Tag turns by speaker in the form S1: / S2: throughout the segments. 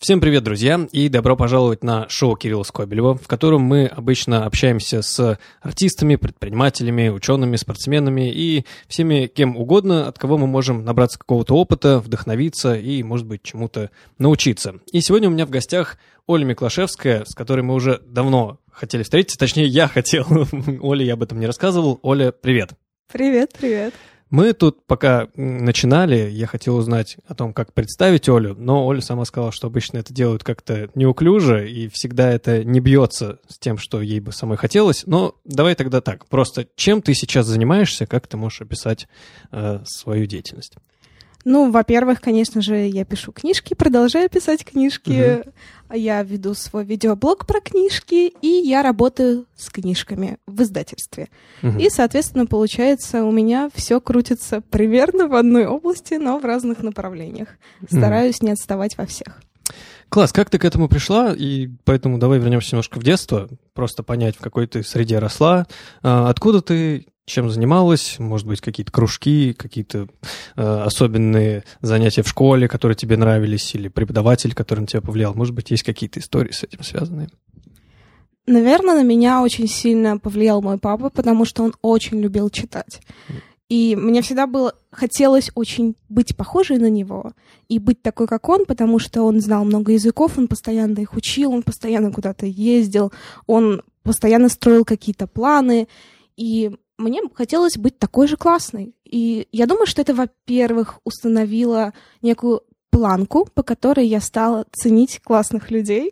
S1: Всем привет, друзья, и добро пожаловать на шоу Кирилла Скобелева, в котором мы обычно общаемся с артистами, предпринимателями, учеными, спортсменами и всеми кем угодно, от кого мы можем набраться какого-то опыта, вдохновиться и, может быть, чему-то научиться. И сегодня у меня в гостях Оля Миклашевская, с которой мы уже давно хотели встретиться, точнее, я хотел. Оле я об этом не рассказывал. Оля, привет.
S2: Привет, привет.
S1: Мы тут пока начинали, я хотел узнать о том, как представить Олю, но Оля сама сказала, что обычно это делают как-то неуклюже, и всегда это не бьется с тем, что ей бы самой хотелось. Но давай тогда так, просто чем ты сейчас занимаешься, как ты можешь описать свою деятельность?
S2: Ну, во-первых, конечно же, я пишу книжки, продолжаю писать книжки. Я веду свой видеоблог про книжки, и я работаю с книжками в издательстве. И, соответственно, получается, у меня все крутится примерно в одной области, но в разных направлениях. Стараюсь не отставать во всех.
S1: Класс, как ты к этому пришла? И поэтому давай вернемся немножко в детство, просто понять, в какой ты среде росла. Откуда ты, чем занималась? Может быть, какие-то кружки, какие-то особенные занятия в школе, которые тебе нравились, или преподаватель, который на тебя повлиял? Может быть, есть какие-то истории с этим связанные?
S2: Наверное, на меня очень сильно повлиял мой папа, потому что он очень любил читать. И мне всегда хотелось очень быть похожей на него и быть такой, как он, потому что он знал много языков, он постоянно их учил, он постоянно куда-то ездил, он постоянно строил какие-то планы. И мне хотелось быть такой же классной. И я думаю, что это, во-первых, установило некую планку, по которой я стала ценить классных людей.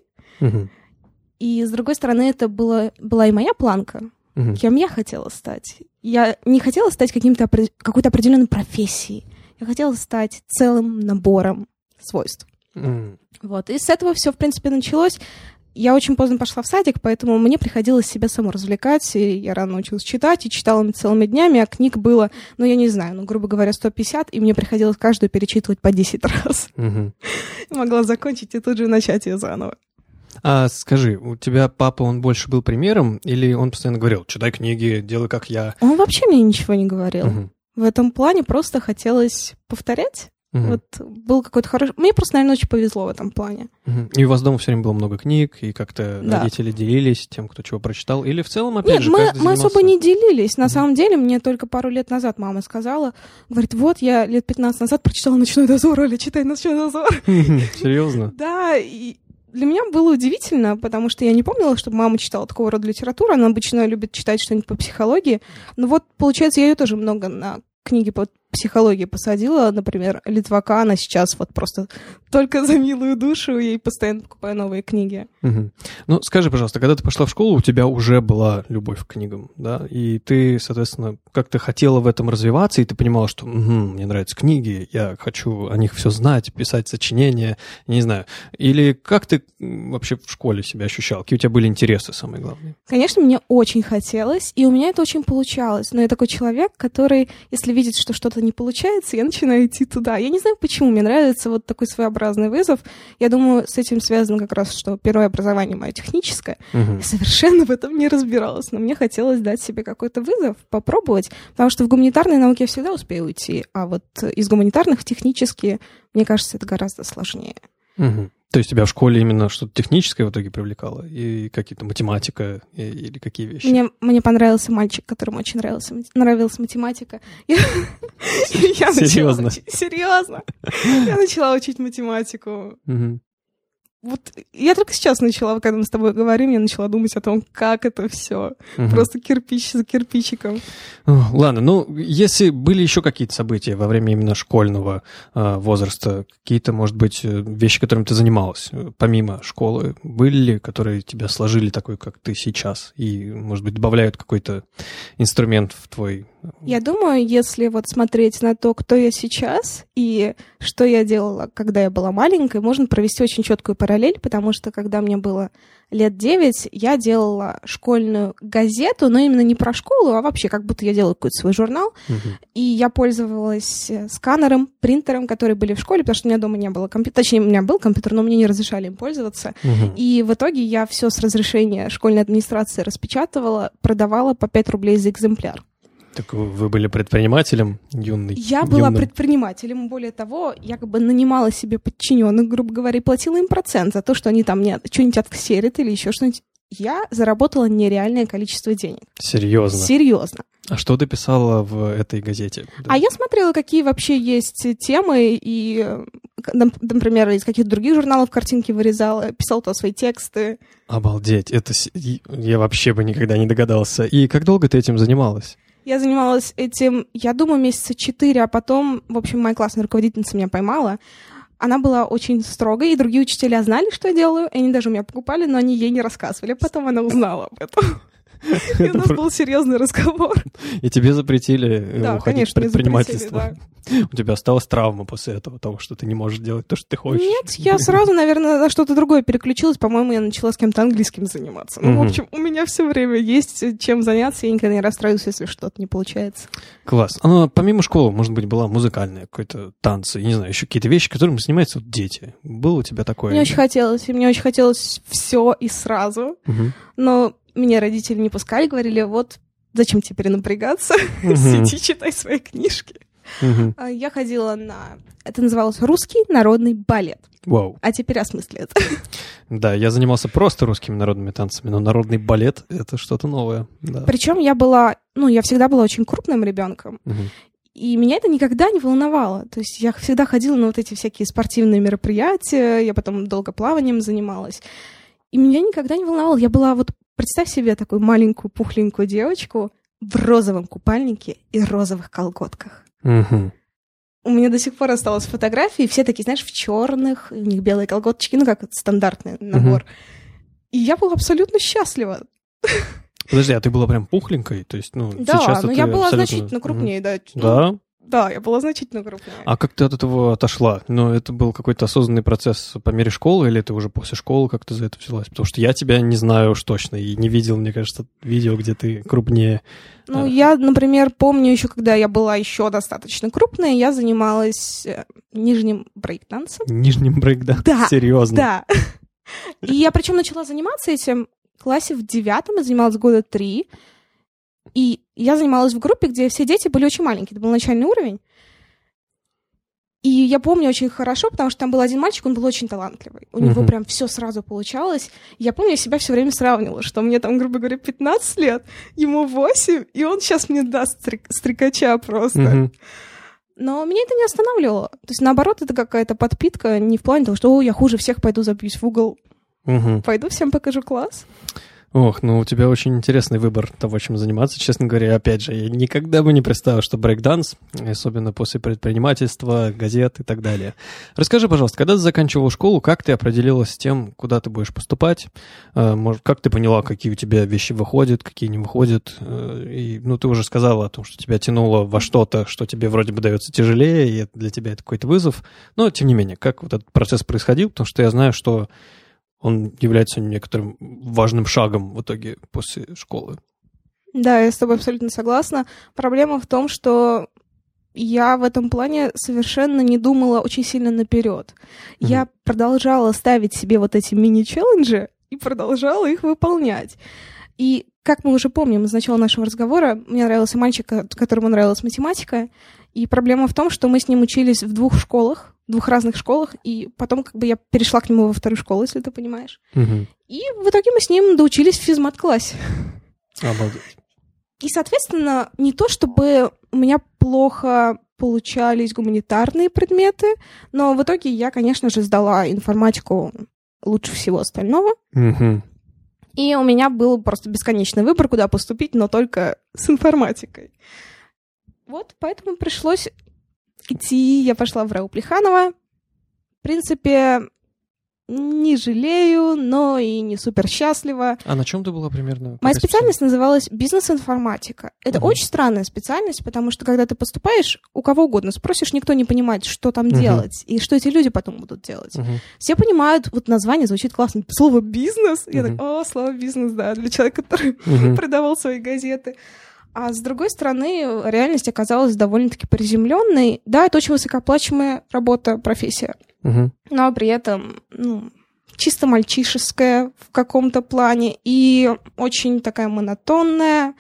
S2: И, с другой стороны, это была и моя планка, кем я хотела стать. Я не хотела стать какой-то определенной профессией. Я хотела стать целым набором свойств. Вот. И с этого все, в принципе, началось. Я очень поздно пошла в садик, поэтому мне приходилось себя саму развлекать. И я рано научилась читать и читала целыми днями, а книг было, я не знаю, грубо говоря, 150, и мне приходилось каждую перечитывать по 10 раз. Могла закончить и тут же начать ее заново.
S1: А скажи, у тебя папа, он больше был примером, или он постоянно говорил, читай книги, делай как я?
S2: Он вообще мне ничего не говорил. В этом плане просто хотелось повторять. Вот был какой-то хороший... Мне просто, наверное, очень повезло в этом плане.
S1: И у вас дома все время было много книг, и как-то родители делились тем, кто чего прочитал? Или в целом, опять же, каждый
S2: мы
S1: занимался...
S2: особо не делились. На самом деле, мне только пару лет назад мама сказала, говорит, вот я лет 15 назад прочитала «Ночной дозор», Оля, читай «Ночной дозор».
S1: Серьезно?
S2: Да, и для меня было удивительно, потому что я не помнила, чтобы мама читала такого рода литературу. Она обычно любит читать что-нибудь по психологии. Но вот, получается, я ее тоже много на книги по психологии посадила. Например, Литвака, она сейчас вот просто только за милую душу, ей постоянно покупаю новые книги.
S1: Ну, скажи, пожалуйста, когда ты пошла в школу, у тебя уже была любовь к книгам, да? И ты, соответственно, как-то хотела в этом развиваться, и ты понимала, что мне нравятся книги, я хочу о них все знать, писать сочинения, не знаю. Или как ты вообще в школе себя ощущала? Какие у тебя были интересы, самые главные?
S2: Конечно, мне очень хотелось, и у меня это очень получалось. Но я такой человек, который, если видит, что что-то не получается, я начинаю идти туда. Я не знаю, почему. Мне нравится вот такой своеобразный вызов. Я думаю, с этим связано как раз, что первое образование мое техническое. Я совершенно в этом не разбиралась, но мне хотелось дать себе какой-то вызов, попробовать, потому что в гуманитарной науке я всегда успею уйти, а вот из гуманитарных в технические, мне кажется, это гораздо сложнее.
S1: То есть тебя в школе именно что-то техническое в итоге привлекало? И какие-то математика или какие вещи?
S2: Мне понравился мальчик, которому очень нравилась математика.
S1: Серьезно?
S2: Серьезно. Я начала учить математику. Вот я только сейчас начала, когда мы с тобой говорим, я начала думать о том, как это все. Просто кирпич за кирпичиком.
S1: Ладно, если были еще какие-то события во время именно школьного возраста, какие-то, может быть, вещи, которыми ты занималась, помимо школы, были ли, которые тебя сложили такой, как ты сейчас, и, может быть, добавляют какой-то инструмент в твой...
S2: Я думаю, если вот смотреть на то, кто я сейчас и что я делала, когда я была маленькой, можно провести очень четкую параллель, потому что когда мне было лет 9, я делала школьную газету, но именно не про школу, а вообще как будто я делала какой-то свой журнал. И я пользовалась сканером, принтером, которые были в школе, потому что у меня дома не было компьютера. Точнее, у меня был компьютер, но мне не разрешали им пользоваться. И в итоге я все с разрешения школьной администрации распечатывала, продавала по 5 рублей за экземпляр.
S1: Так вы были предпринимателем юный?
S2: Я была предпринимателем, более того, я как бы нанимала себе подчиненных, грубо говоря, и платила им процент за то, что они там мне что-нибудь отксерят или еще что-нибудь. Я заработала нереальное количество денег.
S1: Серьезно?
S2: Серьезно.
S1: А что ты писала в этой газете?
S2: А я смотрела, какие вообще есть темы, и, например, из каких-то других журналов картинки вырезала, писала туда свои тексты.
S1: Обалдеть, это я вообще бы никогда не догадался. И как долго ты этим занималась?
S2: Я занималась этим, я думаю, месяца 4, а потом, в общем, моя классная руководительница меня поймала. Она была очень строгой, и другие учителя знали, что я делаю, и они даже у меня покупали, но они ей не рассказывали. Потом она узнала об этом. И у нас был серьезный разговор.
S1: И тебе запретили уходить в предпринимательство?
S2: Да.
S1: У тебя осталась травма после этого, того, что ты не можешь делать то, что ты хочешь?
S2: Нет, я сразу, наверное, на что-то другое переключилась. По-моему, я начала с кем-то английским заниматься. Ну, в общем, у меня все время есть чем заняться, я никогда не расстраиваюсь, если что-то не получается.
S1: Класс. А помимо школы, может быть, была музыкальная, какой-то танцы, я не знаю, еще какие-то вещи, которыми занимаются вот дети. Было у тебя такое?
S2: Мне очень хотелось все и сразу. Но меня родители не пускали, говорили, вот зачем тебе перенапрягаться, сиди, читай свои книжки. Я ходила на... Это называлось русский народный балет.
S1: Вау.
S2: А теперь осмысли это.
S1: Да, я занимался просто русскими народными танцами, но народный балет — это что-то новое. Да.
S2: Причем я всегда была очень крупным ребенком. И меня это никогда не волновало. То есть я всегда ходила на вот эти всякие спортивные мероприятия, я потом долго плаванием занималась. И меня никогда не волновало. Я была представь себе такую маленькую пухленькую девочку в розовом купальнике и розовых колготках. У меня до сих пор осталась фотография, и все такие, знаешь, в черных, у них белые колготочки, как стандартный набор. И я была абсолютно счастлива.
S1: Подожди, а ты была прям пухленькой? То есть,
S2: да, но я была значительно крупнее, да.
S1: Да?
S2: Да, я была значительно крупнее.
S1: А как ты от этого отошла? Это был какой-то осознанный процесс по мере школы, или ты уже после школы как-то за это взялась? Потому что я тебя не знаю уж точно, и не видел, мне кажется, видео, где ты крупнее.
S2: Я, например, помню еще, когда я была еще достаточно крупная, я занималась нижним брейк-дансом.
S1: Нижним брейк-дансом?
S2: Да.
S1: Серьезно?
S2: Да. И я причем начала заниматься этим в классе в 9, я занималась года 3. И я занималась в группе, где все дети были очень маленькие. Это был начальный уровень. И я помню очень хорошо, потому что там был один мальчик, он был очень талантливый. У него прям все сразу получалось. Я помню, я себя все время сравнивала, что мне там, грубо говоря, 15 лет, ему 8, и он сейчас мне даст стрекача просто. Но меня это не останавливало. То есть, наоборот, это какая-то подпитка, не в плане того, что я хуже всех, пойду забьюсь в угол. Пойду всем покажу класс.
S1: Ох, у тебя очень интересный выбор того, чем заниматься. Честно говоря, опять же, я никогда бы не представил, что брейк-данс, особенно после предпринимательства, газет и так далее. Расскажи, пожалуйста, когда ты заканчивала школу, как ты определилась с тем, куда ты будешь поступать? Может, как ты поняла, какие у тебя вещи выходят, какие не выходят? И, ты уже сказала о том, что тебя тянуло во что-то, что тебе вроде бы дается тяжелее, и для тебя это какой-то вызов. Но, тем не менее, как вот этот процесс происходил? Потому что я знаю, что он является некоторым важным шагом в итоге после школы.
S2: Да, я с тобой абсолютно согласна. Проблема в том, что я в этом плане совершенно не думала очень сильно наперед. Я продолжала ставить себе вот эти мини-челленджи и продолжала их выполнять. И, как мы уже помним из начала нашего разговора, мне нравился мальчик, которому нравилась математика. И проблема в том, что мы с ним учились в 2 разных школах, и потом я перешла к нему во 2-ю школу, если ты понимаешь. И в итоге мы с ним доучились в физмат-классе.
S1: Обалдеть.
S2: И, соответственно, не то чтобы у меня плохо получались гуманитарные предметы, но в итоге я, конечно же, сдала информатику лучше всего остального. И у меня был просто бесконечный выбор, куда поступить, но только с информатикой. Вот, поэтому пришлось идти. Я пошла в РАУ Плеханова. В принципе, не жалею, но и не супер счастлива.
S1: А на чем ты была примерно?
S2: Моя специальность называлась бизнес-информатика. Это очень странная специальность, потому что когда ты поступаешь, у кого угодно спросишь, никто не понимает, что там делать, и что эти люди потом будут делать. Все понимают, вот название звучит классно. Слово «бизнес». Я так, слово «бизнес», да, для человека, который продавал свои газеты. А с другой стороны, реальность оказалась довольно-таки приземленной. Да, это очень высокооплачиваемая работа, профессия. Но при этом, чисто мальчишеская в каком-то плане и очень такая монотонная.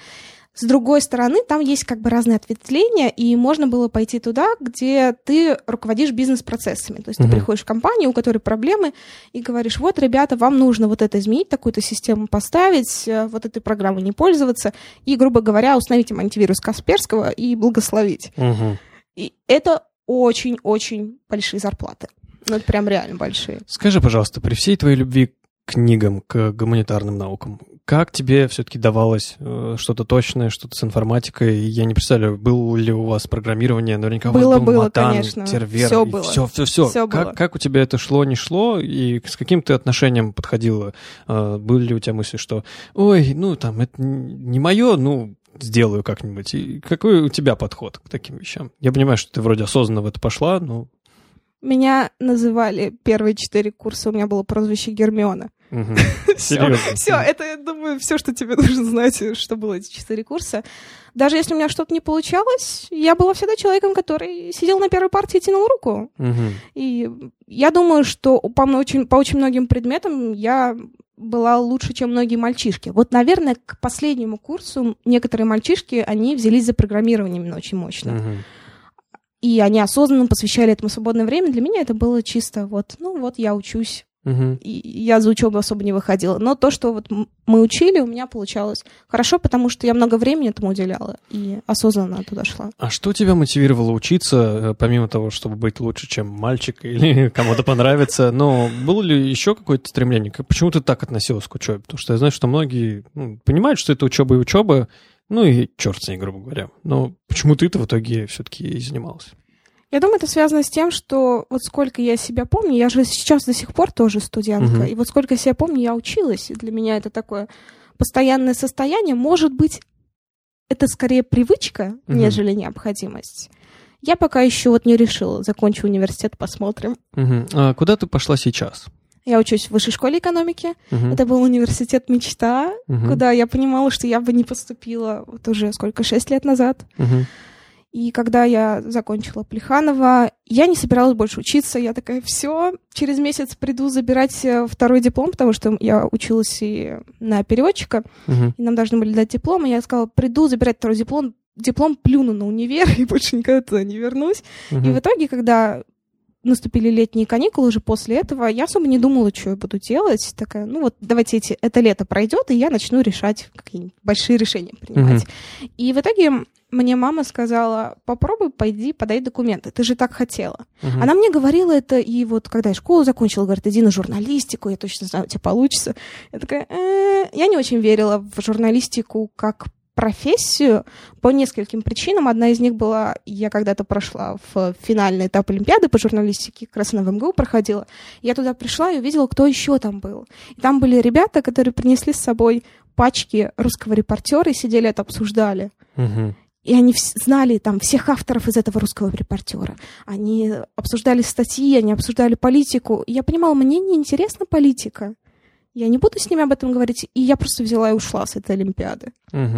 S2: С другой стороны, там есть как бы разные ответвления, и можно было пойти туда, где ты руководишь бизнес-процессами. То есть ты приходишь в компанию, у которой проблемы, и говоришь, вот, ребята, вам нужно вот это изменить, такую-то систему поставить, вот этой программой не пользоваться, и, грубо говоря, установить им антивирус Касперского и благословить. И это очень-очень большие зарплаты. Ну, это прям реально большие.
S1: Скажи, пожалуйста, при всей твоей любви к книгам, к гуманитарным наукам, как тебе все-таки давалось что-то точное, что-то с информатикой? Я не представляю, было ли у вас программирование, наверняка у вас был Матан,
S2: конечно.
S1: Тервер,
S2: Все было.
S1: Все. Как у тебя это шло, не шло, и с каким ты отношением подходила? Были ли у тебя мысли, что, ой, ну, там, это не мое, ну, сделаю как-нибудь. И какой у тебя подход к таким вещам? Я понимаю, что ты вроде осознанно в это пошла, но...
S2: Меня называли первые 4 курса, у меня было прозвище Гермиона.
S1: Серьезно?
S2: Все, это, я думаю, все, что тебе нужно знать, что было эти 4 курса. Даже если у меня что-то не получалось, я была всегда человеком, который сидел на первой партии и тянул руку. И я думаю, что по очень многим предметам я была лучше, чем многие мальчишки. Вот, наверное, к последнему курсу некоторые мальчишки, они взялись за программирование именно очень мощно. И они осознанно посвящали этому свободное время. Для меня это было чисто вот, ну вот я учусь. И я за учебу особо не выходила. Но то, что вот мы учили, у меня получалось хорошо, потому что я много времени этому уделяла и осознанно туда шла.
S1: А что тебя мотивировало учиться, помимо того, чтобы быть лучше, чем мальчик или кому-то понравится? Но было ли еще какое-то стремление? Почему ты так относилась к учебе? Потому что я знаю, что многие понимают, что это учеба и учеба, ну и черт с ней, грубо говоря. Но почему ты-то в итоге все-таки и занималась?
S2: Я думаю, это связано с тем, что вот сколько я себя помню, я же сейчас до сих пор тоже студентка, и вот сколько я себя помню, я училась, и для меня это такое постоянное состояние. Может быть, это скорее привычка, нежели необходимость. Я пока еще вот не решила, закончу университет, посмотрим.
S1: А куда ты пошла сейчас?
S2: Я учусь в высшей школе экономики. Это был университет мечта, куда я понимала, что я бы не поступила вот уже 6 лет назад. И когда я закончила Плеханова, я не собиралась больше учиться. Я такая, все, через месяц приду забирать второй диплом, потому что я училась и на переводчика, и нам должны были дать диплом. И я сказала, приду забирать второй диплом, плюну на универ и больше никогда туда не вернусь. И в итоге, когда наступили летние каникулы, уже после этого я особо не думала, что я буду делать. Такая, ну вот давайте это лето пройдет, и я начну решать какие-нибудь большие решения принимать. И в итоге мне мама сказала, попробуй, пойди, подай документы, ты же так хотела. Она мне говорила это, и вот когда я школу закончила, говорит, иди на журналистику, я точно знаю, у тебя получится. Я такая, я не очень верила в журналистику как профессию по нескольким причинам. Одна из них была, я когда-то прошла в финальный этап Олимпиады по журналистике, как раз она в МГУ проходила. Я туда пришла и увидела, кто еще там был. И там были ребята, которые принесли с собой пачки русского репортера и сидели это обсуждали. И они знали там всех авторов из этого русского репортера. Они обсуждали статьи, они обсуждали политику. И я понимала, мне не интересна политика. Я не буду с ними об этом говорить. И я просто взяла и ушла с этой Олимпиады.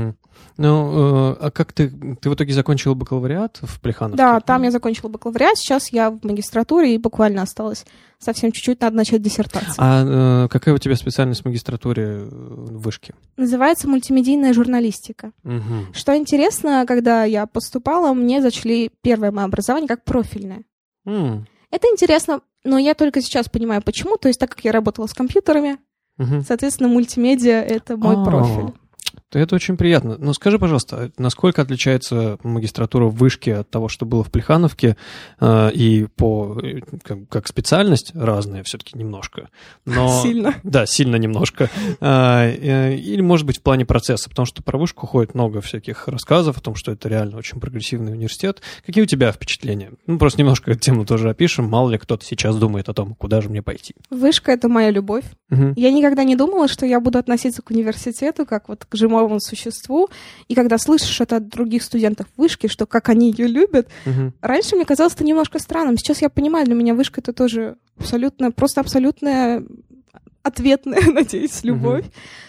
S1: Ну, а как ты в итоге закончила бакалавриат в Плехановке?
S2: Да, там я закончила бакалавриат. Сейчас я в магистратуре, и буквально осталось совсем чуть-чуть, надо начать диссертацию.
S1: А какая у тебя специальность в магистратуре в вышке?
S2: Называется мультимедийная журналистика. Что интересно, когда я поступала, мне зачли первое мое образование как профильное. Это интересно, но я только сейчас понимаю, почему. То есть так как я работала с компьютерами, соответственно, мультимедиа — это мой профиль.
S1: То это очень приятно. Но скажи, пожалуйста, насколько отличается магистратура в вышке от того, что было в Плехановке, и как специальность разная все-таки немножко. Но,
S2: сильно.
S1: Да, сильно немножко. Или, может быть, в плане процесса, потому что про вышку ходит много всяких рассказов о том, что это реально очень прогрессивный университет. Какие у тебя впечатления? Ну, просто немножко эту тему тоже опишем. Мало ли кто-то сейчас думает о том, куда же мне пойти.
S2: Вышка — это моя любовь. Я никогда не думала, что я буду относиться к университету как вот к живому существу, и когда слышишь это от других студентов вышки, что как они ее любят, раньше мне казалось это немножко странным. Сейчас я понимаю, для меня вышка — это тоже просто абсолютная ответная, надеюсь, любовь.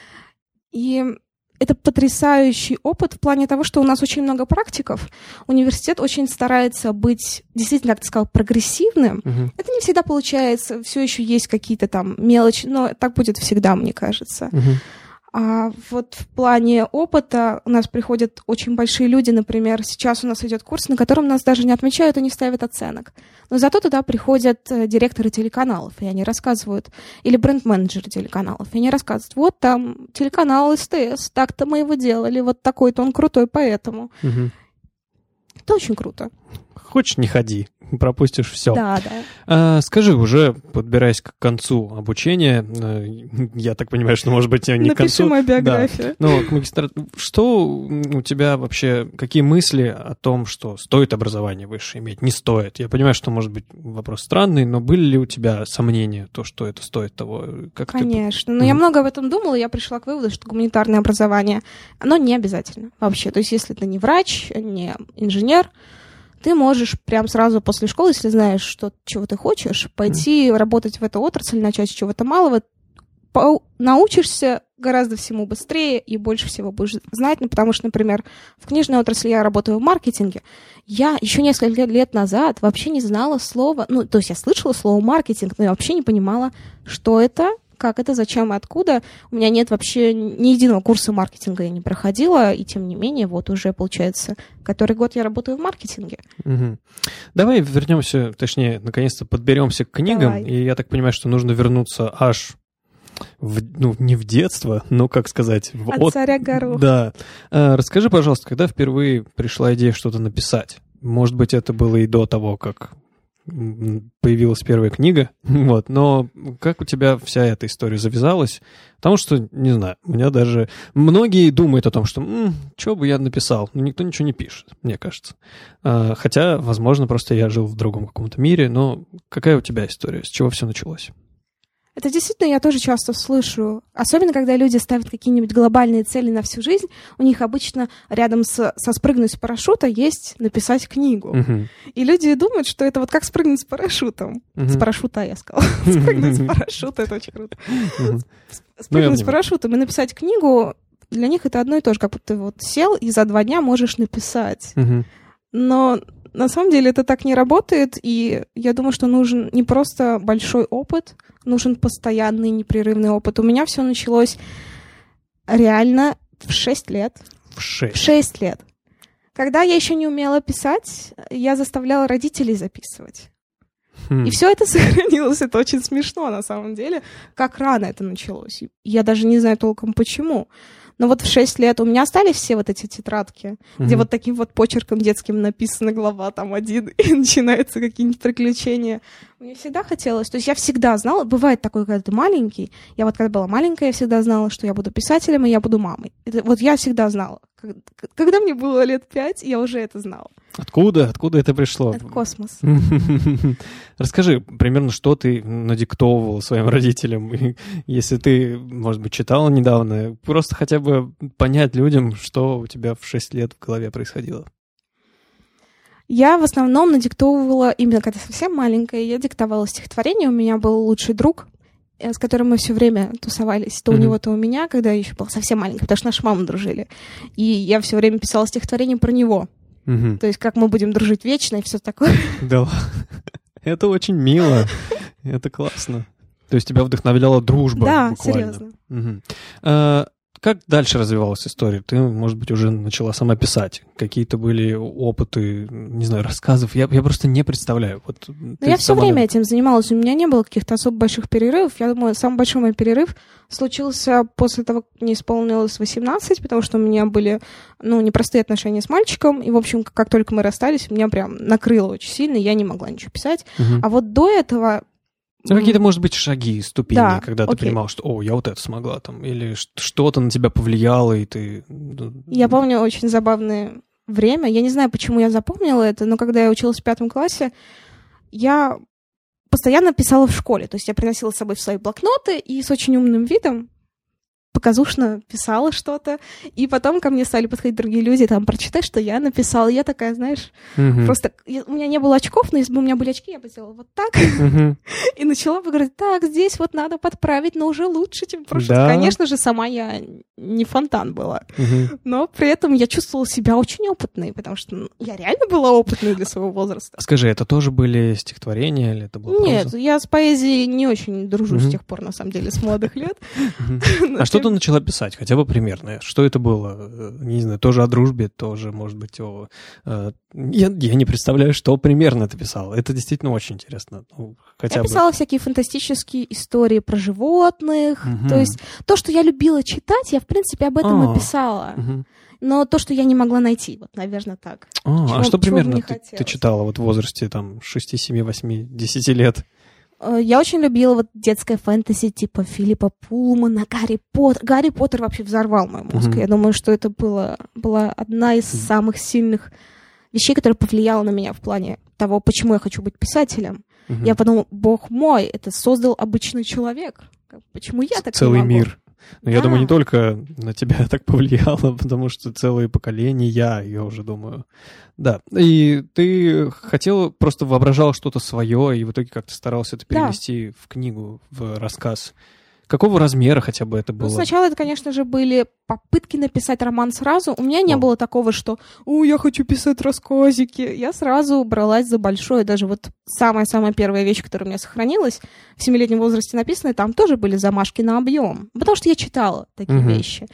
S2: И это потрясающий опыт в плане того, что у нас очень много практиков. Университет очень старается быть, действительно, как ты сказал, прогрессивным. Это не всегда получается, все еще есть какие-то там мелочи, но так будет всегда, мне кажется. А вот в плане опыта у нас приходят очень большие люди, например, сейчас у нас идет курс, на котором нас даже не отмечают и не ставят оценок. Но зато туда приходят директоры телеканалов, и они рассказывают, или бренд-менеджеры телеканалов, и они рассказывают, вот там телеканал СТС, так-то мы его делали, вот такой-то он крутой, поэтому.
S1: Угу.
S2: Это очень круто.
S1: Хочешь, не ходи, пропустишь все.
S2: Да, да.
S1: Скажи, уже подбираясь к концу обучения, я так понимаю, что, может быть, не к концу.
S2: Напиши мою биографию.
S1: Да. Ну, к магистратуре. Что у тебя вообще, какие мысли о том, что стоит образование высшее иметь, не стоит? Я понимаю, что, может быть, вопрос странный, но были ли у тебя сомнения, то, что это стоит того?
S2: Конечно. Но я много об этом думала, и я пришла к выводу, что гуманитарное образование, оно не обязательно вообще. То есть, если ты не врач, не инженер, ты можешь прям сразу после школы, если знаешь, чего ты хочешь, пойти работать в эту отрасль, начать с чего-то малого, научишься гораздо всему быстрее и больше всего будешь знать. Ну, потому что, например, в книжной отрасли я работаю в маркетинге. Я еще несколько лет назад вообще не знала слова, ну, то есть я слышала слово маркетинг, но я вообще не понимала, что это, как это, зачем и откуда. У меня нет вообще ни единого курса маркетинга, я не проходила, и тем не менее, вот уже, получается, который год я работаю в маркетинге.
S1: Угу. Давай вернемся, точнее, наконец-то подберемся к книгам. Давай. И я так понимаю, что нужно вернуться аж не в детство, но, как сказать...
S2: От царя горох.
S1: Да. Расскажи, пожалуйста, когда впервые пришла идея что-то написать? Может быть, это было и до того, как появилась первая книга, вот, но как у тебя вся эта история завязалась? Потому что, не знаю, у меня даже... Многие думают о том, что что бы я написал, но никто ничего не пишет, мне кажется. Хотя, возможно, просто я жил в другом каком-то мире, но какая у тебя история? С чего все началось?
S2: Это действительно я тоже часто слышу. Особенно, когда люди ставят какие-нибудь глобальные цели на всю жизнь, у них обычно рядом со спрыгнуть с парашюта есть написать книгу.
S1: Uh-huh.
S2: И люди думают, что это вот как спрыгнуть с парашютом. Uh-huh. С парашюта, я сказала. Спрыгнуть с парашюта, это очень круто. Спрыгнуть с парашютом и написать книгу, для них это одно и то же, как будто ты вот сел и за 2 дня можешь написать. Но на самом деле это так не работает, и я думаю, что нужен не просто большой опыт, нужен постоянный, непрерывный опыт. У меня все началось реально в 6 лет.
S1: В 6?
S2: В 6 лет. Когда я еще не умела писать, я заставляла родителей записывать. И все это сохранилось. Это очень смешно, на самом деле, как рано это началось. Я даже не знаю толком, почему. Но вот в 6 лет у меня остались все вот эти тетрадки, где вот таким вот почерком детским написана глава там 1, и начинаются какие-нибудь приключения. Мне всегда хотелось, то есть я всегда знала, бывает такое, когда ты маленький, я вот когда была маленькая, я всегда знала, что я буду писателем, и я буду мамой. Вот я всегда знала. Когда мне было лет 5, я уже это знала.
S1: Откуда? Откуда это пришло?
S2: Это космос.
S1: Расскажи, примерно, что ты надиктовывала своим родителям, если ты, может быть, читала недавно, просто хотя бы понять людям, что у тебя в 6 лет в голове происходило.
S2: Я в основном надиктовывала, именно когда совсем маленькая, я диктовала стихотворение, у меня был лучший друг, с которым мы все время тусовались, то у него, то у меня, когда я еще была совсем маленькая, потому что наши мамы дружили. И я все время писала стихотворение про него. То есть как мы будем дружить вечно и все такое.
S1: Да, это очень мило, это классно. То есть тебя вдохновляла дружба.
S2: Да,
S1: буквально.
S2: Серьезно.
S1: Как дальше развивалась история? Ты, может быть, уже начала сама писать. Какие-то были опыты, не знаю, рассказов? Я просто не представляю. Вот
S2: я все время этим занималась. У меня не было каких-то особо больших перерывов. Я думаю, самый большой мой перерыв случился после того, как мне исполнилось 18, потому что у меня были, непростые отношения с мальчиком. И, в общем, как только мы расстались, меня прям накрыло очень сильно, и я не могла ничего писать. А вот до этого...
S1: какие-то, может быть, шаги, ступени, да, когда ты понимал, что, я вот это смогла, там, или что-то на тебя повлияло, и ты...
S2: Я помню очень забавное время. Я не знаю, почему я запомнила это, но когда я училась в 5 классе, я постоянно писала в школе. То есть я приносила с собой в свои блокноты и с очень умным видом показушно писала что-то, и потом ко мне стали подходить другие люди, там, прочитай, что я написала. Я такая, знаешь, просто... У меня не было очков, но если бы у меня были очки, я бы сделала вот так, и начала бы говорить, так, здесь вот надо подправить, но уже лучше, чем в прошлый раз. Конечно же, сама я не фонтан была, но при этом я чувствовала себя очень опытной, потому что я реально была опытной для своего возраста.
S1: Скажи, это тоже были стихотворения, или это было проза?
S2: Нет, я с поэзией не очень дружу с тех пор, на самом деле, с молодых лет.
S1: А что ты начала писать, хотя бы примерно? Что это было? Не знаю, тоже о дружбе, тоже, может быть, о... Я не представляю, что примерно ты писала. Это действительно очень интересно. Ну,
S2: я писала всякие фантастические истории про животных. То есть то, что я любила читать, я, в принципе, об этом и писала. Но то, что я не могла найти, вот, наверное, так.
S1: А что примерно ты читала вот в возрасте там 6, 7, 8, 10 лет?
S2: Я очень любила вот детское фэнтези типа Филиппа Пулмана, Гарри Поттер. Гарри Поттер вообще взорвал мой мозг. Я думаю, что это была одна из самых сильных вещей, которая повлияла на меня в плане того, почему я хочу быть писателем. Я подумала, бог мой, это создал обычный человек. Почему я так
S1: целый
S2: не могу?
S1: Мир. Но я думаю, не только на тебя так повлияло, потому что целые поколения, я уже думаю. Да, и ты хотела, просто воображала что-то свое, и в итоге как-то старался это перенести в книгу, в рассказ. Какого размера хотя бы это было?
S2: Ну, сначала это, конечно же, были попытки написать роман сразу. У меня не было такого, что я хочу писать рассказики. Я сразу бралась за большое. Даже вот самая-самая первая вещь, которая у меня сохранилась, в 7-летнем возрасте написанная, там тоже были замашки на объем. Потому что я читала такие вещи.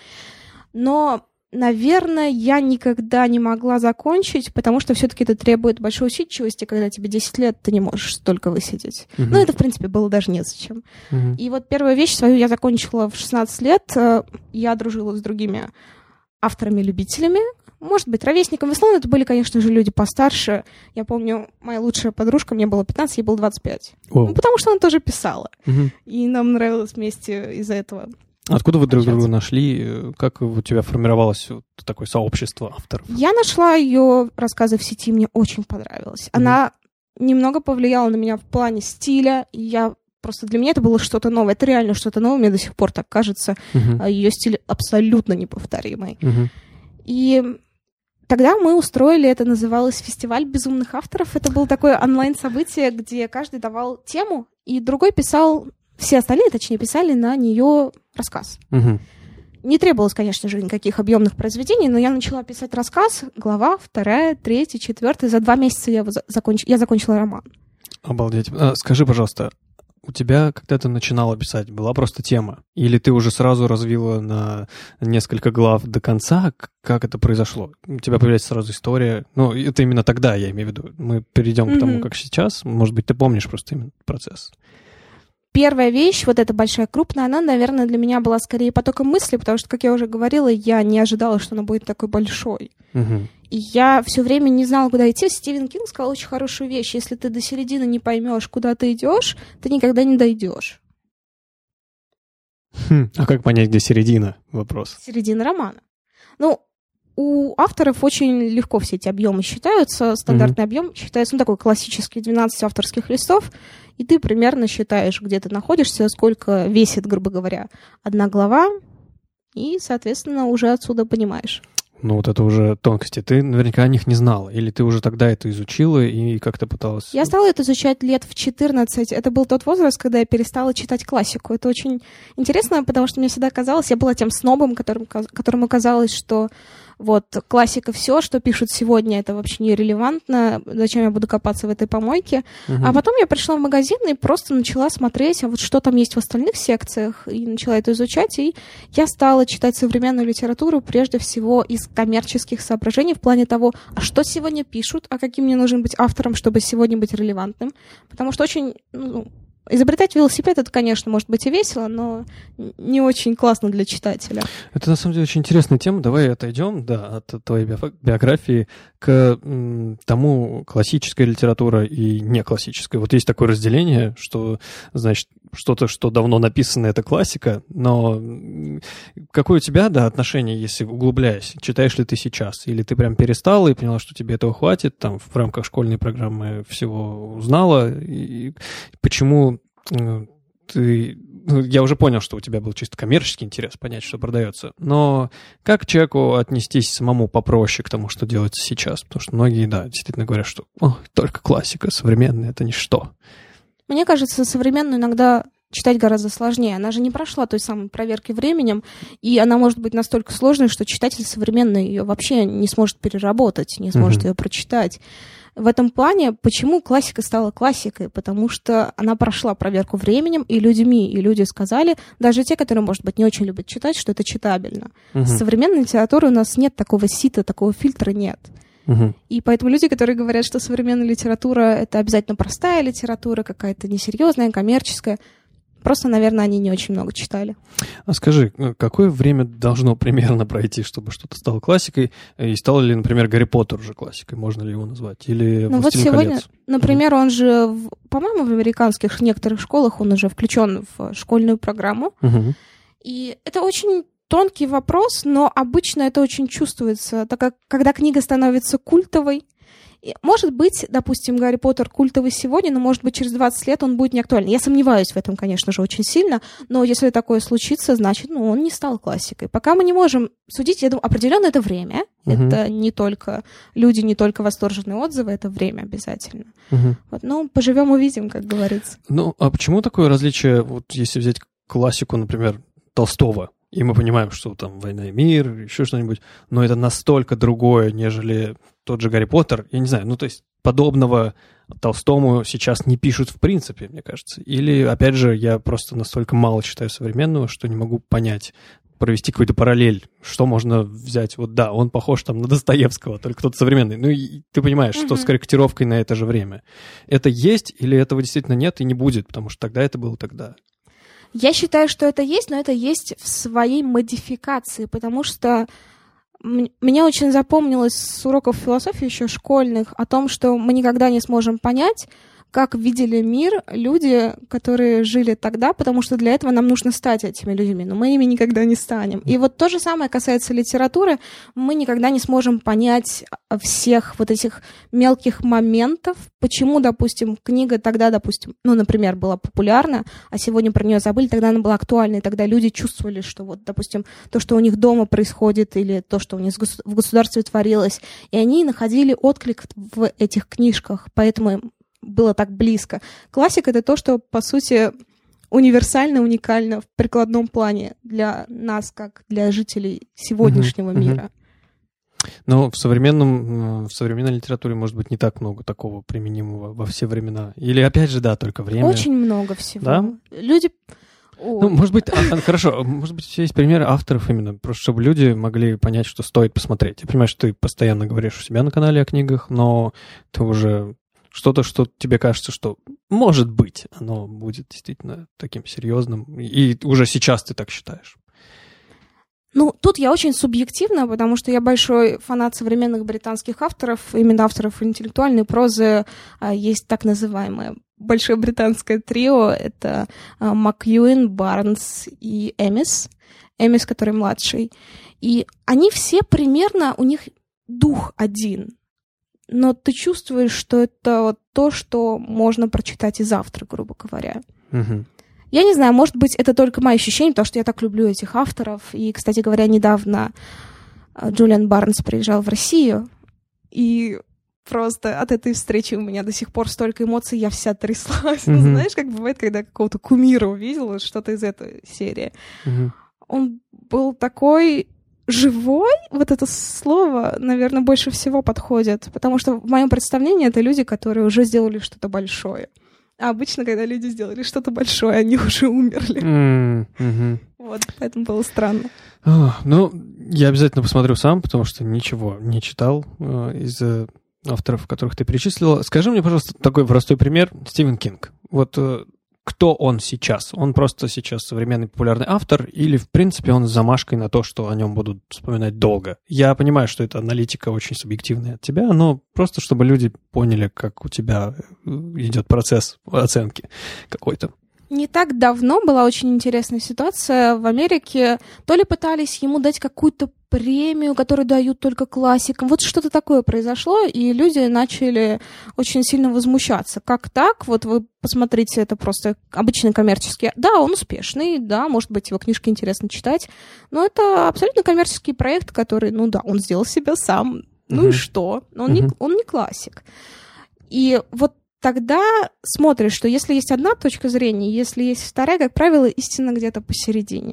S2: Но, наверное, я никогда не могла закончить, потому что все-таки это требует большой усидчивости, когда тебе 10 лет, ты не можешь столько высидеть. Ну, это, в принципе, было даже незачем. И вот первую вещь свою я закончила в 16 лет. Я дружила с другими авторами-любителями, может быть, ровесниками. В основном это были, конечно же, люди постарше. Я помню, моя лучшая подружка, мне было 15, ей было 25. Ну, потому что она тоже писала. И нам нравилось вместе из-за этого.
S1: Откуда вы друг друга нашли? Как у тебя формировалось вот такое сообщество авторов?
S2: Я нашла ее рассказы в сети, мне очень понравилось. Она немного повлияла на меня в плане стиля, и просто для меня это было что-то новое. Это реально что-то новое, мне до сих пор так кажется. Ее стиль абсолютно неповторимый. И тогда мы устроили, это называлось «Фестиваль безумных авторов». Это было такое онлайн-событие, где каждый давал тему, и другой писал... Все остальные, точнее, писали на нее рассказ. Не требовалось, конечно же, никаких объемных произведений, но я начала писать рассказ, глава, 2, 3, 4. За 2 месяца я закончила роман.
S1: Обалдеть. Скажи, пожалуйста, у тебя, когда ты начинала писать, была просто тема? Или ты уже сразу развила на несколько глав до конца? Как это произошло? У тебя появляется сразу история. Ну, это именно тогда, я имею в виду. Мы перейдем к тому, как сейчас. Может быть, ты помнишь просто именно процесс.
S2: Первая вещь, вот эта большая, крупная, она, наверное, для меня была скорее потоком мысли, потому что, как я уже говорила, я не ожидала, что она будет такой большой. И я все время не знала, куда идти. Стивен Кинг сказал очень хорошую вещь. Если ты до середины не поймешь, куда ты идешь, ты никогда не дойдешь.
S1: А как понять, где середина? Вопрос.
S2: Середина романа. Ну, у авторов очень легко все эти объемы считаются. Стандартный объем считается, такой классический, 12 авторских листов, и ты примерно считаешь, где ты находишься, сколько весит, грубо говоря, одна глава, и, соответственно, уже отсюда понимаешь.
S1: Ну, вот это уже тонкости. Ты наверняка о них не знала. Или ты уже тогда это изучила и как-то пыталась...
S2: Я стала это изучать лет в 14. Это был тот возраст, когда я перестала читать классику. Это очень интересно, потому что мне всегда казалось, я была тем снобом, которому казалось, что вот классика, все, что пишут сегодня, это вообще нерелевантно. Зачем я буду копаться в этой помойке? А потом я пришла в магазин и просто начала смотреть, а вот что там есть в остальных секциях, и начала это изучать. И я стала читать современную литературу прежде всего из коммерческих соображений в плане того, а что сегодня пишут, а каким мне нужен быть автором, чтобы сегодня быть релевантным. Потому что очень... изобретать велосипед, это, конечно, может быть и весело, но не очень классно для читателя.
S1: Это, на самом деле, очень интересная тема. Давай отойдем, от твоей биографии к тому, классическая литература и не классическая. Вот есть такое разделение, что, значит, что-то, что давно написано, это классика, но какое у тебя, отношение, если углубляясь? Читаешь ли ты сейчас? Или ты прям перестала и поняла, что тебе этого хватит, там, в рамках школьной программы всего узнала? И почему ты... Я уже понял, что у тебя был чисто коммерческий интерес, понять, что продается. Но как человеку отнестись самому попроще к тому, что делается сейчас? Потому что многие, действительно говорят, что только классика, современная — это ничто.
S2: Мне кажется, современную иногда читать гораздо сложнее. Она же не прошла той самой проверки временем, и она может быть настолько сложной, что читатель современный ее вообще не сможет переработать, не сможет ее прочитать. В этом плане, почему классика стала классикой? Потому что она прошла проверку временем и людьми, и люди сказали, даже те, которые, может быть, не очень любят читать, что это читабельно. С современной литературой у нас нет такого сита, такого фильтра нет. И поэтому люди, которые говорят, что современная литература — это обязательно простая литература, какая-то несерьезная, коммерческая, просто, наверное, они не очень много читали.
S1: А скажи, какое время должно примерно пройти, чтобы что-то стало классикой? И стал ли, например, Гарри Поттер уже классикой? Можно ли его назвать? Или
S2: ну вот сегодня, колец? Например, он же, по-моему, в американских некоторых школах он уже включен в школьную программу. И это очень тонкий вопрос, но обычно это очень чувствуется, так как когда книга становится культовой, может быть, допустим, Гарри Поттер культовый сегодня, но, может быть, через 20 лет он будет неактуальный. Я сомневаюсь в этом, конечно же, очень сильно, но если такое случится, значит, он не стал классикой. Пока мы не можем судить, я думаю, определенно это время. Это не только люди, не только восторженные отзывы, это время обязательно. Вот, ну, поживем, увидим, как говорится.
S1: Ну, а почему такое различие, вот если взять классику, например, Толстого, и мы понимаем, что там «Война и мир», еще что-нибудь, но это настолько другое, нежели тот же Гарри Поттер, я не знаю, ну, то есть подобного Толстому сейчас не пишут в принципе, мне кажется. Или, опять же, я просто настолько мало читаю современного, что не могу понять, провести какую-то параллель, что можно взять. Вот да, он похож там на Достоевского, только тот современный. Ну, и ты понимаешь, что с корректировкой на это же время. Это есть или этого действительно нет и не будет, потому что тогда это было тогда.
S2: Я считаю, что это есть, но это есть в своей модификации, потому что мне очень запомнилось с уроков философии еще школьных о том, что мы никогда не сможем понять, как видели мир люди, которые жили тогда, потому что для этого нам нужно стать этими людьми, но мы ими никогда не станем. И вот то же самое касается литературы. Мы никогда не сможем понять всех вот этих мелких моментов, почему, допустим, книга тогда, допустим, ну, например, была популярна, а сегодня про нее забыли, тогда она была актуальна, и тогда люди чувствовали, что вот, допустим, то, что у них дома происходит, или то, что у них в государстве творилось, и они находили отклик в этих книжках, поэтому им было так близко. Классика — это то, что, по сути, универсально, уникально в прикладном плане для нас, как для жителей сегодняшнего мира.
S1: Но в современной литературе, может быть, не так много такого применимого во все времена. Или, опять же, да, только время.
S2: Очень много всего.
S1: Да?
S2: Люди...
S1: Ну, может быть, хорошо, может быть, есть примеры авторов именно, просто чтобы люди могли понять, что стоит посмотреть. Я понимаю, что ты постоянно говоришь у себя на канале о книгах, но ты уже... Что-то, что тебе кажется, что, может быть, оно будет действительно таким серьезным, и уже сейчас ты так считаешь.
S2: Ну, тут я очень субъективна, потому что я большой фанат современных британских авторов, именно авторов интеллектуальной прозы. Есть так называемое большое британское трио, это Макьюин, Барнс и Эмис, который младший. И они все примерно, у них дух один. Но ты чувствуешь, что это вот то, что можно прочитать и завтра, грубо говоря. Я не знаю, может быть, это только мои ощущения, потому что я так люблю этих авторов. И, кстати говоря, недавно Джулиан Барнс приезжал в Россию, и просто от этой встречи у меня до сих пор столько эмоций, я вся тряслась. Ну, знаешь, как бывает, когда какого-то кумира увидела, что-то из этой серии. Он был такой... Живой, вот это слово, наверное, больше всего подходит, потому что в моем представлении это люди, которые уже сделали что-то большое. А обычно, когда люди сделали что-то большое, они уже умерли. Вот, поэтому было странно.
S1: Ну, я обязательно посмотрю сам, потому что ничего не читал из авторов, которых ты перечислила. Скажи мне, пожалуйста, такой простой пример. Стивен Кинг. Вот кто он сейчас? Он просто сейчас современный популярный автор или, в принципе, он с замашкой на то, что о нем будут вспоминать долго? Я понимаю, что это аналитика очень субъективная от тебя, но просто чтобы люди поняли, как у тебя идет процесс оценки какой-то.
S2: Не так давно была очень интересная ситуация в Америке. То ли пытались ему дать какую-то премию, которую дают только классикам. Вот что-то такое произошло, и люди начали очень сильно возмущаться. Как так? Вот вы посмотрите, это просто обычный коммерческий... Да, он успешный, да, может быть, его книжки интересно читать, но это абсолютно коммерческий проект, который, ну да, он сделал себя сам. Ну и что? Он не классик. И вот тогда смотришь, что если есть одна точка зрения, если есть вторая, как правило, истина где-то посередине.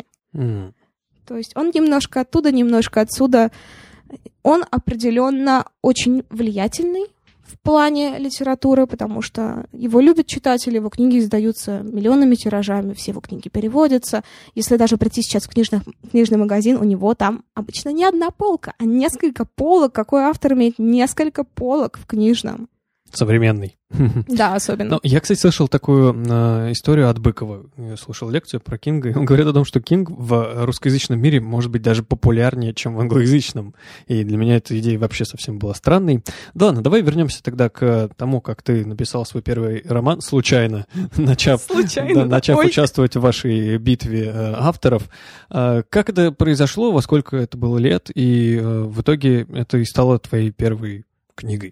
S2: То есть он немножко оттуда, немножко отсюда. Он определенно очень влиятельный в плане литературы, потому что его любят читатели, его книги издаются миллионными тиражами, все его книги переводятся. Если даже прийти сейчас в книжный магазин, у него там обычно не одна полка, а несколько полок. Какой автор имеет несколько полок в книжном?
S1: Современный.
S2: Да, особенно.
S1: Но я, кстати, слышал такую историю от Быкова. Я слушал лекцию про Кинга, и он говорит о том, что Кинг в русскоязычном мире может быть даже популярнее, чем в англоязычном. И для меня эта идея вообще совсем была странной. Да ладно, давай вернемся тогда к тому, как ты написал свой первый роман, случайно начав участвовать в вашей битве авторов. Как это произошло, во сколько это было лет, и в итоге это и стало твоей первой книгой?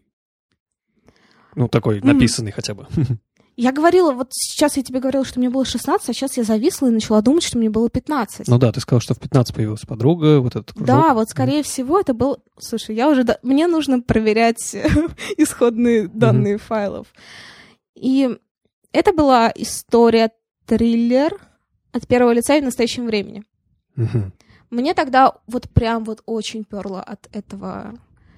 S1: Ну, такой написанный хотя бы.
S2: Я говорила, вот сейчас я тебе говорила, что мне было 16, а сейчас я зависла и начала думать, что мне было 15.
S1: Ну да, ты сказала, что в 15 появилась подруга, вот этот кружок.
S2: Да, вот скорее всего это был... Слушай, мне нужно проверять исходные данные файлов. И это была история-триллер от первого лица и в настоящем времени. Мне тогда вот прям вот очень перло от этого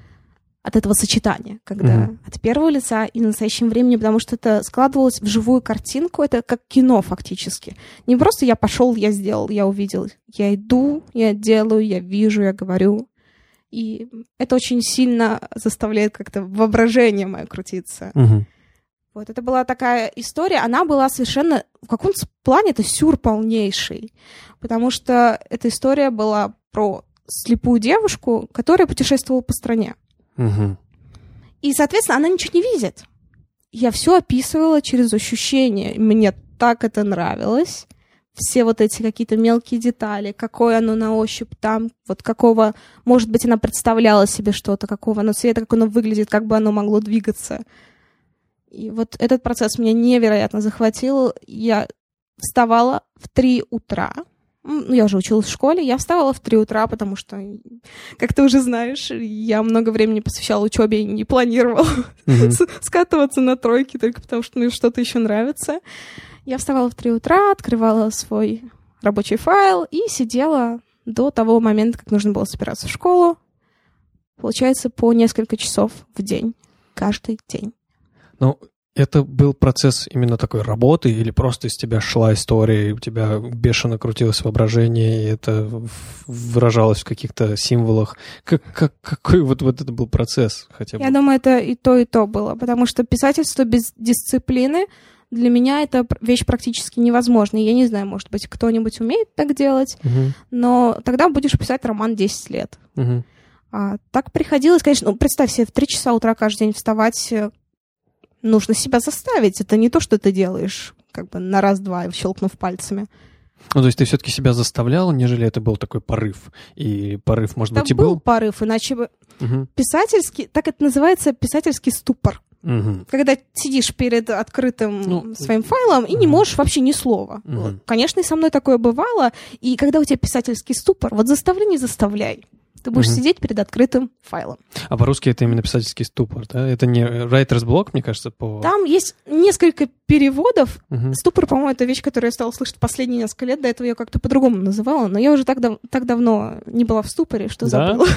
S2: сочетания, когда от первого лица и в настоящем времени, потому что это складывалось в живую картинку, это как кино фактически. Не просто я пошел, я сделал, я увидел. Я иду, я делаю, я вижу, я говорю. И это очень сильно заставляет как-то воображение мое крутиться. Вот, это была такая история, она была совершенно, в каком-то плане это сюр полнейший, потому что эта история была про слепую девушку, которая путешествовала по стране. И, соответственно, она ничего не видит. Я все описывала через ощущения. Мне так это нравилось. Все вот эти какие-то мелкие детали, какое оно на ощупь там, вот какого, может быть, она представляла себе что-то, какого оно цвета, как оно выглядит, как бы оно могло двигаться. И вот этот процесс меня невероятно захватил. Я вставала в 3 утра. Я уже училась в школе, я вставала в 3 утра, потому что, как ты уже знаешь, я много времени посвящала учебе и не планировала скатываться на тройки, только потому что мне что-то еще нравится. Я вставала в 3 утра, открывала свой рабочий файл и сидела до того момента, как нужно было собираться в школу. Получается, по несколько часов в день, каждый день.
S1: Ну, это был процесс именно такой работы или просто из тебя шла история, и у тебя бешено крутилось воображение, и это выражалось в каких-то символах? Какой вот это был процесс хотя бы?
S2: Я думаю, это и то было, потому что писательство без дисциплины для меня это вещь практически невозможная. Я не знаю, может быть, кто-нибудь умеет так делать, но тогда будешь писать роман 10 лет. А так приходилось, конечно, представь себе, в 3 часа утра каждый день вставать. Нужно себя заставить. Это не то, что ты делаешь как бы на раз-два, щелкнув пальцами.
S1: Ну, то есть ты все-таки себя заставлял, нежели это был такой порыв? И порыв, может быть, и был?
S2: Был порыв, иначе бы... Писательский, так это называется, писательский ступор. Когда сидишь перед открытым своим файлом и не можешь вообще ни слова. Вот. Конечно, и со мной такое бывало. И когда у тебя писательский ступор, вот заставляй, не заставляй. Ты будешь сидеть перед открытым файлом.
S1: А по-русски это именно писательский ступор, да? Это не writer's block, мне кажется, по...
S2: Там есть несколько переводов. Ступор, по-моему, это вещь, которую я стала слышать последние несколько лет. До этого я как-то по-другому называла, но я уже так давно не была в ступоре, что забыла.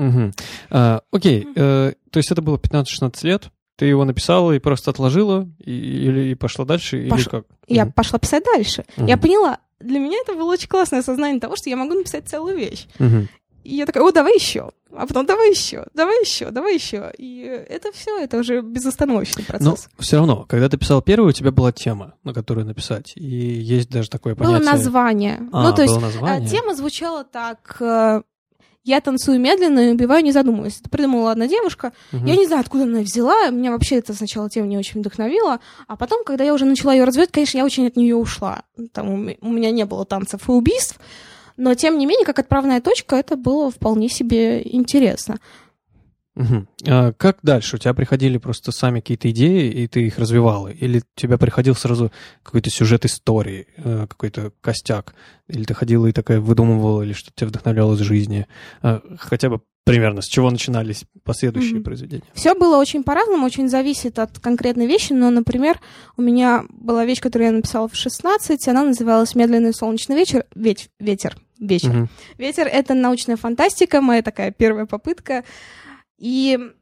S1: Окей, то есть это было 15-16 лет, ты его написала и просто отложила, или пошла дальше, или как?
S2: Я пошла писать дальше. Я поняла, для меня это было очень классное осознание того, что я могу написать целую вещь. И я такая, давай еще. А потом давай еще. И это все, это уже безостановочный процесс.
S1: Но все равно, когда ты писал первую, у тебя была тема, на которую написать. И есть даже такое понятие...
S2: Было название. То есть тема звучала так... Я танцую медленно и убиваю, не задумываясь. Это придумала одна девушка. Я не знаю, откуда она взяла. Меня вообще это сначала тема не очень вдохновила. А потом, когда я уже начала ее развивать, конечно, я очень от нее ушла. Там у меня не было танцев и убийств. Но, тем не менее, как отправная точка, это было вполне себе интересно.
S1: А как дальше? У тебя приходили просто сами какие-то идеи, и ты их развивала? Или у тебя приходил сразу какой-то сюжет истории, какой-то костяк? Или ты ходила и такая выдумывала, или что-то тебя вдохновляло из жизни? Хотя бы примерно с чего начинались последующие произведения? Все
S2: было очень по-разному, очень зависит от конкретной вещи. Но, например, у меня была вещь, которую я написала в 16, она называлась «Медленный солнечный вечер». Ветер. Ветер — это научная фантастика, моя такая первая попытка. И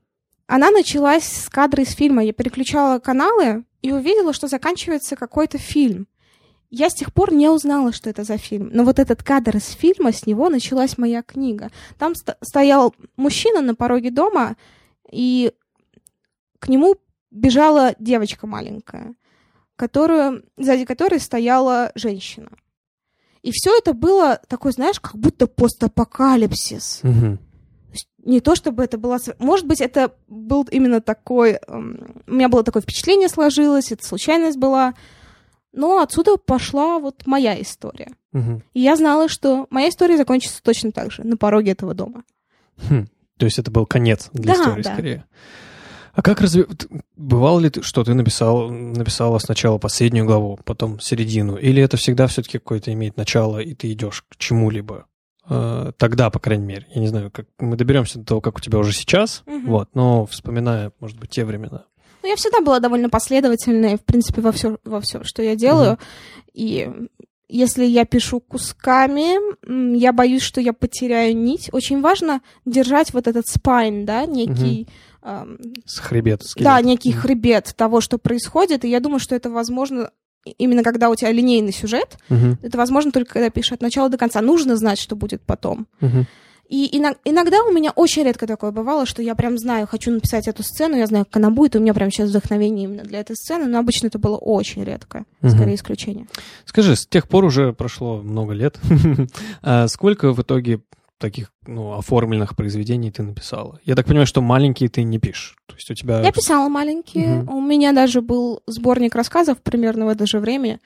S2: она началась с кадра из фильма. Я переключала каналы и увидела, что заканчивается какой-то фильм. Я с тех пор не узнала, что это за фильм. Но вот этот кадр из фильма, с него началась моя книга. Там стоял мужчина на пороге дома, и к нему бежала девочка маленькая, сзади которой стояла женщина. И все это было такое, знаешь, как будто постапокалипсис. Не то, чтобы это было... Может быть, это был именно такой... У меня было такое впечатление сложилось, это случайность была. Но отсюда пошла вот моя история. И я знала, что моя история закончится точно так же, на пороге этого дома.
S1: То есть это был конец для истории, скорее. А как бывало ли, что ты написала сначала последнюю главу, потом середину? Или это всегда все-таки какое-то имеет начало, и ты идешь к чему-либо? Тогда, по крайней мере. Я не знаю, как мы доберемся до того, как у тебя уже сейчас, но вспоминая, может быть, те времена.
S2: Ну, я всегда была довольно последовательной, в принципе, во все, что я делаю. И если я пишу кусками, я боюсь, что я потеряю нить. Очень важно держать вот этот спайн, да, некий...
S1: Хребет. Скелет.
S2: Да, некий хребет того, что происходит. И я думаю, что это возможно именно когда у тебя линейный сюжет. Это возможно только когда пишешь от начала до конца. Нужно знать, что будет потом. И иногда у меня очень редко такое бывало, что я прям знаю, хочу написать эту сцену, я знаю, как она будет, и у меня прям сейчас вдохновение именно для этой сцены, но обычно это было очень редко, скорее исключение.
S1: Скажи, с тех пор уже прошло много лет. Сколько в итоге таких, оформленных произведений ты написала? Я так понимаю, что маленькие ты не пишешь. То есть у тебя...
S2: Я писала маленькие. У меня даже был сборник рассказов примерно в это же время.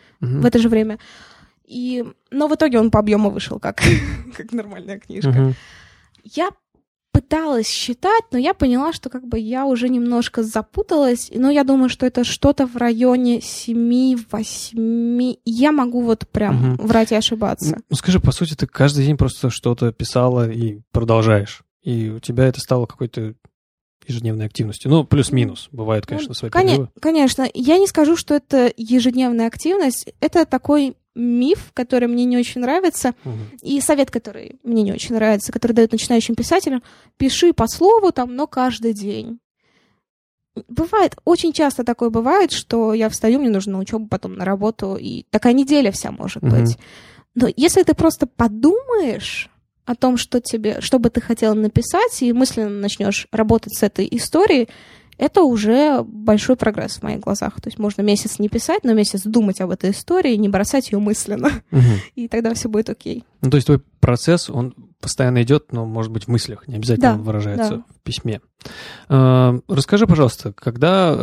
S2: Но в итоге он по объему вышел как нормальная книжка. Я пыталась считать, но я поняла, что я уже немножко запуталась. Но я думаю, что это что-то в районе 7-8. Я могу вот прям врать и ошибаться.
S1: Ну, скажи, по сути, ты каждый день просто что-то писала и продолжаешь. И у тебя это стало какой-то ежедневной активностью. Ну, плюс-минус. Бывает, конечно, свои перерывы.
S2: Конечно. Я не скажу, что это ежедневная активность. Это такой миф, который мне не очень нравится, и совет, который мне не очень нравится, который дают начинающим писателям: пиши по слову, но каждый день. Бывает, очень часто такое бывает, что я встаю, мне нужно на учебу, потом на работу, и такая неделя вся может быть. Но если ты просто подумаешь о том, что бы ты хотела написать, и мысленно начнешь работать с этой историей, это уже большой прогресс в моих глазах. То есть можно месяц не писать, но месяц думать об этой истории, не бросать ее мысленно. И тогда все будет окей.
S1: Ну, то есть твой процесс, он постоянно идет, но, может быть, в мыслях, не обязательно выражается в письме. Расскажи, пожалуйста, когда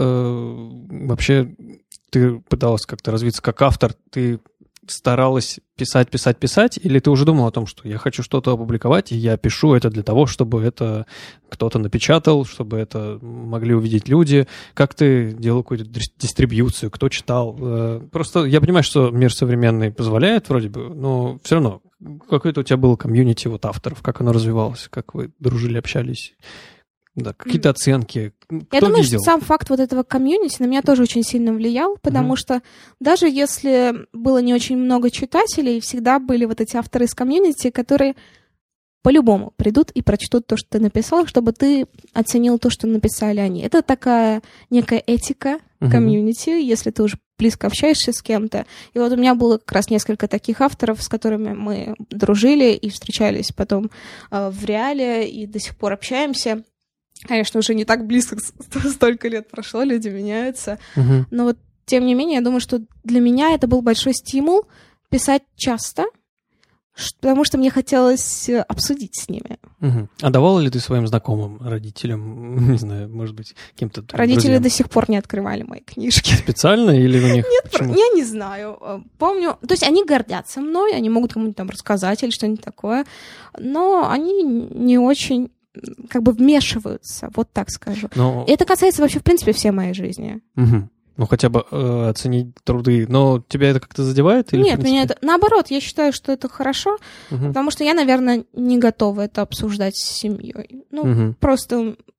S1: вообще ты пыталась как-то развиться как автор, ты старалась писать, или ты уже думала о том, что я хочу что-то опубликовать, и я пишу это для того, чтобы это кто-то напечатал, чтобы это могли увидеть люди? Как ты делал какую-то дистрибьюцию, кто читал? Просто я понимаю, что мир современный позволяет вроде бы, но все равно какое-то у тебя было комьюнити авторов, как оно развивалось, как вы дружили, общались? Да, какие-то оценки.
S2: Я думаю, что сам факт вот этого комьюнити на меня тоже очень сильно влиял, потому что даже если было не очень много читателей, всегда были вот эти авторы из комьюнити, которые по-любому придут и прочтут то, что ты написал, чтобы ты оценил то, что написали они. Это такая некая этика комьюнити, если ты уже близко общаешься с кем-то. И вот у меня было как раз несколько таких авторов, с которыми мы дружили и встречались потом в реале, и до сих пор общаемся. Конечно, уже не так близко, столько лет прошло, люди меняются. Но вот, тем не менее, я думаю, что для меня это был большой стимул писать часто, потому что мне хотелось обсудить с ними.
S1: А давала ли ты своим знакомым, родителям, не знаю, может быть, каким-то
S2: Родители
S1: друзьям?
S2: до сих пор не открывали мои книжки.
S1: Специально или у них?
S2: Нет, я не знаю. Помню, то есть они гордятся мной, они могут кому-нибудь там рассказать или что-нибудь такое, но они не очень вмешиваются, вот так скажу. И это касается вообще, в принципе, всей моей жизни.
S1: Ну, хотя бы оценить труды. Но тебя это как-то задевает? Или,
S2: нет, меня это... Наоборот, я считаю, что это хорошо, потому что я, наверное, не готова это обсуждать с семьей. Просто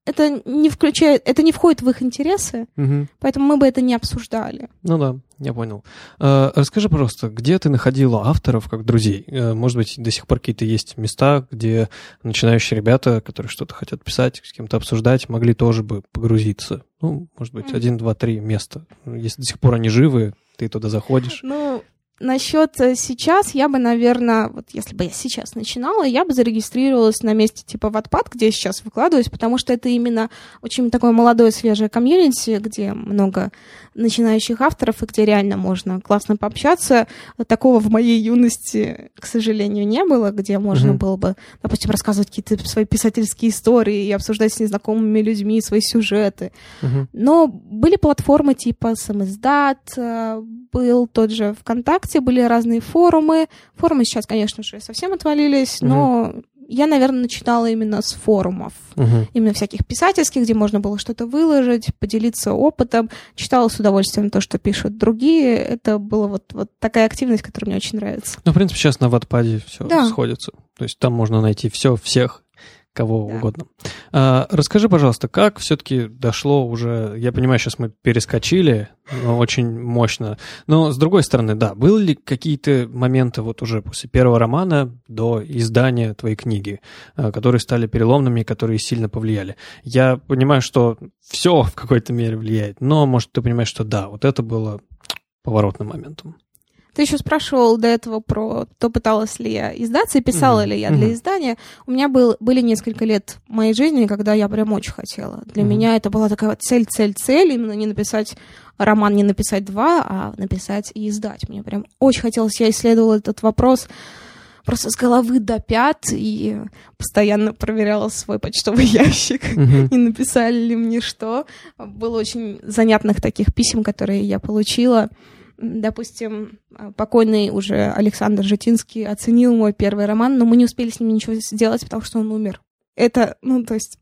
S2: это не входит в их интересы, поэтому мы бы это не обсуждали.
S1: Ну да, я понял. Расскажи, пожалуйста, где ты находила авторов как друзей? Может быть, до сих пор какие-то есть места, где начинающие ребята, которые что-то хотят писать, с кем-то обсуждать, могли тоже бы погрузиться? Ну, может быть, 1, 2, 3 места. Если до сих пор они живы, ты туда заходишь.
S2: Ну, насчет сейчас я бы, наверное, вот если бы я сейчас начинала, я бы зарегистрировалась на месте типа Wattpad, где я сейчас выкладываюсь, потому что это именно очень такое молодое, свежее комьюнити, где много начинающих авторов и где реально можно классно пообщаться. Такого в моей юности, к сожалению, не было, где можно было бы, допустим, рассказывать какие-то свои писательские истории и обсуждать с незнакомыми людьми свои сюжеты. Но были платформы типа Самиздат, был тот же ВКонтакте, были разные форумы. Форумы сейчас, конечно же, совсем отвалились, но я, наверное, начинала именно с форумов. Именно всяких писательских, где можно было что-то выложить, поделиться опытом. Читала с удовольствием то, что пишут другие. Это была вот такая активность, которая мне очень нравится.
S1: Ну, в принципе, сейчас на Wattpad все сходится. То есть там можно найти всех, кого угодно. Расскажи, пожалуйста, как все-таки дошло уже... Я понимаю, сейчас мы перескочили, но очень мощно. Но, с другой стороны, да, были ли какие-то моменты вот уже после первого романа до издания твоей книги, которые стали переломными, которые сильно повлияли? Я понимаю, что все в какой-то мере влияет, но, может, ты понимаешь, что да, вот это было поворотным моментом.
S2: Ты еще спрашивал до этого про то, пыталась ли я издаться и писала ли я для издания. У меня были несколько лет моей жизни, когда я прям очень хотела. Для меня это была такая вот цель, именно не написать роман, не написать 2, а написать и издать. Мне прям очень хотелось, я исследовала этот вопрос просто с головы до пят и постоянно проверяла свой почтовый ящик, не написали ли мне что. Было очень занятных таких писем, которые я получила. Допустим, покойный уже Александр Житинский оценил мой первый роман, но мы не успели с ним ничего сделать, потому что он умер. Это, то есть,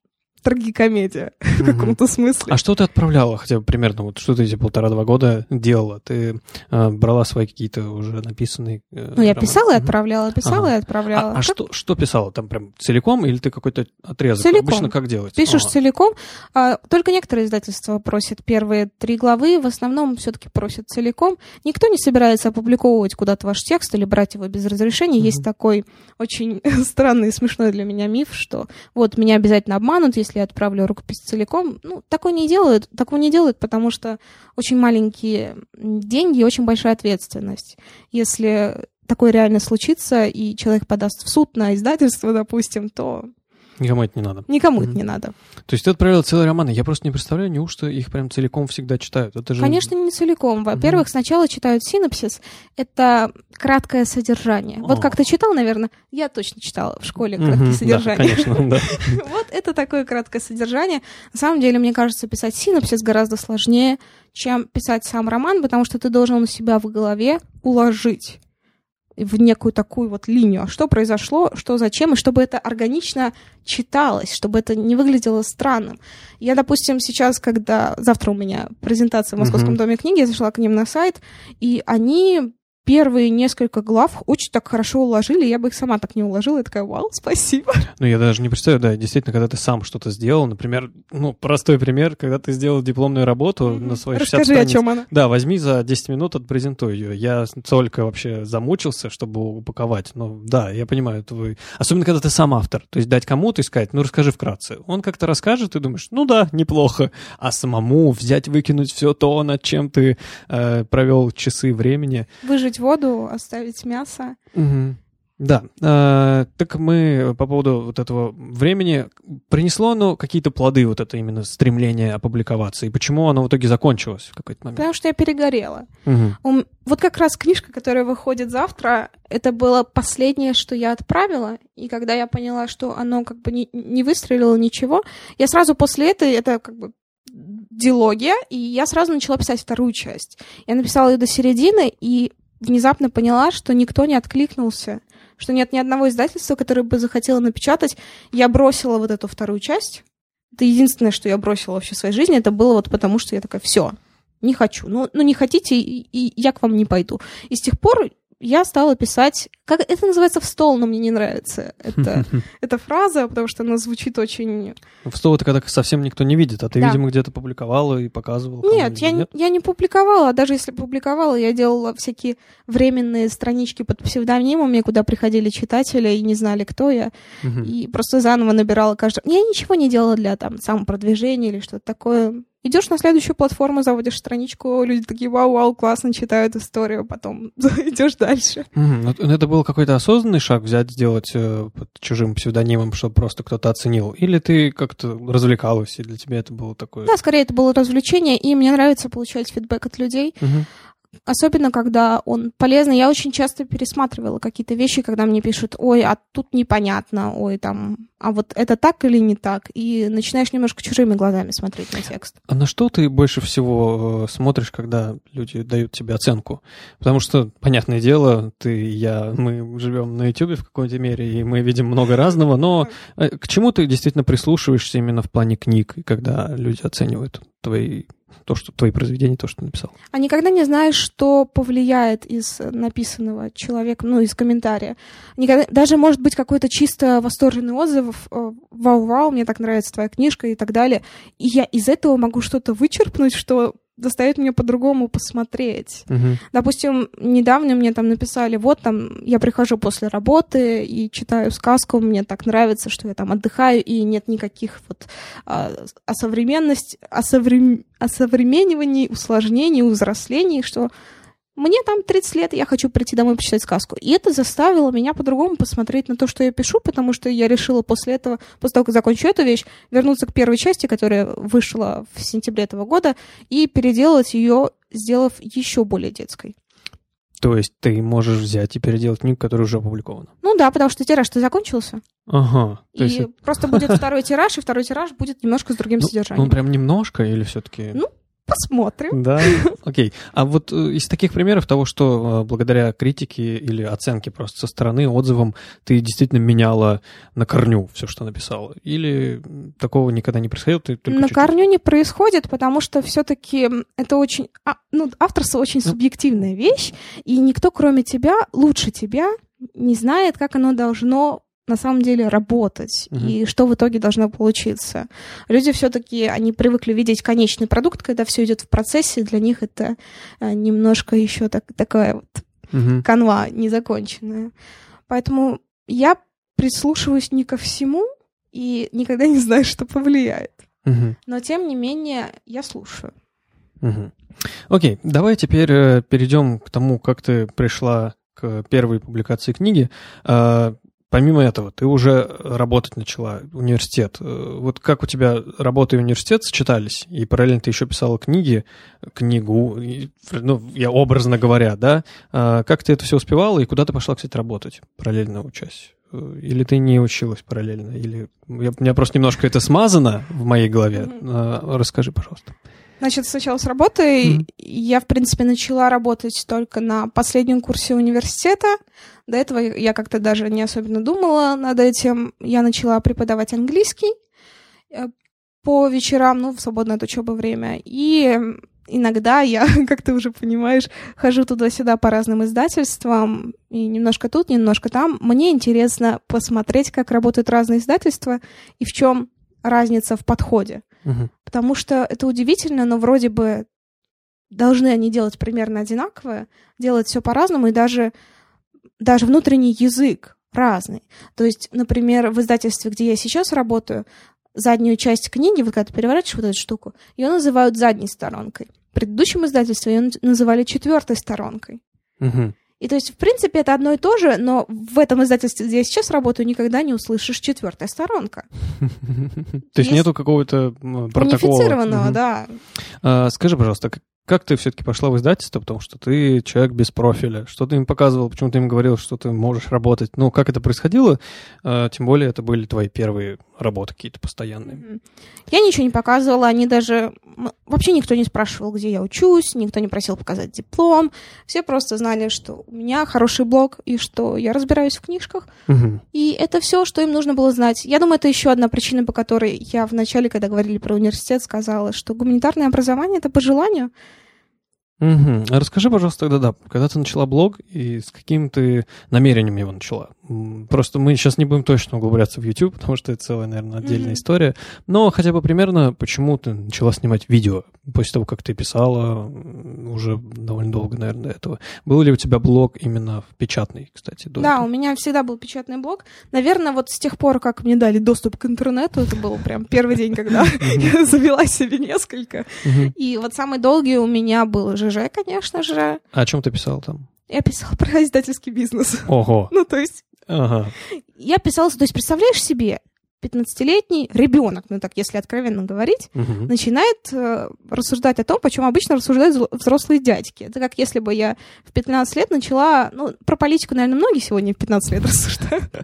S2: трагикомедия в каком-то смысле.
S1: А что ты отправляла хотя бы примерно? Вот что ты эти 1,5-2 года делала? Ты брала свои какие-то уже написанные
S2: Ну, я писала и отправляла, и отправляла.
S1: А что писала? Там прям целиком или ты какой-то отрезок?
S2: Целиком.
S1: Обычно как делать?
S2: Пишешь целиком. Только некоторые издательства просят первые 3 главы, в основном все-таки просят целиком. Никто не собирается опубликовывать куда-то ваш текст или брать его без разрешения. Есть такой очень странный и смешной для меня миф, что вот меня обязательно обманут, если я отправлю рукопись целиком. Такого не делают, потому что очень маленькие деньги и очень большая ответственность. Если такое реально случится, и человек подаст в суд на издательство, допустим, то...
S1: Никому это не надо.
S2: Никому это не надо.
S1: То есть ты отправила целые романы. Я просто не представляю, неужто их прям целиком всегда читают? Это же...
S2: Конечно, не целиком. Во-первых, сначала читают синопсис. Это краткое содержание. Вот как ты читал, наверное, я точно читала в школе краткие содержания.
S1: Да, конечно, да.
S2: Вот это такое краткое содержание. На самом деле, мне кажется, писать синопсис гораздо сложнее, чем писать сам роман, потому что ты должен у себя в голове уложить в некую такую вот линию, что произошло, что зачем, и чтобы это органично читалось, чтобы это не выглядело странным. Я, допустим, сейчас, когда завтра у меня презентация в Московском доме книги, я зашла к ним на сайт, и они первые несколько глав очень так хорошо уложили, я бы их сама так не уложила, я такая, вау, спасибо.
S1: Ну, я даже не представляю, да, действительно, когда ты сам что-то сделал, например, простой пример, когда ты сделал дипломную работу на свои 60 страниц.
S2: Расскажи, о чем она.
S1: Да, возьми за 10 минут, отпрезентуй ее. Я только вообще замучился, чтобы упаковать, но да, я понимаю твой... Особенно, когда ты сам автор, то есть дать кому-то и сказать, расскажи вкратце. Он как-то расскажет, и думаешь, да, неплохо, а самому взять, выкинуть все то, над чем ты провел часы времени.
S2: Выжать воду, оставить мясо.
S1: Да, так мы по поводу вот этого времени, принесло оно какие-то плоды, вот это именно стремление опубликоваться, и почему оно в итоге закончилось в какой-то момент?
S2: Потому что я перегорела. Вот как раз книжка, которая выходит завтра, это было последнее, что я отправила, и когда я поняла, что оно как бы не выстрелило ничего, я сразу после этого, это как бы дилогия, и я сразу начала писать вторую часть. Я написала ее до середины, и внезапно поняла, что никто не откликнулся, что нет ни одного издательства, которое бы захотело напечатать. Я бросила вот эту вторую часть. Это единственное, что я бросила вообще в своей жизни. Это было вот потому, что я такая, все, не хочу. Не хотите, и я к вам не пойду. И с тех пор я стала писать... Как это называется в стол, но мне не нравится эта фраза, потому что она звучит очень...
S1: В стол это когда совсем никто не видит, а ты, видимо, где-то публиковала и показывала.
S2: Нет, я не публиковала, а даже если публиковала, я делала всякие временные странички под псевдонимами, куда приходили читатели и не знали, кто я, и просто заново набирала каждый... Я ничего не делала для там самопродвижения или что-то такое. Идешь на следующую платформу, заводишь страничку, люди такие, вау, классно, читают историю, потом идешь дальше.
S1: Это был какой-то осознанный шаг взять, сделать под чужим псевдонимом, чтобы просто кто-то оценил? Или ты как-то развлекалась, и для тебя это было такое...
S2: Да, скорее это было развлечение, и мне нравится получать фидбэк от людей. Особенно, когда он полезный. Я очень часто пересматривала какие-то вещи, когда мне пишут, ой, а тут непонятно, ой, там, а вот это так или не так? И начинаешь немножко чужими глазами смотреть на текст.
S1: А на что ты больше всего смотришь, когда люди дают тебе оценку? Потому что, понятное дело, ты и я, мы живем на YouTube в какой-то мере, и мы видим много разного, но к чему ты действительно прислушиваешься именно в плане книг, когда люди оценивают твои произведения, то, что ты написал? А
S2: никогда не знаешь, что повлияет из написанного человеком, из комментария. Даже может быть какой-то чисто восторженный отзыв, вау, мне так нравится твоя книжка и так далее. И я из этого могу что-то вычерпнуть, что заставит меня по-другому посмотреть. Допустим, недавно мне там написали, вот там я прихожу после работы и читаю сказку, мне так нравится, что я там отдыхаю, и нет никаких вот осовремениваний, усложнений, взрослений, что мне там 30 лет, я хочу прийти домой почитать сказку. И это заставило меня по-другому посмотреть на то, что я пишу, потому что я решила после этого, после того, как закончу эту вещь, вернуться к первой части, которая вышла в сентябре этого года, и переделать ее, сделав еще более детской.
S1: То есть ты можешь взять и переделать книгу, которая уже опубликована?
S2: Ну да, потому что тираж-то закончился.
S1: Ага.
S2: И просто будет второй тираж, и второй тираж будет немножко с другим содержанием.
S1: Ну, прям немножко или все-таки...
S2: Посмотрим.
S1: Да, окей. А вот из таких примеров того, что благодаря критике или оценке просто со стороны, отзывам, ты действительно меняла на корню все, что написала? Или такого никогда не происходило?
S2: На корню не происходит, потому что все-таки это очень... авторство очень субъективная вещь, и никто, кроме тебя, лучше тебя, не знает, как оно должно на самом деле работать, и что в итоге должно получиться. Люди все-таки, они привыкли видеть конечный продукт, когда все идет в процессе, для них это немножко еще такая вот канва незаконченная. Поэтому я прислушиваюсь не ко всему и никогда не знаю, что повлияет. Но, тем не менее, я слушаю.
S1: Окей, давай теперь перейдем к тому, как ты пришла к первой публикации книги. Помимо этого, ты уже работать начала, университет. Вот как у тебя работа и университет сочетались? И параллельно ты еще писала книгу, я образно говоря, да? Как ты это все успевала и куда ты пошла, кстати, работать, параллельно учась? Или ты не училась параллельно? Или у меня просто немножко это смазано в моей голове. Расскажи, пожалуйста.
S2: Значит, сначала с работы я, в принципе, начала работать только на последнем курсе университета. До этого я как-то даже не особенно думала над этим. Я начала преподавать английский по вечерам, в свободное от учебы время. И иногда я, как ты уже понимаешь, хожу туда-сюда по разным издательствам. И немножко тут, немножко там. Мне интересно посмотреть, как работают разные издательства и в чем разница в подходе. Потому что это удивительно, но вроде бы должны они делать примерно одинаковое, делать все по-разному, и даже внутренний язык разный. То есть, например, в издательстве, где я сейчас работаю, заднюю часть книги, вот когда ты переворачиваешь вот эту штуку, ее называют задней сторонкой. В предыдущем издательстве ее называли четвертой сторонкой. И то есть, в принципе, это одно и то же, но в этом издательстве, где я сейчас работаю, никогда не услышишь четвертая сторонка.
S1: То есть нету какого-то протокола?
S2: Унифицированного, да.
S1: Скажи, пожалуйста, как ты все-таки пошла в издательство, потому что ты человек без профиля? Что ты им показывал, почему ты им говорил, что ты можешь работать? Как это происходило? Тем более, это были твои первые работы какие-то постоянные.
S2: Я ничего не показывала, они даже... Вообще никто не спрашивал, где я учусь, никто не просил показать диплом. Все просто знали, что у меня хороший блог и что я разбираюсь в книжках. И это все, что им нужно было знать. Я думаю, это еще одна причина, по которой я вначале, когда говорили про университет, сказала, что гуманитарное образование — это по желанию.
S1: Угу. Расскажи, пожалуйста, тогда, когда ты начала блог и с каким ты намерением его начала? Просто мы сейчас не будем точно углубляться в YouTube, потому что это целая, наверное, отдельная история. Но хотя бы примерно, почему ты начала снимать видео после того, как ты писала уже довольно долго, наверное, до этого. Был ли у тебя блог именно печатный, кстати, до этого?
S2: У меня всегда был печатный блог. Наверное, вот с тех пор, как мне дали доступ к интернету, это был прям первый день, когда я завела себе несколько. И вот самый долгий у меня был ЖЖ, конечно же.
S1: А о чем ты писала там?
S2: Я писала про издательский бизнес.
S1: Ого!
S2: Ну, то есть... Я писала, то есть, представляешь себе, 15-летний ребенок, ну так, если откровенно говорить, начинает рассуждать о том, почему обычно рассуждают взрослые дядьки. Это как если бы я в 15 лет начала... Ну, про политику, наверное, многие сегодня в 15 лет рассуждают.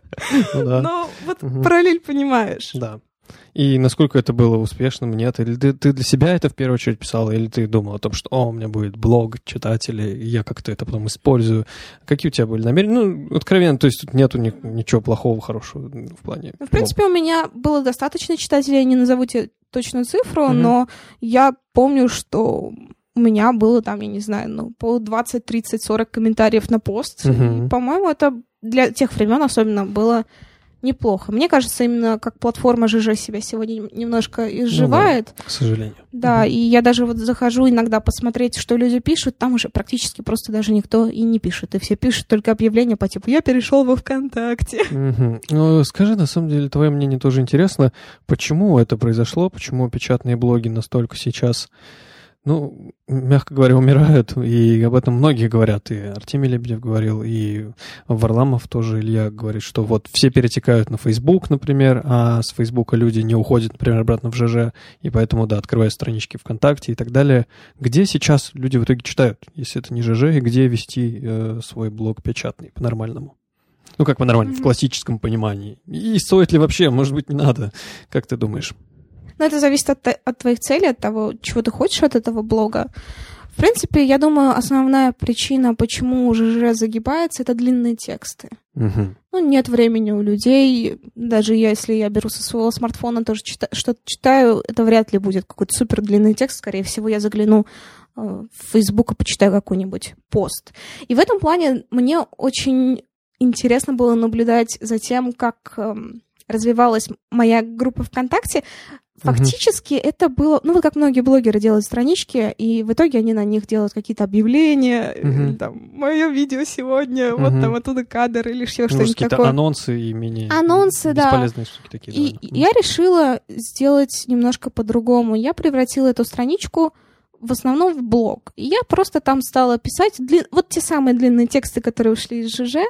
S2: Но вот параллель понимаешь.
S1: Да. И насколько это было успешным, нет? Или ты для себя это в первую очередь писала, или ты думала о том, что у меня будет блог читателей, и я как-то это потом использую? Какие у тебя были намерения? Ну, откровенно, то есть тут нету ничего плохого, хорошего в плане.
S2: В принципе, у меня было достаточно читателей, я не назову тебе точную цифру, но я помню, что у меня было там, я не знаю, по 20, 30, 40 комментариев на пост. И, по-моему, это для тех времен особенно было неплохо. Мне кажется, именно как платформа ЖЖ себя сегодня немножко изживает.
S1: К сожалению.
S2: Да, и я даже вот захожу иногда посмотреть, что люди пишут, там уже практически просто даже никто и не пишет. И все пишут только объявления по типу «Я перешел во ВКонтакте».
S1: Ну, скажи, на самом деле, твое мнение тоже интересно. Почему это произошло? Почему печатные блоги настолько сейчас... Ну, мягко говоря, умирают, и об этом многие говорят, и Артемий Лебедев говорил, и Варламов тоже, Илья, говорит, что вот все перетекают на Facebook, например, а с Фейсбука люди не уходят, например, обратно в ЖЖ, и поэтому, да, открывают странички ВКонтакте и так далее. Где сейчас люди в итоге читают, если это не ЖЖ, и где вести свой блог печатный по-нормальному? Ну, как по-нормальному, в классическом понимании. И стоит ли вообще, может быть, не надо? Как ты думаешь?
S2: Но это зависит от твоих целей, от того, чего ты хочешь от этого блога. В принципе, я думаю, основная причина, почему ЖЖ загибается, это длинные тексты. Ну, нет времени у людей. Даже если я беру со своего смартфона, тоже что-то читаю, это вряд ли будет какой-то супер длинный текст. Скорее всего, я загляну в Facebook и почитаю какой-нибудь пост. И в этом плане мне очень интересно было наблюдать за тем, как развивалась моя группа ВКонтакте. Фактически это было, ну, вот как многие блогеры делают странички, и в итоге они на них делают какие-то объявления, или, там, мое видео сегодня, вот там оттуда кадр, или еще что-нибудь
S1: какие-то
S2: такое.
S1: Анонсы и менее
S2: Анонсы,
S1: бесполезные штуки такие.
S2: И я решила сделать немножко по-другому. Я превратила эту страничку в основном в блог. И я просто там стала писать вот те самые длинные тексты, которые ушли из ЖЖ,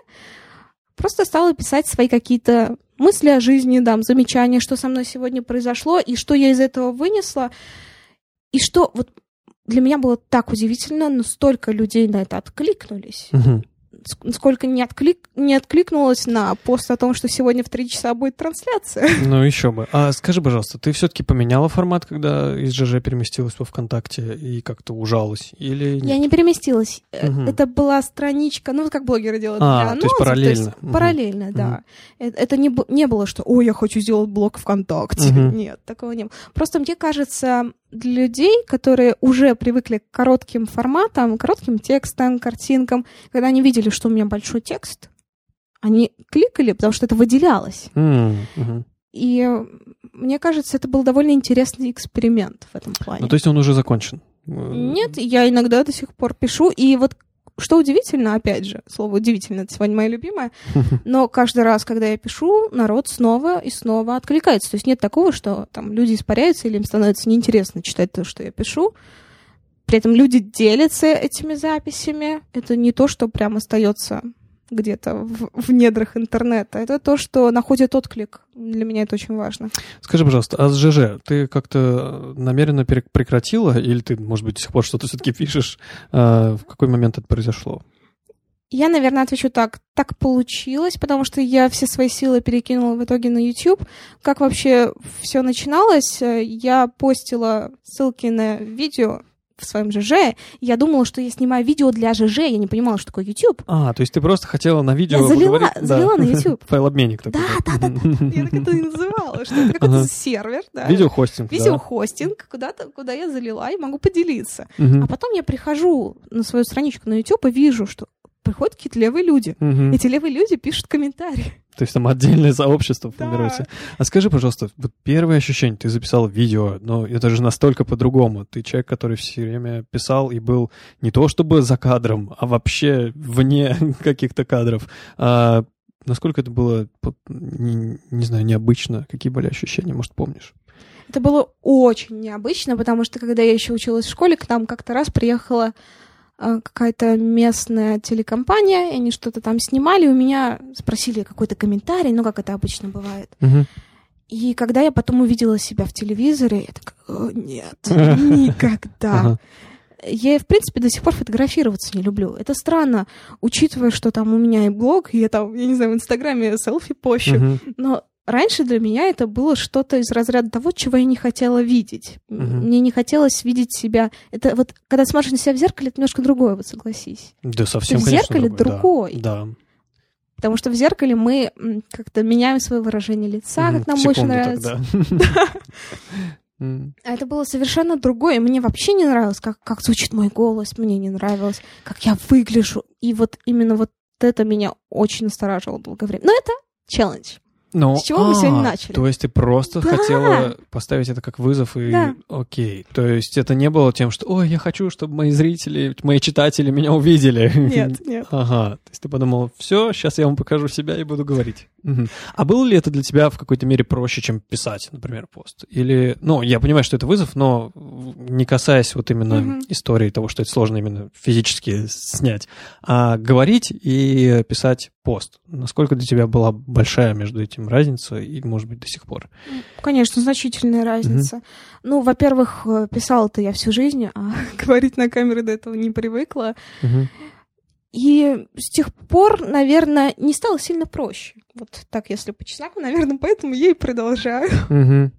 S2: просто стала писать свои какие-то мысли о жизни, замечания, что со мной сегодня произошло, и что я из этого вынесла, и что вот для меня было так удивительно, но столько людей на это откликнулись. Сколько не откликнулось на пост о том, что сегодня в 3 часа будет трансляция.
S1: Ну, еще бы. А скажи, пожалуйста, ты все-таки поменяла формат, когда из ЖЖ переместилась во ВКонтакте и как-то ужалась? Или нет?
S2: Я не переместилась. Это была страничка, ну, вот как блогеры делают для анонсов.
S1: То есть параллельно.
S2: То есть параллельно, да. Это не было, что «Ой, я хочу сделать блог ВКонтакте». Нет, такого не было. Просто мне кажется, для людей, которые уже привыкли к коротким форматам, коротким текстам, картинкам, когда они видели, что у меня большой текст, они кликали, потому что это выделялось. И мне кажется, это был довольно интересный эксперимент в этом плане.
S1: Ну, то есть он уже закончен?
S2: Нет, я иногда до сих пор пишу, и вот что удивительно, опять же, слово «удивительно» — это сегодня мое любимое, но каждый раз, когда я пишу, народ снова и снова откликается. То есть нет такого, что там люди испаряются или им становится неинтересно читать то, что я пишу. При этом люди делятся этими записями. Это не то, что прям остается где-то в недрах интернета. Это то, что находит отклик. Для меня это очень важно.
S1: Скажи, пожалуйста, а с ЖЖ ты как-то намеренно прекратила? Или ты, может быть, до сих пор что-то все-таки пишешь? В какой момент это произошло?
S2: Я, наверное, отвечу так. Так получилось, потому что я все свои силы перекинула в итоге на YouTube. Как вообще все начиналось? Я постила ссылки на видео, в своем ЖЖ. Я думала, что я снимаю видео для ЖЖ, я не понимала, что такое YouTube.
S1: То есть ты просто хотела на видео...
S2: Я залила на YouTube.
S1: Файлообменник такой.
S2: Да. Я так это и называла, что это какой-то сервер.
S1: Видеохостинг.
S2: Видеохостинг, куда я залила и могу поделиться. А потом я прихожу на свою страничку на YouTube и вижу, что приходят какие-то левые люди. Эти левые люди пишут комментарии.
S1: То есть там отдельное сообщество формируется. А скажи, пожалуйста, вот первое ощущение, ты записал видео, но это же настолько по-другому. Ты человек, который все время писал и был не то чтобы за кадром, а вообще вне каких-то кадров. Насколько это было, не знаю, необычно? Какие были ощущения, может, помнишь?
S2: Это было очень необычно, потому что, когда я еще училась в школе, к нам как-то раз приехала какая-то местная телекомпания, и они что-то там снимали, у меня спросили какой-то комментарий, как это обычно бывает. И когда я потом увидела себя в телевизоре, я такая: нет, никогда. Я, в принципе, до сих пор фотографироваться не люблю. Это странно, учитывая, что там у меня и блог, и я там, я не знаю, в Инстаграме селфи пощу, но раньше для меня это было что-то из разряда того, чего я не хотела видеть. Мне не хотелось видеть себя. Это вот, когда смотришь на себя в зеркале, это немножко другое, вот согласись.
S1: Да, совсем,
S2: в зеркале другой.
S1: Да.
S2: Потому что в зеркале мы как-то меняем свое выражение лица, как нам больше нравится. А это было совершенно другое. И мне вообще не нравилось, как звучит мой голос. Мне не нравилось, как я выгляжу. И вот именно вот это меня очень настораживало долгое время. Но это челлендж. С чего мы сегодня начали?
S1: То есть ты просто хотела поставить это как вызов и окей. То есть это не было тем, что ой, я хочу, чтобы мои зрители, мои читатели меня увидели.
S2: Нет.
S1: Ага. То есть ты подумал, все, сейчас я вам покажу себя и буду говорить. А было ли это для тебя в какой-то мере проще, чем писать, например, пост? Или, я понимаю, что это вызов, но не касаясь вот именно истории того, что это сложно именно физически снять, а говорить и писать пост. Насколько для тебя была большая между этим разница и, может быть, до сих пор?
S2: Конечно, значительная разница. Во-первых, писала-то я всю жизнь, а говорить на камеру до этого не привыкла. И с тех пор, наверное, не стало сильно проще. Вот так, если по чесноку, наверное, поэтому я и продолжаю.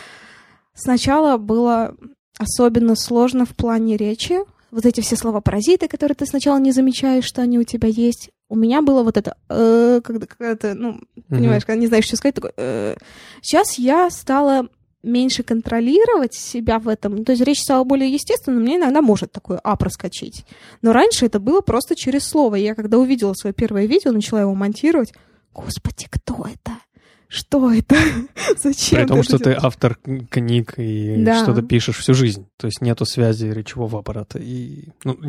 S2: Сначала было особенно сложно в плане речи. Вот эти все слова-паразиты, которые ты сначала не замечаешь, что они у тебя есть. У меня было вот это, когда ты, понимаешь, когда не знаешь, что сказать, такое. Сейчас я стала меньше контролировать себя в этом. То есть речь стала более естественной, мне иногда может такое проскочить. Но раньше это было просто через слово. Я когда увидела свое первое видео, начала его монтировать. Господи, кто это? Что это? Зачем?
S1: При том, что ты автор книг и что-то пишешь всю жизнь. То есть нету связи речевого аппарата. И,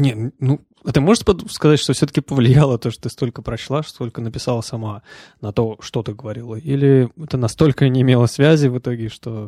S1: а ты можешь сказать, что все-таки повлияло то, что ты столько прочла, столько написала сама на то, что ты говорила? Или это настолько не имело связи в итоге, что...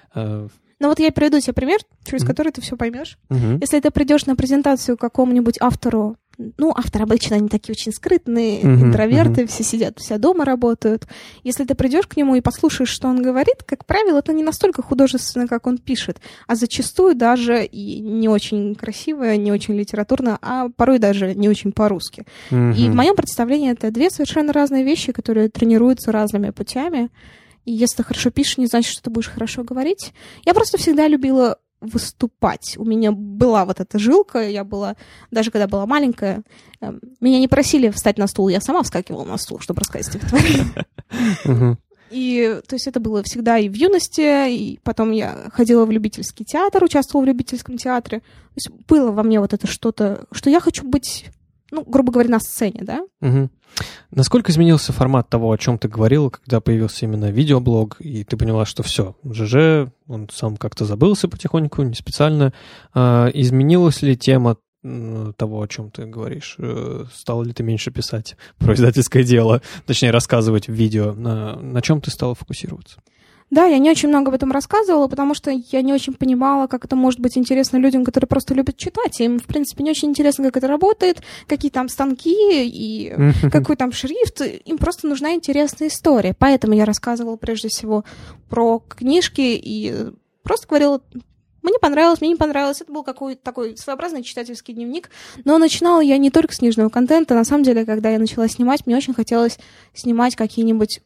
S2: Вот я приведу тебе пример, через который ты все поймешь. Если ты придешь на презентацию к какому-нибудь автору, авторы обычно они такие очень скрытные, интроверты, все сидят, все дома работают. Если ты придешь к нему и послушаешь, что он говорит, как правило, это не настолько художественно, как он пишет, а зачастую даже и не очень красиво, не очень литературно, а порой даже не очень по-русски. И в моем представлении это две совершенно разные вещи, которые тренируются разными путями. И если ты хорошо пишешь, не значит, что ты будешь хорошо говорить. Я просто всегда любила выступать. У меня была вот эта жилка, даже когда была маленькая, меня не просили встать на стул, я сама вскакивала на стул, чтобы рассказать стихотворение. И, то есть, это было всегда и в юности, и потом я ходила в любительский театр, участвовала в любительском театре. То есть, было во мне вот это что-то, что я хочу быть, грубо говоря, на сцене, да?
S1: Насколько изменился формат того, о чем ты говорила, когда появился именно видеоблог, и ты поняла, что все, ЖЖ, он сам как-то забылся потихоньку, не специально. Изменилась ли тема того, о чем ты говоришь? Стала ли ты меньше писать про издательское дело, точнее, рассказывать в видео? На чем ты стала фокусироваться?
S2: Да, я не очень много об этом рассказывала, потому что я не очень понимала, как это может быть интересно людям, которые просто любят читать. Им, в принципе, не очень интересно, как это работает, какие там станки и какой там шрифт. Им просто нужна интересная история. Поэтому я рассказывала прежде всего про книжки и просто говорила: мне понравилось, мне не понравилось. Это был какой-то такой своеобразный читательский дневник. Но начинала я не только с книжного контента. На самом деле, когда я начала снимать, мне очень хотелось снимать какие-нибудь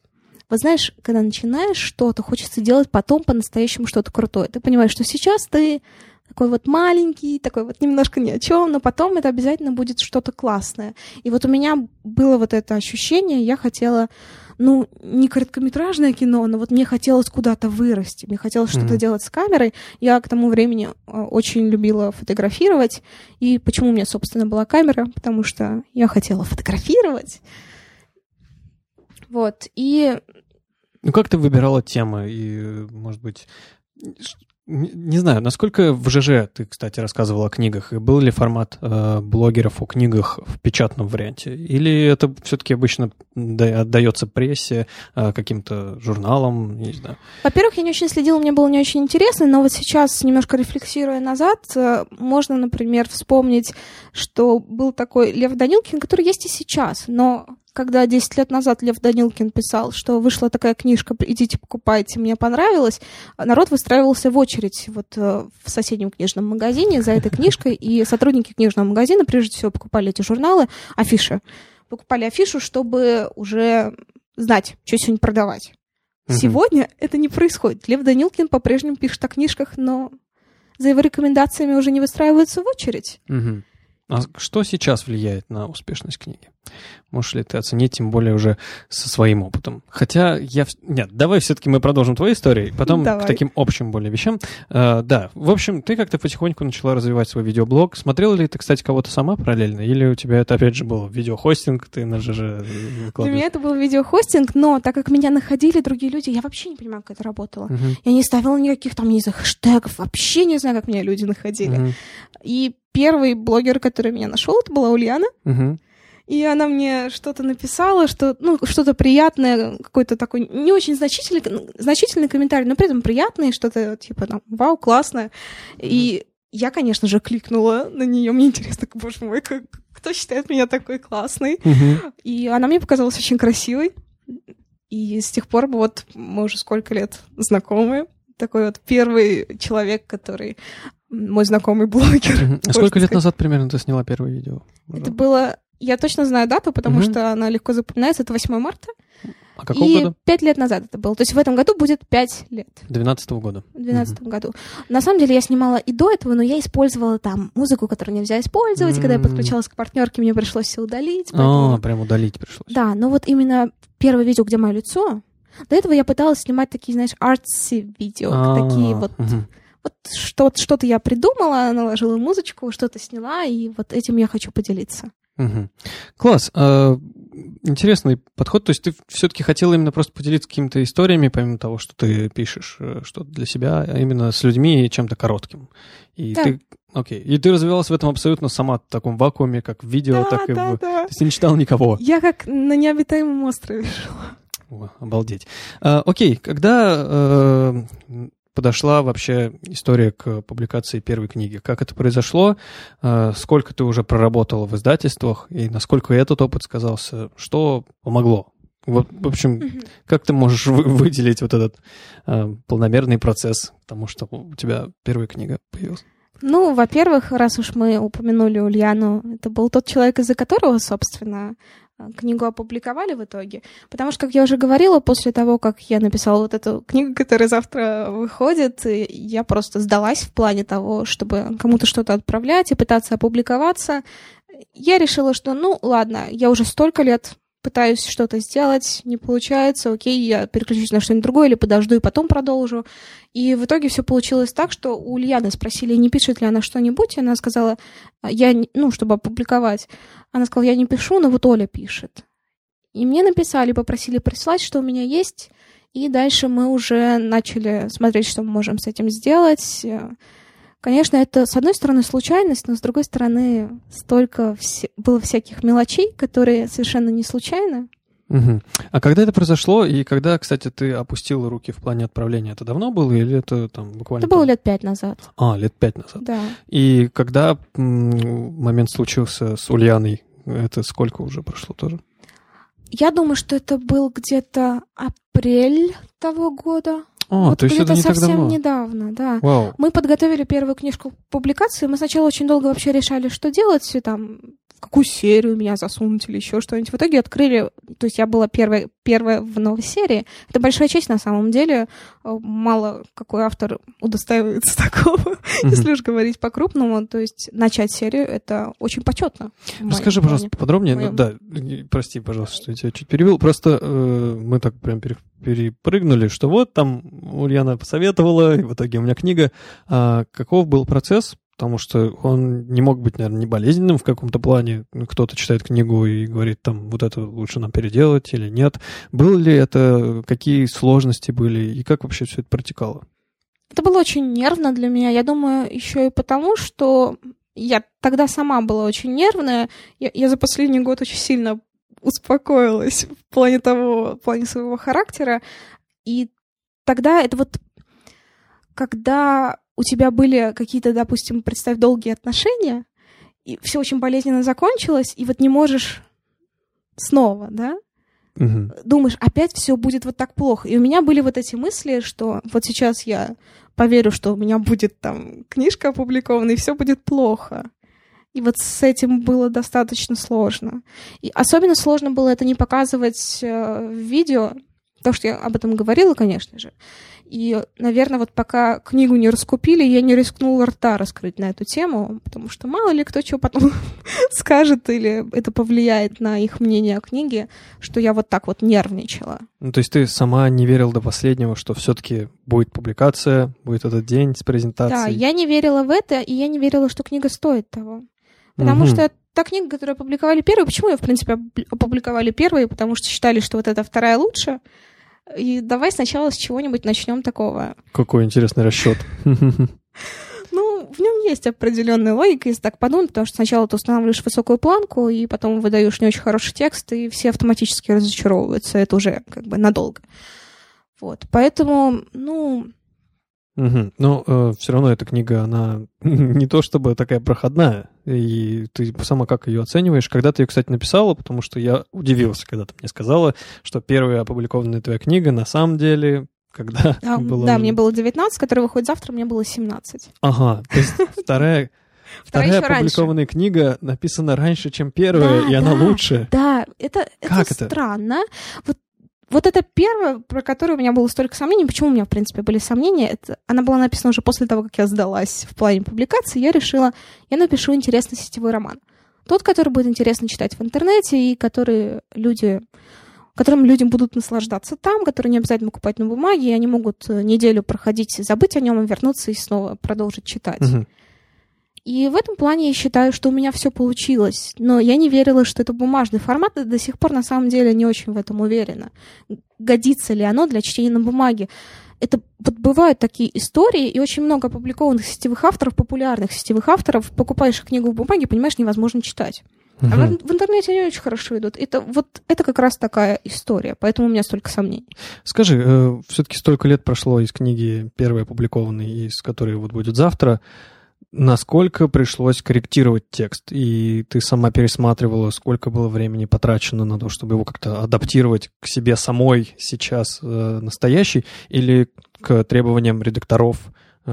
S2: Вот знаешь, когда начинаешь что-то, хочется делать потом по-настоящему что-то крутое. Ты понимаешь, что сейчас ты такой вот маленький, такой вот немножко ни о чем, но потом это обязательно будет что-то классное. И вот у меня было вот это ощущение, я хотела, не короткометражное кино, но вот мне хотелось куда-то вырасти, мне хотелось что-то делать с камерой. Я к тому времени очень любила фотографировать. И почему у меня, собственно, была камера? Потому что я хотела фотографировать. Вот, и...
S1: Как ты выбирала темы? И, может быть... Не знаю, насколько в ЖЖ ты, кстати, рассказывала о книгах, и был ли формат блогеров о книгах в печатном варианте? Или это все-таки обычно отдается прессе, каким-то журналам, не знаю?
S2: Во-первых, я не очень следила, мне было не очень интересно, но вот сейчас, немножко рефлексируя назад, можно, например, вспомнить, что был такой Лев Данилкин, который есть и сейчас, но... Когда 10 лет назад Лев Данилкин писал, что вышла такая книжка, идите покупайте, мне понравилось, народ выстраивался в очередь вот в соседнем книжном магазине за этой книжкой, и сотрудники книжного магазина прежде всего покупали эти журналы, афиши. Покупали афишу, чтобы уже знать, что сегодня продавать. Сегодня это не происходит. Лев Данилкин по-прежнему пишет о книжках, но за его рекомендациями уже не выстраиваются в очередь.
S1: А что сейчас влияет на успешность книги? Можешь ли ты оценить, тем более уже со своим опытом? Хотя Нет, давай все-таки мы продолжим твою историю, потом к таким общим более вещам. Да, в общем, ты как-то потихоньку начала развивать свой видеоблог. Смотрела ли ты, кстати, кого-то сама параллельно? Или у тебя это, опять же, был видеохостинг, ты на ЖЖ выкладываешь?
S2: Для меня это был видеохостинг, но так как меня находили другие люди, я вообще не понимаю, как это работало. Я не ставила никаких там, не знаю, хэштегов, вообще не знаю, как меня люди находили. И первый блогер, который меня нашел, это была Ульяна. И она мне что-то написала, что, что-то приятное, какой-то такой не очень значительный комментарий, но при этом приятный, что-то типа там, вау, классно. И я, конечно же, кликнула на нее. Мне интересно, боже мой, кто считает меня такой классной? И она мне показалась очень красивой. И с тех пор мы уже сколько лет знакомы. Такой вот первый человек, который мой знакомый блогер.
S1: А сколько лет назад примерно ты сняла первое видео?
S2: Это было... Я точно знаю дату, потому что она легко запоминается. Это 8 марта.
S1: А какого года?
S2: 5 лет назад это было. То есть в этом году будет 5 лет.
S1: 12-го года.
S2: В 12 году. На самом деле я снимала и до этого, но я использовала там музыку, которую нельзя использовать. Когда я подключалась к партнерке, мне пришлось все удалить. Поэтому...
S1: прям удалить пришлось.
S2: Да, но вот именно первое видео, где мое лицо, до этого я пыталась снимать такие, знаешь, artsy видео. Такие вот... Вот что-то я придумала, наложила музычку, что-то сняла, и вот этим я хочу поделиться.
S1: Класс. Интересный подход. То есть ты все-таки хотела именно просто поделиться какими-то историями, помимо того, что ты пишешь что-то для себя, а именно с людьми и чем-то коротким. И
S2: да.
S1: И ты развивалась в этом абсолютно сама, в таком вакууме, как в видео, так и в... То есть ты не читала никого.
S2: Я как на необитаемом острове жила.
S1: О, обалдеть. Окей, когда... подошла вообще история к публикации первой книги? Как это произошло? Сколько ты уже проработала в издательствах? И насколько этот опыт сказался? Что помогло? Вот, в общем, как ты можешь выделить вот этот планомерный процесс, потому что у тебя первая книга появилась?
S2: Во-первых, раз уж мы упомянули Ульяну, это был тот человек, из-за которого, собственно, книгу опубликовали в итоге. Потому что, как я уже говорила, после того, как я написала вот эту книгу, которая завтра выходит, я просто сдалась в плане того, чтобы кому-то что-то отправлять и пытаться опубликоваться. Я решила, что, ладно, я уже столько лет пытаюсь что-то сделать, не получается, окей, я переключусь на что-нибудь другое или подожду и потом продолжу. И в итоге все получилось так, что у Ульяны спросили, не пишет ли она что-нибудь, и она сказала, чтобы опубликовать. Она сказала, я не пишу, но вот Оля пишет. И мне написали, попросили прислать, что у меня есть, и дальше мы уже начали смотреть, что мы можем с этим сделать. Конечно, это, с одной стороны, случайность, но с другой стороны, столько было всяких мелочей, которые совершенно не случайны.
S1: А когда это произошло, и когда, кстати, ты опустила руки в плане отправления, это давно было или это там буквально...
S2: Это было лет 5 назад.
S1: Лет 5 назад.
S2: Да.
S1: И когда момент случился с Ульяной, это сколько уже прошло тоже?
S2: Я думаю, что это был где-то апрель того года.
S1: То есть это не так давно?
S2: Совсем недавно, да.
S1: Вау.
S2: Мы подготовили первую книжку к публикации. Мы сначала очень долго вообще решали, что делать. Там в какую серию меня засунуть или еще что-нибудь. В итоге открыли, то есть я была первая в новой серии. Это большая честь на самом деле. Мало какой автор удостаивается такого, если уж говорить по-крупному. То есть начать серию — это очень почетно.
S1: Расскажи, пожалуйста, поподробнее. Да, прости, пожалуйста, что я тебя чуть перебил. Просто мы так прям перепрыгнули, что вот там Ульяна посоветовала, и в итоге у меня книга. Каков был процесс? Потому что он не мог быть, наверное, не болезненным в каком-то плане. Кто-то читает книгу и говорит, там, вот это лучше нам переделать или нет. Было ли это, какие сложности были и как вообще все это протекало?
S2: Это было очень нервно для меня. Я думаю, еще и потому, что я тогда сама была очень нервная. Я за последний год очень сильно успокоилась в плане своего характера. И тогда это вот, когда у тебя были какие-то, допустим, представь, долгие отношения, и все очень болезненно закончилось, и вот не можешь снова, да? Угу. Думаешь, опять все будет вот так плохо. И у меня были вот эти мысли, что вот сейчас я поверю, что у меня будет там книжка опубликована, и все будет плохо. И вот с этим было достаточно сложно. И особенно сложно было это не показывать в видео, потому что я об этом говорила, конечно же. И, наверное, вот пока книгу не раскупили, я не рискнула рта раскрыть на эту тему, потому что мало ли кто чего потом скажет, или это повлияет на их мнение о книге, что я вот так вот нервничала.
S1: Ну, то есть ты сама не верила до последнего, что все-таки будет публикация, будет этот день с презентацией?
S2: Да, я не верила в это, и я не верила, что книга стоит того. Потому что та книга, которую опубликовали первой, почему ее, в принципе, опубликовали первой? Потому что считали, что вот эта вторая лучше. И давай сначала с чего-нибудь начнем такого.
S1: Какой интересный расчет.
S2: Ну, в нем есть определенная логика, если так подумать, потому что сначала ты устанавливаешь высокую планку, и потом выдаешь не очень хороший текст, и все автоматически разочаровываются. Это уже как бы надолго. Вот. Поэтому,
S1: Но все равно эта книга, она не то чтобы такая проходная, и ты сама как ее оцениваешь? Когда ты ее, кстати, написала, потому что я удивился, когда ты мне сказала, что первая опубликованная твоя книга на самом деле, когда была...
S2: Да, мне было 19, которая выходит завтра, мне было 17.
S1: Ага, то есть вторая опубликованная книга написана раньше, чем первая, и она лучше.
S2: Да, это странно. Вот это первое, про которое у меня было столько сомнений. Почему у меня, в принципе, были сомнения? Она была написана уже после того, как я сдалась в плане публикации. Я решила, я напишу интересный сетевой роман. Тот, который будет интересно читать в интернете, и которым людям будут наслаждаться там, который не обязательно покупать на бумаге, и они могут неделю проходить, забыть о нем и вернуться и снова продолжить читать. Угу. И в этом плане я считаю, что у меня все получилось. Но я не верила, что это бумажный формат, и до сих пор на самом деле не очень в этом уверена. Годится ли оно для чтения на бумаге? Это вот бывают такие истории, и очень много опубликованных сетевых авторов, популярных сетевых авторов, покупаешь книгу в бумаге, понимаешь, невозможно читать. А в интернете они очень хорошо идут. Это как раз такая история, поэтому у меня столько сомнений.
S1: Скажи, все-таки столько лет прошло из книги первой опубликованной, из которой вот будет завтра. Насколько пришлось корректировать текст? И ты сама пересматривала, сколько было времени потрачено на то, чтобы его как-то адаптировать к себе самой сейчас настоящей, или к требованиям редакторов?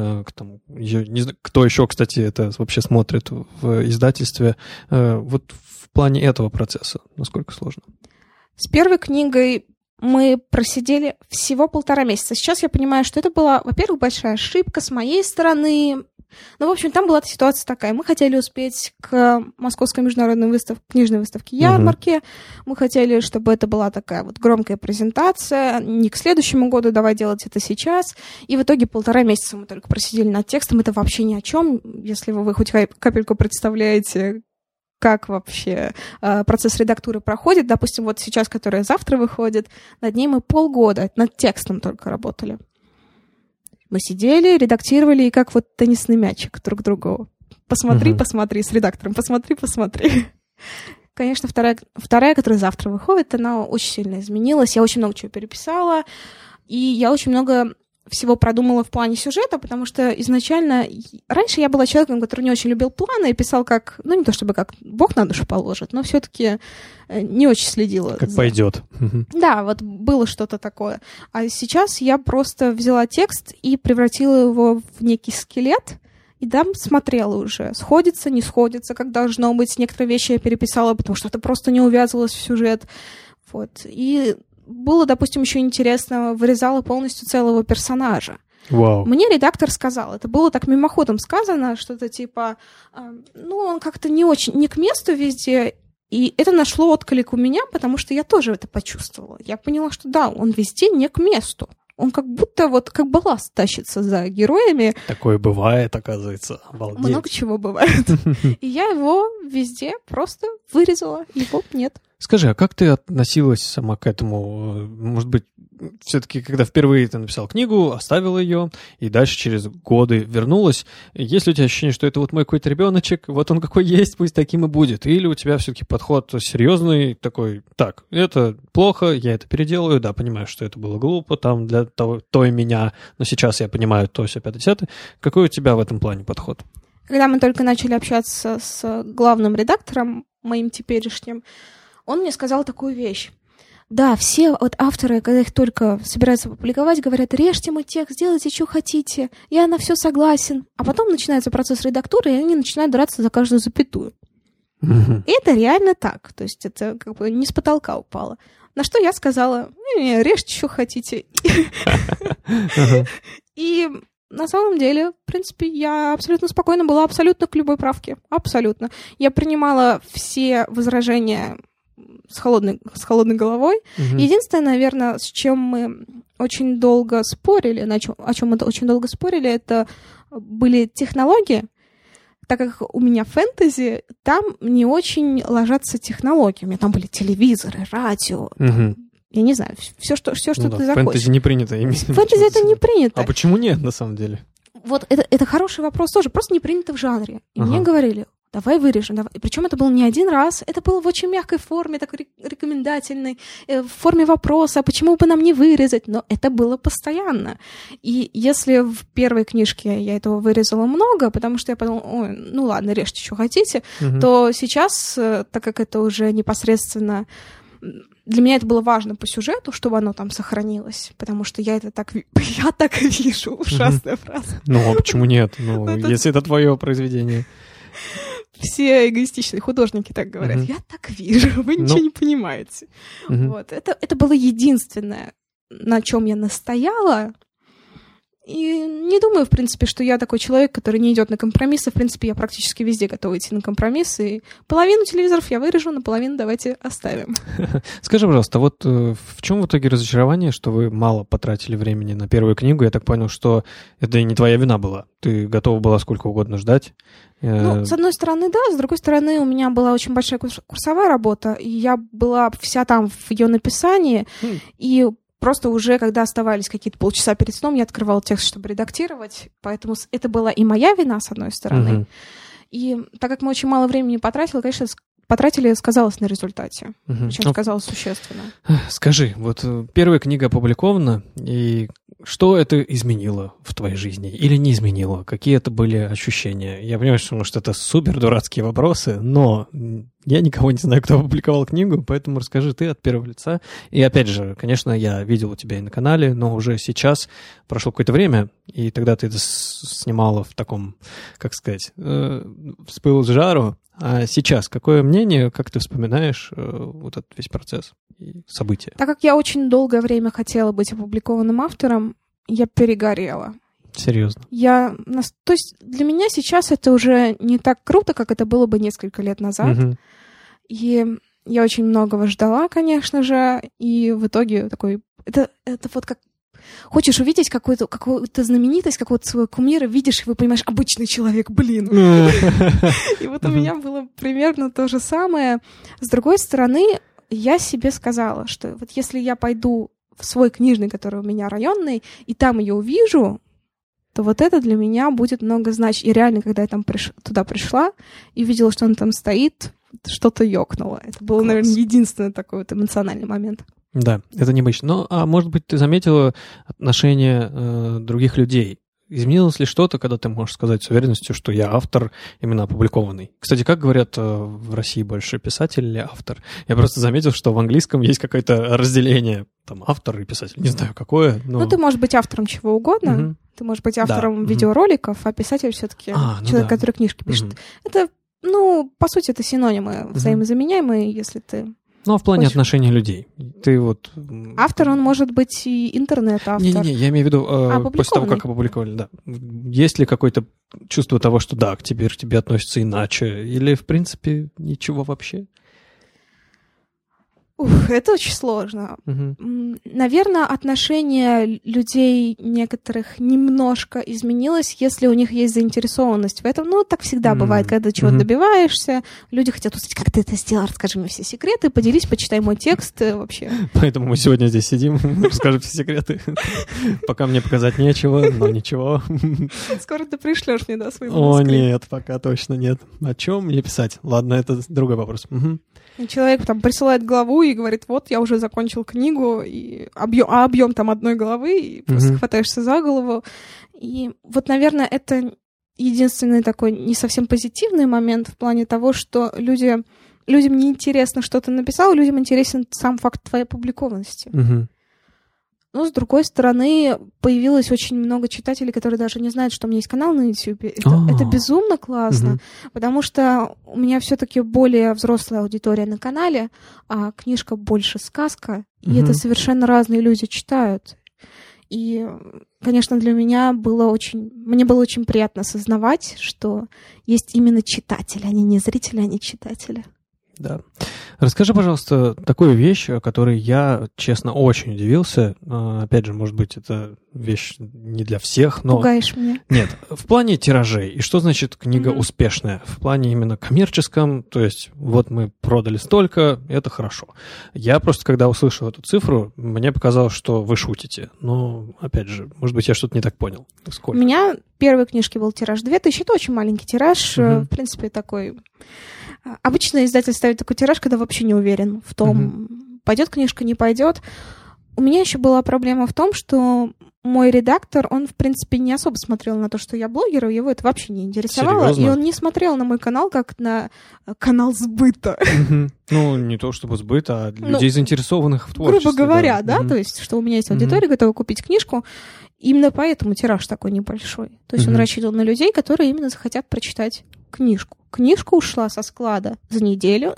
S1: Не знаю, кто еще, кстати, это вообще смотрит в издательстве? Вот в плане этого процесса насколько сложно?
S2: С первой книгой мы просидели всего 1,5 месяца. Сейчас я понимаю, что это была, во-первых, большая ошибка с моей стороны. Ну, в общем, там была ситуация такая. Мы хотели успеть к Московской международной книжной выставке ярмарке. Мы хотели, чтобы это была такая вот громкая презентация. Не к следующему году, давай делать это сейчас. И в итоге 1,5 месяца мы только просидели над текстом. Это вообще ни о чем, если вы хоть капельку представляете, как вообще процесс редактуры проходит. Допустим, вот сейчас, которая завтра выходит, над ней мы полгода над текстом только работали. Мы сидели, редактировали, и как вот теннисный мячик друг другу. Посмотри с редактором, посмотри. Конечно, вторая, которая завтра выходит, она очень сильно изменилась. Я очень много чего переписала, и я очень много всего продумала в плане сюжета, потому что изначально... Раньше я была человеком, который не очень любил планы и писал как... Ну, не то чтобы как Бог на душу положит, но все-таки не очень следила.
S1: Как пойдет.
S2: Да, вот было что-то такое. А сейчас я просто взяла текст и превратила его в некий скелет. И там смотрела уже, сходится, не сходится, как должно быть. Некоторые вещи я переписала, потому что это просто не увязывалось в сюжет. Вот. И было, допустим, еще интересно, вырезала полностью целого персонажа.
S1: Вау.
S2: Мне редактор сказал, это было так мимоходом сказано, что-то типа, он как-то не очень, не к месту везде, и это нашло отклик у меня, потому что я тоже это почувствовала. Я поняла, что да, он везде не к месту. Он как будто вот как балласт тащится за героями.
S1: Такое бывает, оказывается. Обалдеть.
S2: Много чего бывает. И я его везде просто вырезала, его нет.
S1: Скажи, а как ты относилась сама к этому? Может быть, все-таки, когда впервые ты написал книгу, оставила ее, и дальше через годы вернулась, есть ли у тебя ощущение, что это вот мой какой-то ребеночек, вот он какой есть, пусть таким и будет? Или у тебя все-таки подход серьезный, такой, так, это плохо, я это переделаю, да, понимаю, что это было глупо, там, для той меня, но сейчас я понимаю то, все, 5-10. Какой у тебя в этом плане подход?
S2: Когда мы только начали общаться с главным редактором, моим теперешним, он мне сказал такую вещь. Да, все вот авторы, когда их только собираются публиковать, говорят, режьте мой текст, делайте, что хотите, я на все согласен. А потом начинается процесс редактуры, и они начинают драться за каждую запятую. И это реально так, то есть это как бы не с потолка упало. На что я сказала, режьте, что хотите. И на самом деле, в принципе, я абсолютно спокойна была абсолютно к любой правке. Абсолютно. Я принимала все возражения с холодной головой. Единственное, наверное, с чем мы очень долго спорили, о чем мы очень долго спорили, это были технологии. Так как у меня фэнтези, там не очень ложатся технологии. У меня там были телевизоры, радио, я не знаю, все, что ты захочешь.
S1: Фэнтези не принято.
S2: Фэнтези это не принято.
S1: А почему нет, на самом деле?
S2: Вот это хороший вопрос тоже, просто не принято в жанре. И мне говорили, давай вырежем. Давай. Причем это было не один раз, это было в очень мягкой форме, такой рекомендательной, в форме вопроса, почему бы нам не вырезать, но это было постоянно. И если в первой книжке я этого вырезала много, потому что я подумала, ну ладно, режьте, что хотите, то сейчас, так как это уже непосредственно... Для меня это было важно по сюжету, чтобы оно там сохранилось, потому что я так вижу, ужасная фраза.
S1: Ну, а почему нет? Если это твое произведение.
S2: Все эгоистичные художники так говорят. Я так вижу, вы ничего не понимаете. Вот. Это было единственное, на чем я настояла. И не думаю, в принципе, что я такой человек, который не идет на компромиссы. В принципе, я практически везде готова идти на компромиссы. И половину телевизоров я вырежу, наполовину давайте оставим.
S1: Скажи, пожалуйста, вот в чем в итоге разочарование, что вы мало потратили времени на первую книгу? Я так понял, что это и не твоя вина была. Ты готова была сколько угодно ждать.
S2: Ну, с одной стороны, да. С другой стороны, у меня была очень большая курсовая работа. И я была вся там в ее написании. И просто уже, когда оставались какие-то полчаса перед сном, я открывала текст, чтобы редактировать. Поэтому это была и моя вина, с одной стороны. И так как мы очень мало времени потратили, сказалось на результате. Причем сказалось существенно.
S1: Скажи, вот первая книга опубликована, и что это изменило в твоей жизни? Или не изменило? Какие это были ощущения? Я понимаю, что, может, это супер дурацкие вопросы, но я никого не знаю, кто опубликовал книгу, поэтому расскажи ты от первого лица. И опять же, конечно, я видел у тебя и на канале, но уже сейчас прошло какое-то время, и тогда ты это снимала в таком, как сказать, с пылу с жару. А сейчас какое мнение, как ты вспоминаешь вот этот весь процесс и события?
S2: Так как я очень долгое время хотела быть опубликованным автором, я перегорела.
S1: Серьезно?
S2: То есть для меня сейчас это уже не так круто, как это было бы несколько лет назад. И я очень многого ждала, конечно же, и в итоге такой... Это вот как... Хочешь увидеть какую-то знаменитость, какого-то своего кумира, видишь, и вы понимаешь, обычный человек, блин. И вот у меня было примерно то же самое. С другой стороны, я себе сказала, что вот если я пойду в свой книжный, который у меня районный, и там ее увижу, то вот это для меня будет много значить. И реально, когда я туда пришла и увидела, что он там стоит, что-то ёкнуло. Это был, наверное, единственный такой вот эмоциональный момент.
S1: Да, это необычно. Ну, а может быть, ты заметила отношение других людей изменилось ли что-то, когда ты можешь сказать с уверенностью, что я автор именно опубликованный? Кстати, как говорят в России больше, писатель или автор? Я просто заметил, что в английском есть какое-то разделение, там, автор и писатель. Не знаю, какое, но...
S2: Ну, ты можешь быть автором чего угодно. Ты можешь быть автором видеороликов, а писатель все-таки человек, который книжки пишет. Это, по сути, это синонимы взаимозаменяемые, если ты...
S1: Ну, а в плане отношения людей. Ты вот...
S2: Автор, он может быть и интернет-автор.
S1: Не-не-не, я имею в виду после того, как опубликовали, да. Есть ли какое-то чувство того, что да, к тебе относятся иначе, или, в принципе, ничего вообще?
S2: Это очень сложно. Наверное, отношение людей некоторых немножко изменилось, если у них есть заинтересованность в этом. Ну, так всегда бывает, когда чего-то добиваешься, люди хотят услышать, как ты это сделал, расскажи мне все секреты, поделись, почитай мой текст вообще.
S1: Поэтому мы сегодня здесь сидим, расскажем все секреты. Пока мне показать нечего, но ничего.
S2: Скоро ты пришлешь мне, да, свой
S1: манускрипт? О, нет, пока точно нет. О чем мне писать? Ладно, это другой вопрос.
S2: Человек там присылает главу и говорит, вот, я уже закончил книгу, и объем там одной главы, и просто хватаешься за голову. И вот, наверное, это единственный такой не совсем позитивный момент в плане того, что людям не интересно, что ты написал, людям интересен сам факт твоей опубликованности. Но, с другой стороны, появилось очень много читателей, которые даже не знают, что у меня есть канал на YouTube. Это безумно классно, потому что у меня все-таки более взрослая аудитория на канале, а книжка больше сказка, и это совершенно разные люди читают. И, конечно, для меня было очень приятно осознавать, что есть именно читатели, они не зрители, они читатели.
S1: Да. Расскажи, пожалуйста, такую вещь, о которой я, честно, очень удивился. Опять же, может быть, это вещь не для всех, но...
S2: Пугаешь меня.
S1: Нет, в плане тиражей. И что значит книга успешная? В плане именно коммерческом, то есть вот мы продали столько, это хорошо. Я просто, когда услышал эту цифру, мне показалось, что вы шутите. Но, опять же, может быть, я что-то не так понял. Сколько?
S2: У меня первой книжки был тираж 2000, это очень маленький тираж, в принципе, такой... Обычно издатель ставит такой тираж, когда вообще не уверен в том, пойдет книжка, не пойдет. У меня еще была проблема в том, что мой редактор, он, в принципе, не особо смотрел на то, что я блогер, его это вообще не интересовало.
S1: Серьезно?
S2: И он не смотрел на мой канал как на канал сбыта.
S1: Ну, не то чтобы сбыта, а людей, заинтересованных в творчестве.
S2: Грубо говоря, да, то есть, что у меня есть аудитория, готова купить книжку. Именно поэтому тираж такой небольшой. То есть он рассчитан на людей, которые именно захотят прочитать книжку. Книжка ушла со склада за неделю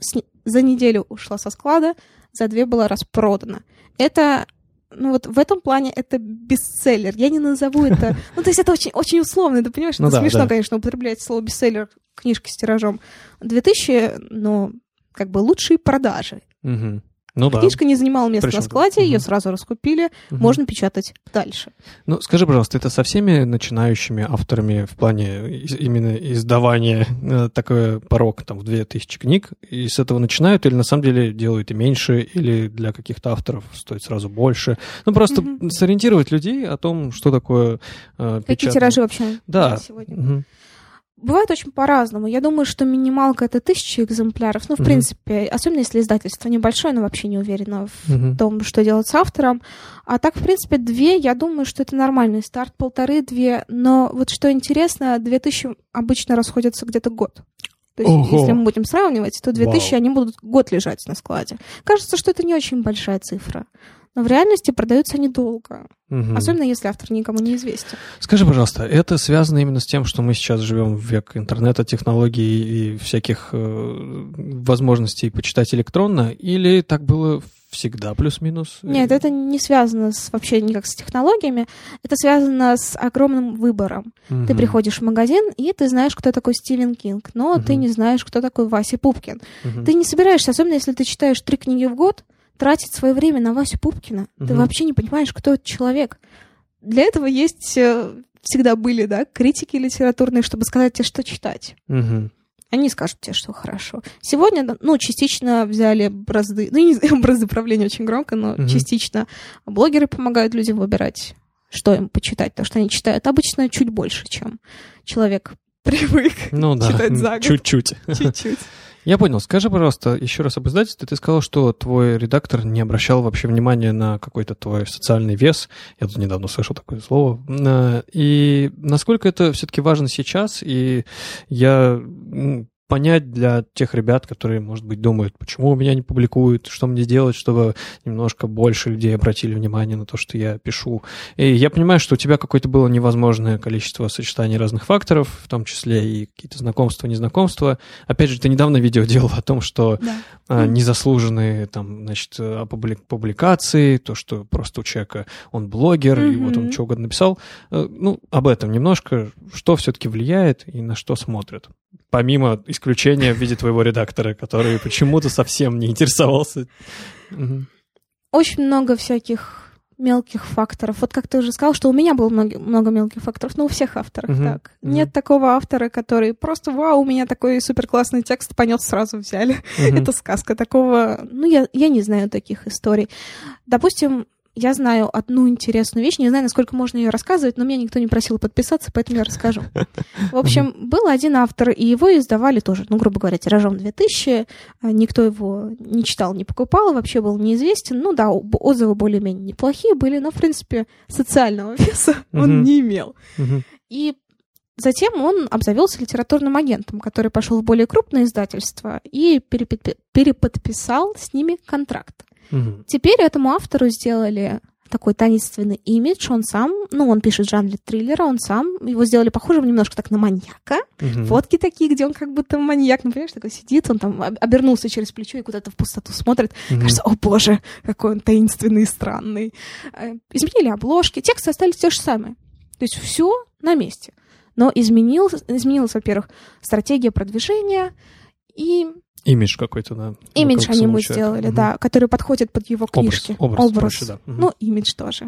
S2: ушла со склада, за 2 была распродана. Это, вот в этом плане это бестселлер. Я не назову это... Ну, то есть это очень, очень условно, ты понимаешь? Это смешно, конечно, употреблять слово бестселлер книжки с тиражом 2000, но как бы лучшие продажи.
S1: Ну,
S2: книжка не занимала места на складе, ее сразу раскупили, можно печатать дальше.
S1: Ну, скажи, пожалуйста, это со всеми начинающими авторами в плане именно издавания такой порог там в 2000 книг, и с этого начинают, или на самом деле делают и меньше, или для каких-то авторов стоит сразу больше? Ну, просто сориентировать людей о том, что такое печатание.
S2: Какие тиражи вообще сегодня? Бывает очень по-разному. Я думаю, что минималка — это 1000 экземпляров. Ну, в принципе, особенно если издательство небольшое, но вообще не уверена в том, что делать с автором. А так, в принципе, 2, я думаю, что это нормальный старт, 1,5-2. Но вот что интересно, 2000 обычно расходятся где-то год. То есть, если мы будем сравнивать, то 2000 они будут год лежать на складе. Кажется, что это не очень большая цифра. Но в реальности продаются они долго. Особенно, если автор никому не известен.
S1: Скажи, пожалуйста, это связано именно с тем, что мы сейчас живем в век интернета, технологий и всяких возможностей почитать электронно, или так было всегда плюс-минус?
S2: Нет, это не связано вообще никак с технологиями. Это связано с огромным выбором. Ты приходишь в магазин, и ты знаешь, кто такой Стивен Кинг, но ты не знаешь, кто такой Вася Пупкин. Ты не собираешься, особенно если ты читаешь 3 книги в год, тратить свое время на Васю Пупкина. Ты вообще не понимаешь, кто этот человек. Для этого есть, всегда были, да, критики литературные, чтобы сказать тебе, что читать. Они скажут тебе, что хорошо. Сегодня, частично взяли бразды, бразды правления очень громко, но частично блогеры помогают людям выбирать, что им почитать, потому что они читают обычно чуть больше, чем человек привык читать за год.
S1: Чуть-чуть.
S2: Чуть-чуть.
S1: Я понял. Скажи, пожалуйста, еще раз об издательстве. Ты сказал, что твой редактор не обращал вообще внимания на какой-то твой социальный вес. Я тут недавно слышал такое слово. И насколько это все-таки важно сейчас? И я... понять для тех ребят, которые, может быть, думают, почему меня не публикуют, что мне делать, чтобы немножко больше людей обратили внимание на то, что я пишу. И я понимаю, что у тебя какое-то было невозможное количество сочетаний разных факторов, в том числе и какие-то знакомства, незнакомства. Опять же, ты недавно видео делал о том, что незаслуженные там, значит, публикации, то, что просто у человека он блогер, и вот он что угодно написал. Ну, об этом немножко, что все-таки влияет и на что смотрят. Помимо исключения в виде твоего редактора, который почему-то совсем не интересовался.
S2: Очень много всяких мелких факторов. Вот как ты уже сказал, что у меня было много мелких факторов, но у всех авторов так. Нет такого автора, который просто, вау, у меня такой суперклассный текст, понес, сразу взяли. Это сказка. Такого, ну, я не знаю таких историй. Допустим, я знаю одну интересную вещь, не знаю, насколько можно ее рассказывать, но меня никто не просил подписаться, поэтому я расскажу. В общем, был один автор, и его издавали тоже, ну, грубо говоря, тиражом 2000, никто его не читал, не покупал, вообще был неизвестен. Ну да, отзывы более-менее неплохие были, но, в принципе, социального веса он не имел. И затем он обзавелся литературным агентом, который пошел в более крупное издательство и переподписал с ними контракт. Теперь этому автору сделали такой таинственный имидж, он сам, ну, он пишет в жанре триллера, он сам, его сделали похожим немножко так на маньяка, фотки такие, где он как будто маньяк, ну, понимаешь, такой сидит, он там обернулся через плечо и куда-то в пустоту смотрит, кажется, о боже, какой он таинственный и странный. Изменили обложки, тексты остались те же самые, то есть все на месте, но изменилась, во-первых, стратегия продвижения и...
S1: Имидж какой-то, да.
S2: Имидж они ему сделали, да, который подходит под его книжки.
S1: Образ. Больше, да.
S2: Ну, имидж тоже.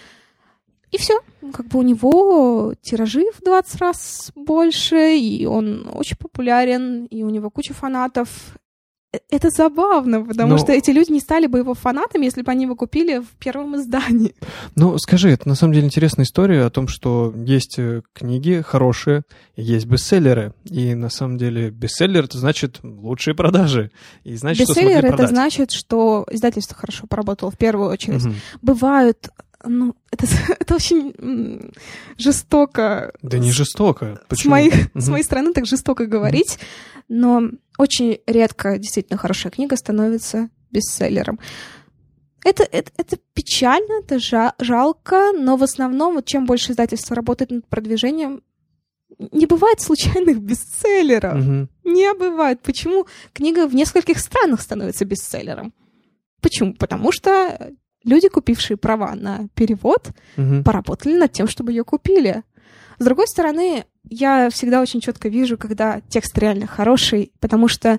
S2: И все. Как бы у него тиражи в 20 раз больше, и он очень популярен, и у него куча фанатов. Это забавно, потому что эти люди не стали бы его фанатами, если бы они его купили в первом издании.
S1: Ну, скажи, это на самом деле интересная история о том, что есть книги хорошие, есть бестселлеры. И на самом деле бестселлер — это значит лучшие продажи. И значит,
S2: бестселлер —
S1: что
S2: это значит, что издательство хорошо поработало в первую очередь. Бывают... Ну, это очень жестоко.
S1: Да не жестоко. Почему?
S2: С моей стороны так жестоко говорить, но очень редко действительно хорошая книга становится бестселлером. Это печально, это жалко, но в основном, вот чем больше издательство работает над продвижением, не бывает случайных бестселлеров. Не бывает. Почему книга в нескольких странах становится бестселлером? Почему? Потому что люди, купившие права на перевод, поработали над тем, чтобы ее купили. С другой стороны, я всегда очень четко вижу, когда текст реально хороший, потому что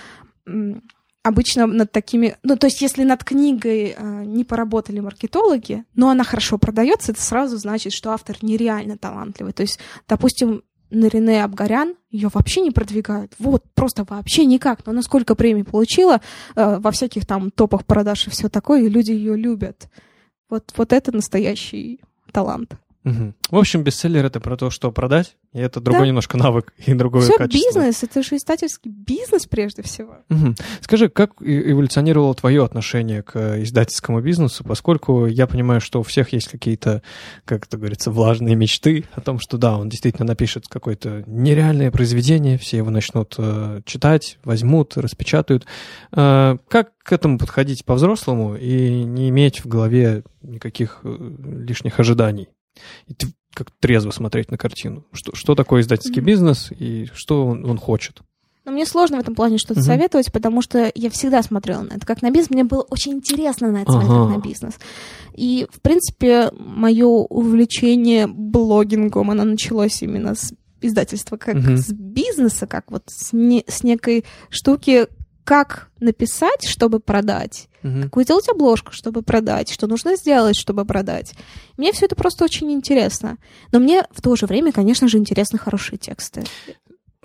S2: обычно над такими... Ну, то есть, если над книгой не поработали маркетологи, но она хорошо продается, это сразу значит, что автор нереально талантливый. То есть, допустим, Нарине Абгарян, ее вообще не продвигают. Вот, просто вообще никак. Но она сколько премий получила во всяких там топах продаж и все такое, и люди ее любят. Вот это настоящий талант.
S1: В общем, бестселлер — это про то, что продать, и это другой немножко навык и другое
S2: всё
S1: качество.
S2: Бизнес, это же издательский бизнес прежде всего.
S1: Скажи, как эволюционировало твое отношение к издательскому бизнесу, поскольку я понимаю, что у всех есть какие-то, как это говорится, влажные мечты о том, что да, он действительно напишет какое-то нереальное произведение, все его начнут читать, возьмут, распечатают. Как к этому подходить по-взрослому и не иметь в голове никаких лишних ожиданий? И как трезво смотреть на картину. Что такое издательский бизнес и что он хочет?
S2: Но мне сложно в этом плане что-то советовать, потому что я всегда смотрела на это как на бизнес. Мне было очень интересно на это смотреть как на бизнес. И, в принципе, мое увлечение блогингом, оно началось именно с издательства, как с бизнеса, как вот с некой штуки, как написать, чтобы продать, какую сделать обложку, чтобы продать, что нужно сделать, чтобы продать. Мне все это просто очень интересно. Но мне в то же время, конечно же, интересны хорошие тексты.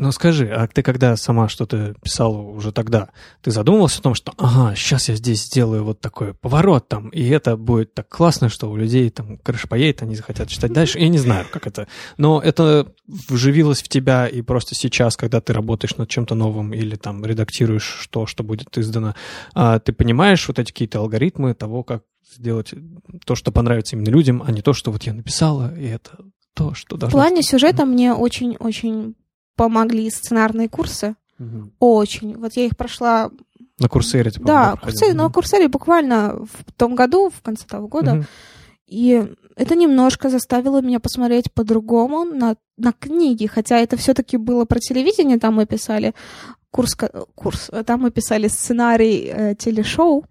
S1: Ну скажи, а ты когда сама что-то писала уже тогда, ты задумывалась о том, что сейчас я здесь сделаю вот такой поворот там, и это будет так классно, что у людей там крыша поедет, они захотят читать дальше. Я не знаю, как это. Но это вживилось в тебя, и просто сейчас, когда ты работаешь над чем-то новым или там редактируешь то, что будет издано, ты понимаешь вот эти какие-то алгоритмы того, как сделать то, что понравится именно людям, а не то, что вот я написала, и это то, что должно...
S2: В плане сюжета мне очень-очень помогли сценарные курсы. Очень. Вот я их прошла...
S1: На Курсере,
S2: Да, на Курсере буквально в том году, в конце того года. И это немножко заставило меня посмотреть по-другому на книги, хотя это все-таки было про телевидение, там мы писали курс, там мы писали сценарий телешоу.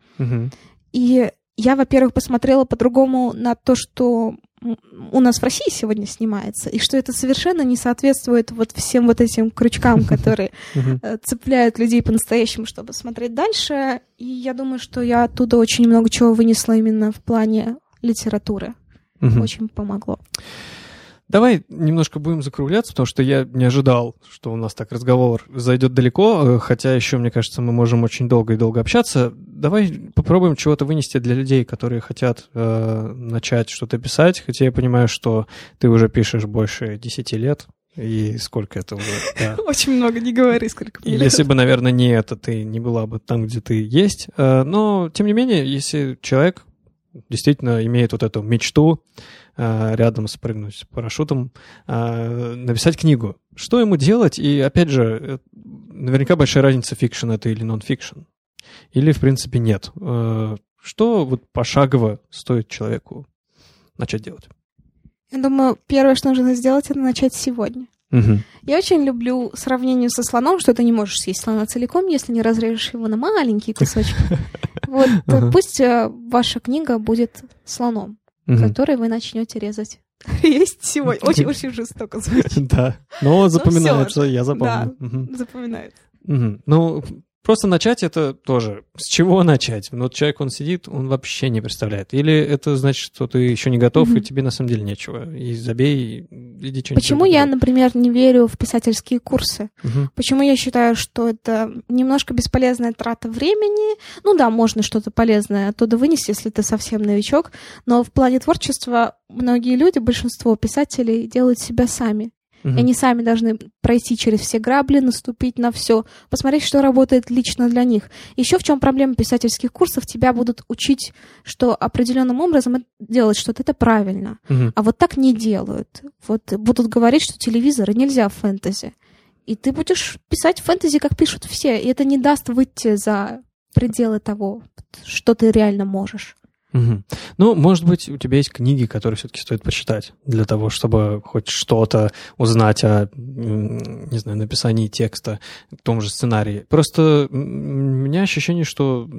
S2: И я, во-первых, посмотрела по-другому на то, что у нас в России сегодня снимается, и что это совершенно не соответствует вот всем вот этим крючкам, которые цепляют людей по-настоящему, чтобы смотреть дальше. И я думаю, что я оттуда очень много чего вынесла именно в плане литературы. Очень помогло.
S1: Давай немножко будем закругляться, потому что я не ожидал, что у нас так разговор зайдет далеко, хотя еще, мне кажется, мы можем очень долго и долго общаться. Давай попробуем чего-то вынести для людей, которые хотят начать что-то писать, хотя я понимаю, что ты уже пишешь больше 10 лет, и сколько это уже? Да.
S2: Очень много, не говори, сколько мне лет.
S1: Если бы, наверное, не это, ты не была бы там, где ты есть. Но, тем не менее, если человек действительно имеет вот эту мечту рядом спрыгнуть с парашютом, написать книгу. Что ему делать? И, опять же, наверняка большая разница, фикшн это или нон-фикшн. Или, в принципе, нет. Что вот пошагово стоит человеку начать делать?
S2: Я думаю, первое, что нужно сделать, это начать сегодня. Я очень люблю сравнение со слоном, что ты не можешь съесть слона целиком, если не разрежешь его на маленькие кусочки. Вот пусть ваша книга будет слоном, который вы начнете резать. Есть сегодня. Очень жестоко звучит.
S1: Да, но запоминается, я запомню.
S2: Да, запоминается.
S1: Ну, просто начать это тоже. С чего начать? Ну, вот человек, он сидит, он вообще не представляет. Или это значит, что ты еще не готов, и тебе на самом деле нечего. И забей, иди что-нибудь.
S2: Почему я, например, не верю в писательские курсы? Почему я считаю, что это немножко бесполезная трата времени? Ну да, можно что-то полезное оттуда вынести, если ты совсем новичок. Но в плане творчества многие люди, большинство писателей делают себя сами. И они сами должны пройти через все грабли, наступить на все, посмотреть, что работает лично для них. Еще в чем проблема писательских курсов? Тебя будут учить, что определенным образом делать что-то это правильно. А вот так не делают. Вот будут говорить, что телевизоры нельзя в фэнтези. И ты будешь писать фэнтези, как пишут все. И это не даст выйти за пределы того, что ты реально можешь.
S1: Ну, может быть, у тебя есть книги, которые все-таки стоит почитать для того, чтобы хоть что-то узнать о, не знаю, написании текста, в том же сценарии. Просто у меня ощущение, что,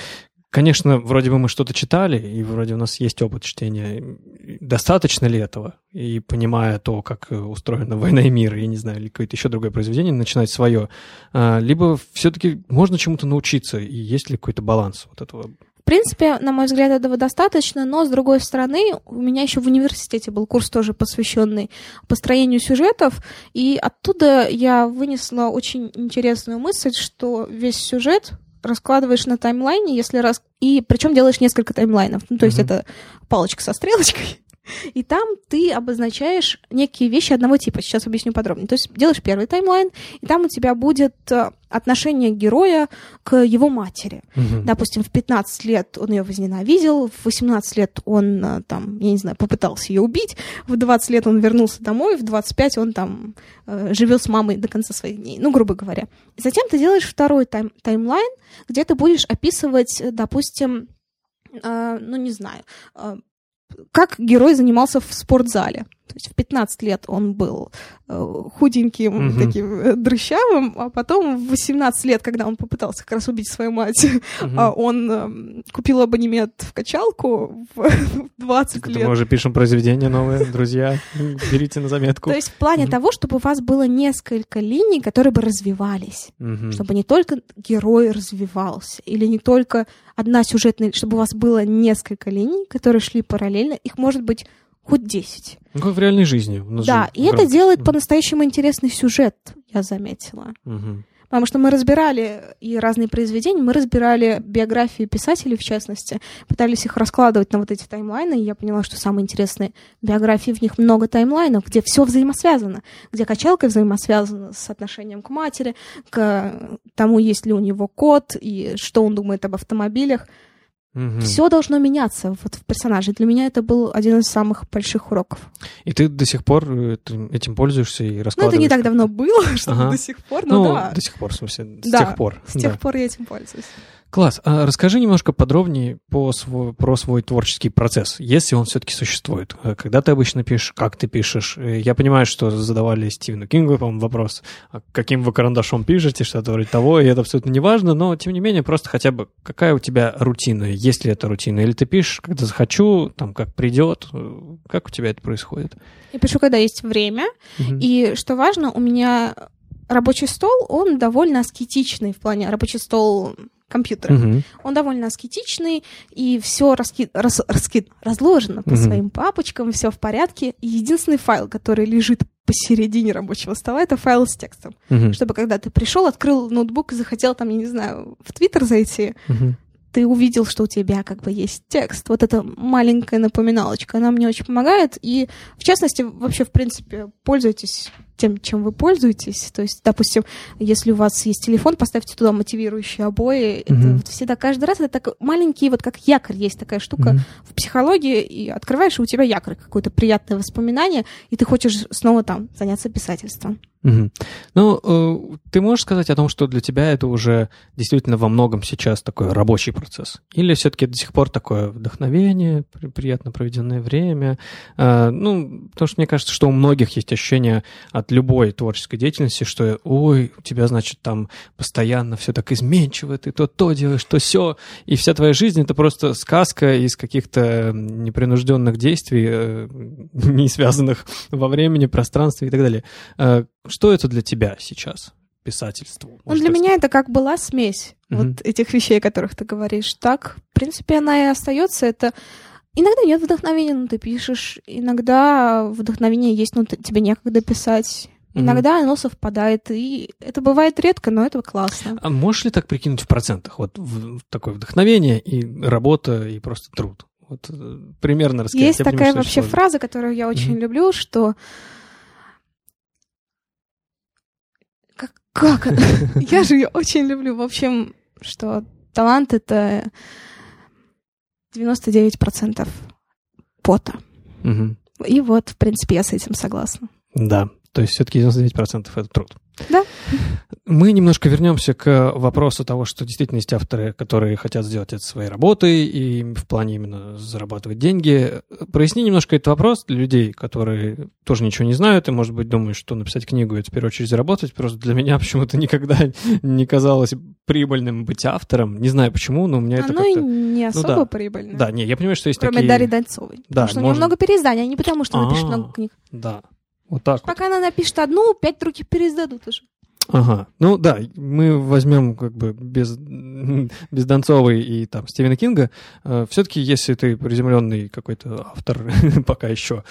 S1: конечно, вроде бы мы что-то читали, и вроде у нас есть опыт чтения. Достаточно ли этого? И понимая то, как устроена «Война и мир», я не знаю, или какое-то еще другое произведение, начинать свое. Либо все-таки можно чему-то научиться, и есть ли какой-то баланс вот этого?
S2: В принципе, на мой взгляд, этого достаточно, но, с другой стороны, у меня еще в университете был курс тоже посвященный построению сюжетов, и оттуда я вынесла очень интересную мысль, что весь сюжет раскладываешь на таймлайне, и причем делаешь несколько таймлайнов, ну, то есть это палочка со стрелочкой, и там ты обозначаешь некие вещи одного типа. Сейчас объясню подробнее. То есть делаешь первый таймлайн, и там у тебя будет отношение героя к его матери. Допустим, в 15 лет он ее возненавидел, в 18 лет он там, я не знаю, попытался ее убить, в 20 лет он вернулся домой, в 25 он там живет с мамой до конца своих дней, ну, грубо говоря. И затем ты делаешь второй таймлайн, где ты будешь описывать, допустим, ну, не знаю, как герой занимался в спортзале. То есть в 15 лет он был худеньким, таким дрыщавым, а потом в 18 лет, когда он попытался как раз убить свою мать, он купил абонемент в качалку в 20 лет.
S1: Мы уже пишем произведения новые, друзья, берите на заметку.
S2: То есть в плане того, чтобы у вас было несколько линий, которые бы развивались, чтобы не только герой развивался, или не только одна сюжетная, чтобы у вас было несколько линий, которые шли параллельно, их может быть хоть 10.
S1: Ну, как в реальной жизни.
S2: Да, и это делает по-настоящему интересный сюжет, я заметила.
S1: Угу.
S2: Потому что мы разбирали и разные произведения, мы разбирали биографии писателей, в частности, пытались их раскладывать на вот эти таймлайны, и я поняла, что самые интересные биографии, в них много таймлайнов, где все взаимосвязано, где качалка взаимосвязана с отношением к матери, к тому, есть ли у него кот, и что он думает об автомобилях.
S1: Угу.
S2: Все должно меняться вот в персонаже. Для меня это был один из самых больших уроков.
S1: И ты до сих пор этим пользуешься и раскладываешь?
S2: Ну, это не так давно было, чтобы до сих пор, но да.
S1: До сих пор, в смысле, с
S2: тех
S1: пор.
S2: С тех пор я этим пользуюсь.
S1: Класс. А расскажи немножко подробнее про свой творческий процесс, если он все-таки существует. Когда ты обычно пишешь, как ты пишешь? Я понимаю, что задавали Стивену Кингу, по-моему, вопрос, каким вы карандашом пишете, что-то вроде того, и это абсолютно не важно, но, тем не менее, просто хотя бы какая у тебя рутина? Есть ли это рутина? Или ты пишешь, когда захочу, там, как придет? Как у тебя это происходит?
S2: Я пишу, когда есть время, и, что важно, у меня рабочий стол, он довольно аскетичный в плане рабочий стол компьютера. Он довольно аскетичный, и все разложено по своим папочкам, все в порядке. И единственный файл, который лежит посередине рабочего стола, это файл с текстом. Чтобы когда ты пришел, открыл ноутбук и захотел там, я не знаю, в Твиттер зайти, ты увидел, что у тебя как бы есть текст. Вот эта маленькая напоминалочка, она мне очень помогает. И, в частности, вообще, в принципе, пользуйтесь тем, чем вы пользуетесь. То есть, допустим, если у вас есть телефон, поставьте туда мотивирующие обои. Это вот всегда каждый раз, это так маленький, вот как якорь, есть такая штука в психологии, и открываешь, и у тебя якорь, какое-то приятное воспоминание, и ты хочешь снова там заняться писательством.
S1: Ну, ты можешь сказать о том, что для тебя это уже действительно во многом сейчас такой рабочий процесс? Или все-таки до сих пор такое вдохновение, приятно проведенное время? Ну, потому что мне кажется, что у многих есть ощущение от любой творческой деятельности, что, ой, у тебя, значит, там постоянно все так изменчиво, ты то делаешь, то сё, и вся твоя жизнь — это просто сказка из каких-то непринужденных действий, не связанных во времени, пространстве и так далее. Что это для тебя сейчас, писательство?
S2: Ну, для меня это как была смесь вот этих вещей, о которых ты говоришь. Так, в принципе, она и остается. Это иногда нет вдохновения, но ты пишешь. Иногда вдохновение есть, но тебе некогда писать. Иногда оно совпадает, и это бывает редко, но это классно.
S1: А можешь ли так прикинуть в процентах? Вот такое вдохновение и работа, и просто труд. Вот примерно рассказать.
S2: Есть такая вообще фраза, которую я очень люблю, что... Как это? Я же ее очень люблю. В общем, что талант — это 99% пота. И вот, в принципе, я с этим согласна.
S1: Да, то есть все-таки 99% — это труд.
S2: Да.
S1: Мы немножко вернемся к вопросу того, что действительно есть авторы, которые хотят сделать это своей работой и в плане именно зарабатывать деньги. Проясни немножко этот вопрос для людей, которые тоже ничего не знают и, может быть, думают, что написать книгу — это в первую очередь заработать. Просто для меня почему-то никогда не казалось прибыльным быть автором. Не знаю почему, но у меня это как-то...
S2: Оно и не особо прибыльно.
S1: Да, не, я понимаю, что есть
S2: кроме
S1: такие...
S2: Дарьи Донцовой.
S1: Да,
S2: потому что у нее много переизданий, а не потому, что она пишет много книг.
S1: Да. Вот так
S2: Пока она напишет одну, 5 других переиздадут уже.
S1: Ага. Ну да, мы возьмем как бы без Донцовой и там Стивена Кинга. Все-таки, если ты приземленный какой-то автор пока еще,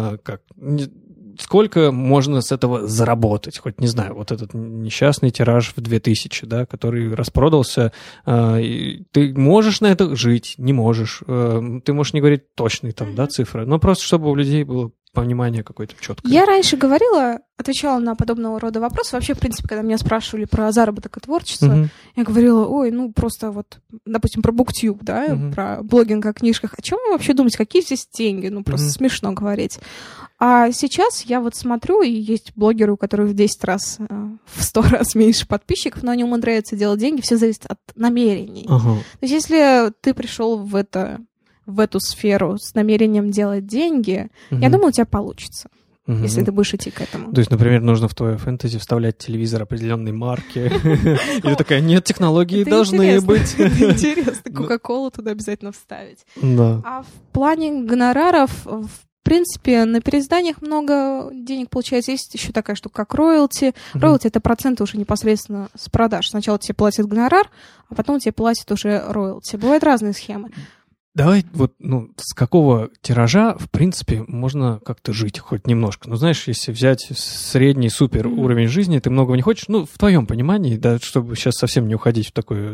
S1: сколько можно с этого заработать? Хоть, не знаю, вот этот несчастный тираж в 2000, да, который распродался. Ты можешь на это жить, не можешь. Ты можешь не говорить точные там, да, цифры, но просто чтобы у людей было понимание какое-то четкое.
S2: Я раньше отвечала на подобного рода вопросы. Вообще, в принципе, когда меня спрашивали про заработок и творчество, я говорила, просто вот, допустим, про BookTube, да, про блогинг о книжках. О чем вы вообще думаете? Какие здесь деньги? Просто смешно говорить. А сейчас я вот смотрю, и есть блогеры, у которых в 10 раз, в 100 раз меньше подписчиков, но они умудряются делать деньги. Все зависит от намерений. То есть, если ты пришел в эту сферу с намерением делать деньги, я думаю, у тебя получится, если ты будешь идти к этому.
S1: То есть, например, нужно в твое фэнтези вставлять телевизор определенной марки. И ты такая, нет, технологии должны быть.
S2: Это интересно, Кока-колу туда обязательно вставить.
S1: Да.
S2: А в плане гонораров, в принципе, на переизданиях много денег получается. Есть еще такая штука, как роялти. Роялти — это проценты уже непосредственно с продаж. Сначала тебе платят гонорар, а потом тебе платят уже роялти. Бывают разные схемы.
S1: Давай вот, с какого тиража, в принципе, можно как-то жить хоть немножко? Ну, знаешь, если взять средний супер уровень жизни, ты многого не хочешь, в твоем понимании, да, чтобы сейчас совсем не уходить в такой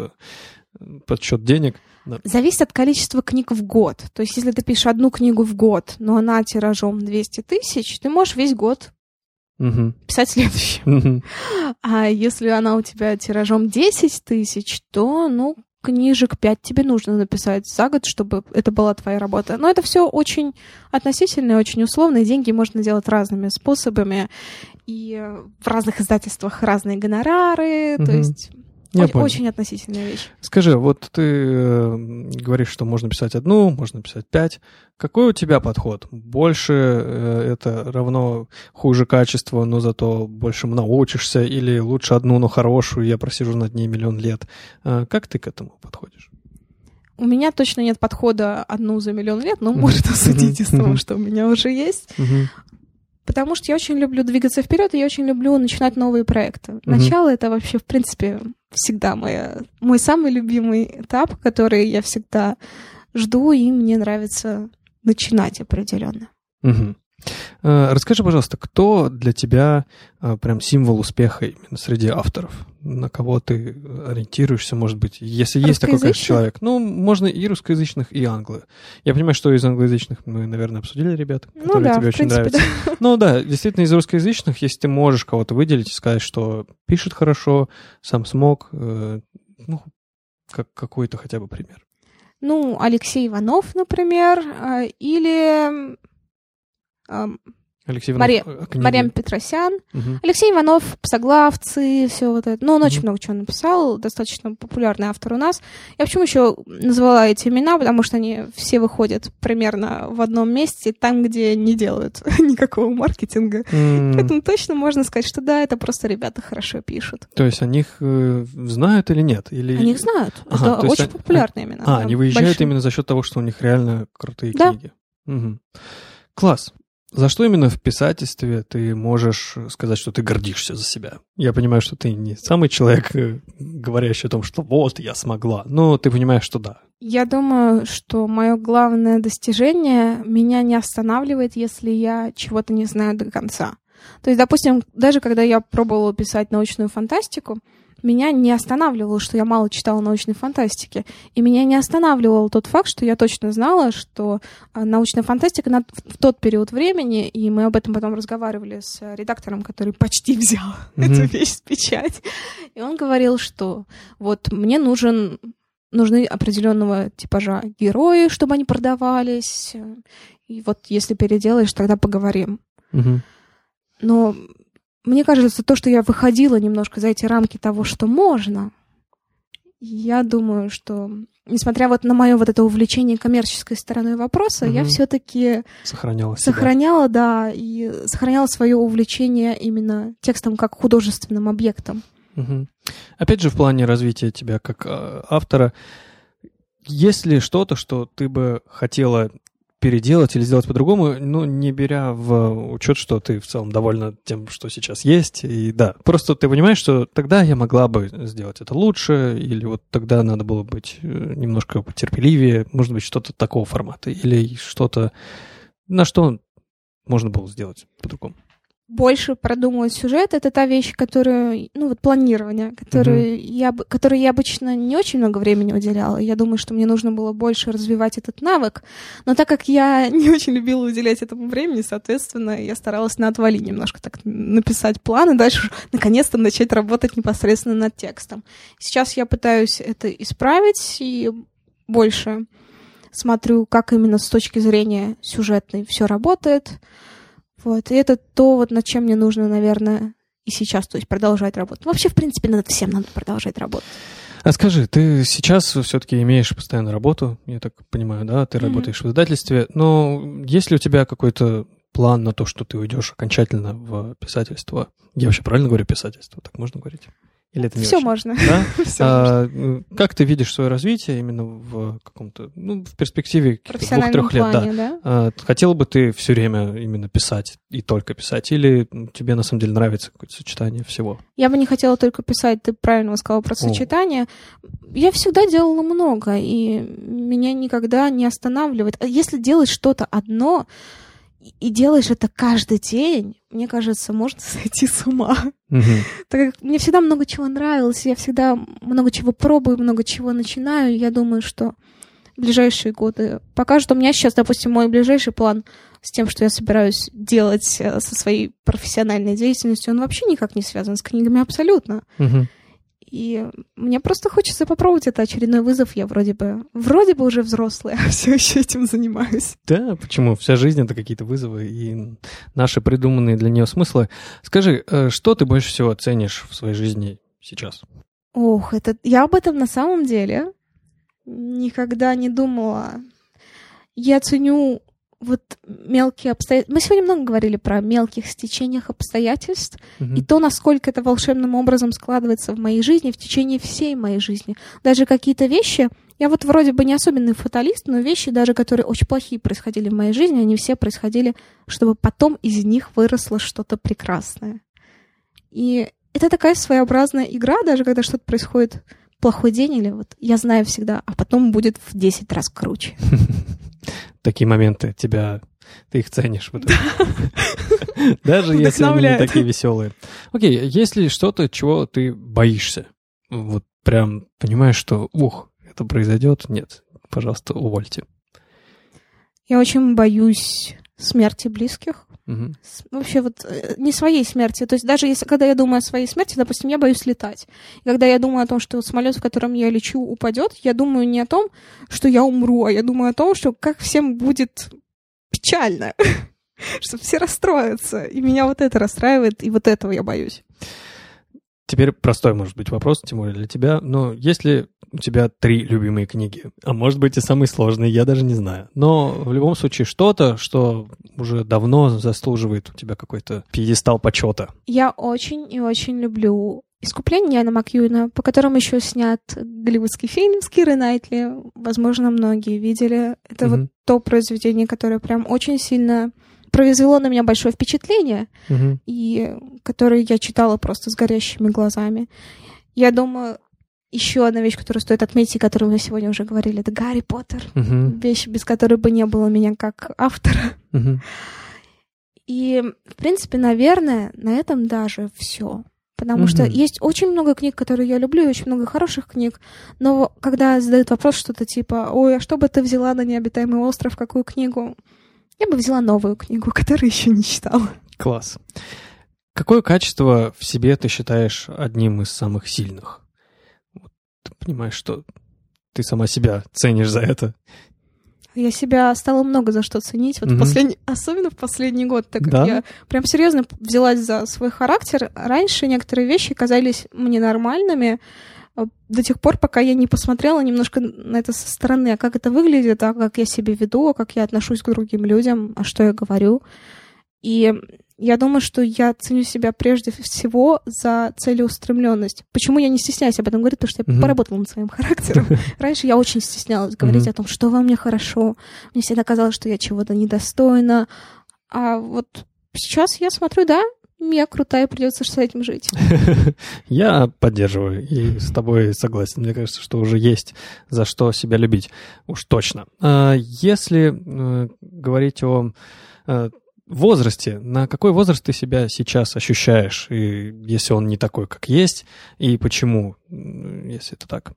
S1: подсчет денег. Да.
S2: Зависит от количества книг в год. То есть, если ты пишешь одну книгу в год, но она тиражом 200 тысяч, ты можешь весь год писать следующую. А если она у тебя тиражом 10 тысяч, то, книжек 5 тебе нужно написать за год, чтобы это была твоя работа. Но это все очень относительно, очень условно, и деньги можно делать разными способами. И в разных издательствах разные гонорары, то есть очень относительная вещь.
S1: Скажи, вот ты говоришь, что можно писать одну, можно писать 5. Какой у тебя подход? Больше это равно хуже качество, но зато больше научишься, или лучше одну, но хорошую, я просижу над ней миллион лет? Как ты к этому подходишь?
S2: У меня точно нет подхода одну за миллион лет, но можно судить из того, что у меня уже есть. Потому что я очень люблю двигаться вперед, и я очень люблю начинать новые проекты. Начало — это вообще, в принципе, всегда мой самый любимый этап, который я всегда жду, и мне нравится начинать определенно.
S1: Расскажи, пожалуйста, кто для тебя прям символ успеха именно среди авторов? На кого ты ориентируешься, может быть, если есть такой, конечно, человек? Можно и русскоязычных, и англо. Я понимаю, что из англоязычных мы, наверное, обсудили ребят, которые тебе очень нравятся. Да, действительно, из русскоязычных, если ты можешь кого-то выделить и сказать, что пишет хорошо, сам смог, какой-то хотя бы пример.
S2: Алексей Иванов, например, или...
S1: Алексей Иванов,
S2: Марьям Петросян. Алексей Иванов, «Псоглавцы», все вот это. Он очень много чего написал, достаточно популярный автор у нас. Я почему еще назвала эти имена, потому что они все выходят примерно в одном месте, там, где не делают никакого маркетинга. Поэтому точно можно сказать, что да, это просто ребята хорошо пишут.
S1: То есть о них знают или нет? Или...
S2: Они их знают. Это очень популярные имена.
S1: Они выезжают именно за счет того, что у них реально крутые книги. Класс. За что именно в писательстве ты можешь сказать, что ты гордишься за себя? Я понимаю, что ты не самый человек, говорящий о том, что вот, я смогла, но ты понимаешь, что да.
S2: Я думаю, что мое главное достижение меня не останавливает, если я чего-то не знаю до конца. То есть, допустим, даже когда я пробовала писать научную фантастику, меня не останавливало, что я мало читала научной фантастики. И меня не останавливал тот факт, что я точно знала, что научная фантастика в тот период времени, и мы об этом потом разговаривали с редактором, который почти взял эту вещь с печать. И он говорил, что вот мне нужны определенного типажа герои, чтобы они продавались. И вот если переделаешь, тогда поговорим. Но мне кажется, то, что я выходила немножко за эти рамки того, что можно, я думаю, что, несмотря вот на мое вот это увлечение коммерческой стороной вопроса, я все-таки сохраняла свое увлечение именно текстом как художественным объектом.
S1: Опять же, в плане развития тебя как автора, есть ли что-то, что ты бы хотела переделать или сделать по-другому, не беря в учет, что ты в целом довольна тем, что сейчас есть, и да, просто ты понимаешь, что тогда я могла бы сделать это лучше, или вот тогда надо было быть немножко потерпеливее, может быть, что-то такого формата, или что-то, на что можно было сделать по-другому.
S2: Больше продумывать сюжет — это та вещь, которую, планирование, которой я обычно не очень много времени уделяла. Я думаю, что мне нужно было больше развивать этот навык. Но так как я не очень любила уделять этому времени, соответственно, я старалась на отвали немножко так написать план и дальше наконец-то начать работать непосредственно над текстом. Сейчас я пытаюсь это исправить и больше смотрю, как именно с точки зрения сюжетной все работает. Вот, и это то, над чем мне нужно, наверное, и сейчас, то есть продолжать работать. Вообще, в принципе, над всем надо продолжать работать.
S1: А скажи, ты сейчас все-таки имеешь постоянную работу, я так понимаю, да? Ты работаешь в издательстве, но есть ли у тебя какой-то план на то, что ты уйдешь окончательно в писательство? Я вообще правильно говорю писательство? Так можно говорить? Или это не
S2: Все
S1: очень?
S2: можно.
S1: Да?
S2: Всё можно.
S1: Как ты видишь свое развитие именно в каком-то, в перспективе
S2: В профессиональном
S1: 2-3 лет?
S2: плане, да?
S1: Хотела бы ты все время именно писать и только писать? Или тебе на самом деле нравится какое-то сочетание всего?
S2: Я бы не хотела только писать, ты правильно сказала про сочетание. Я всегда делала много, и меня никогда не останавливает. А если делаешь что-то одно, и делаешь это каждый день, мне кажется, можно сойти с ума. Так как мне всегда много чего нравилось, я всегда много чего пробую, много чего начинаю. Я думаю, что в ближайшие годы покажут. У меня сейчас, допустим, мой ближайший план с тем, что я собираюсь делать со своей профессиональной деятельностью, он вообще никак не связан с книгами абсолютно. И мне просто хочется попробовать. Это очередной вызов. Я вроде бы уже взрослая, а все еще этим занимаюсь.
S1: Да, почему? Вся жизнь — это какие-то вызовы и наши придуманные для нее смыслы. Скажи, что ты больше всего ценишь в своей жизни сейчас?
S2: Я об этом на самом деле никогда не думала. Я ценю мелкие обстоятельства. Мы сегодня много говорили про мелких стечениях обстоятельств и то, насколько это волшебным образом складывается в моей жизни, в течение всей моей жизни. Даже какие-то вещи, я вроде бы не особенный фаталист, но вещи, даже которые очень плохие происходили в моей жизни, они все происходили, чтобы потом из них выросло что-то прекрасное. И это такая своеобразная игра, даже когда что-то происходит плохой день, или я знаю всегда, а потом будет в 10 раз круче.
S1: Такие моменты ты их ценишь. Даже если они не такие веселые. Окей, есть ли что-то, чего ты боишься? Прям понимаешь, что, это произойдет? Нет, пожалуйста, увольте.
S2: Я очень боюсь смерти близких. Вообще не своей смерти. То есть даже когда я думаю о своей смерти, допустим, я боюсь летать. И когда я думаю о том, что самолет, в котором я лечу, упадет, я думаю не о том, что я умру, а я думаю о том, что как всем будет печально, что все расстроятся. И меня это расстраивает, и этого я боюсь.
S1: Теперь простой, может быть, вопрос, тем более для тебя. Но есть ли у тебя 3 любимые книги? А может быть и самые сложные, я даже не знаю. Но в любом случае что-то, что уже давно заслуживает у тебя какой-то пьедестал почета.
S2: Я очень и очень люблю «Искупление» Яна Макьюина, по которому еще снят голливудский фильм с Кирой Найтли. Возможно, многие видели. Это то произведение, которое прям очень сильно произвело на меня большое впечатление, и которое я читала просто с горящими глазами. Я думаю, еще одна вещь, которую стоит отметить, и которую мы сегодня уже говорили, это Гарри Поттер. Вещь, без которой бы не было меня как автора. И, в принципе, наверное, на этом даже все. Потому что есть очень много книг, которые я люблю, и очень много хороших книг, но когда задают вопрос что-то типа «Ой, а что бы ты взяла на необитаемый остров, какую книгу?» Я бы взяла новую книгу, которую еще не читала.
S1: Класс. Какое качество в себе ты считаешь одним из самых сильных? Ты понимаешь, что ты сама себя ценишь за это?
S2: Я себя стала много за что ценить, особенно в последний год, так как я прям серьезно взялась за свой характер. Раньше некоторые вещи казались мне нормальными, до тех пор, пока я не посмотрела немножко на это со стороны, а как это выглядит, а как я себя веду, а как я отношусь к другим людям, а что я говорю. И я думаю, что я ценю себя прежде всего за целеустремленность. Почему я не стесняюсь об этом говорить? Потому что я поработала над своим характером. Раньше я очень стеснялась говорить о том, что во мне хорошо. Мне всегда казалось, что я чего-то недостойна. А сейчас я смотрю, я крутая, придется с этим жить.
S1: Я поддерживаю и с тобой согласен. Мне кажется, что уже есть за что себя любить. Уж точно. Если говорить о возрасте, на какой возраст ты себя сейчас ощущаешь, и если он не такой, как есть, и почему, если это так?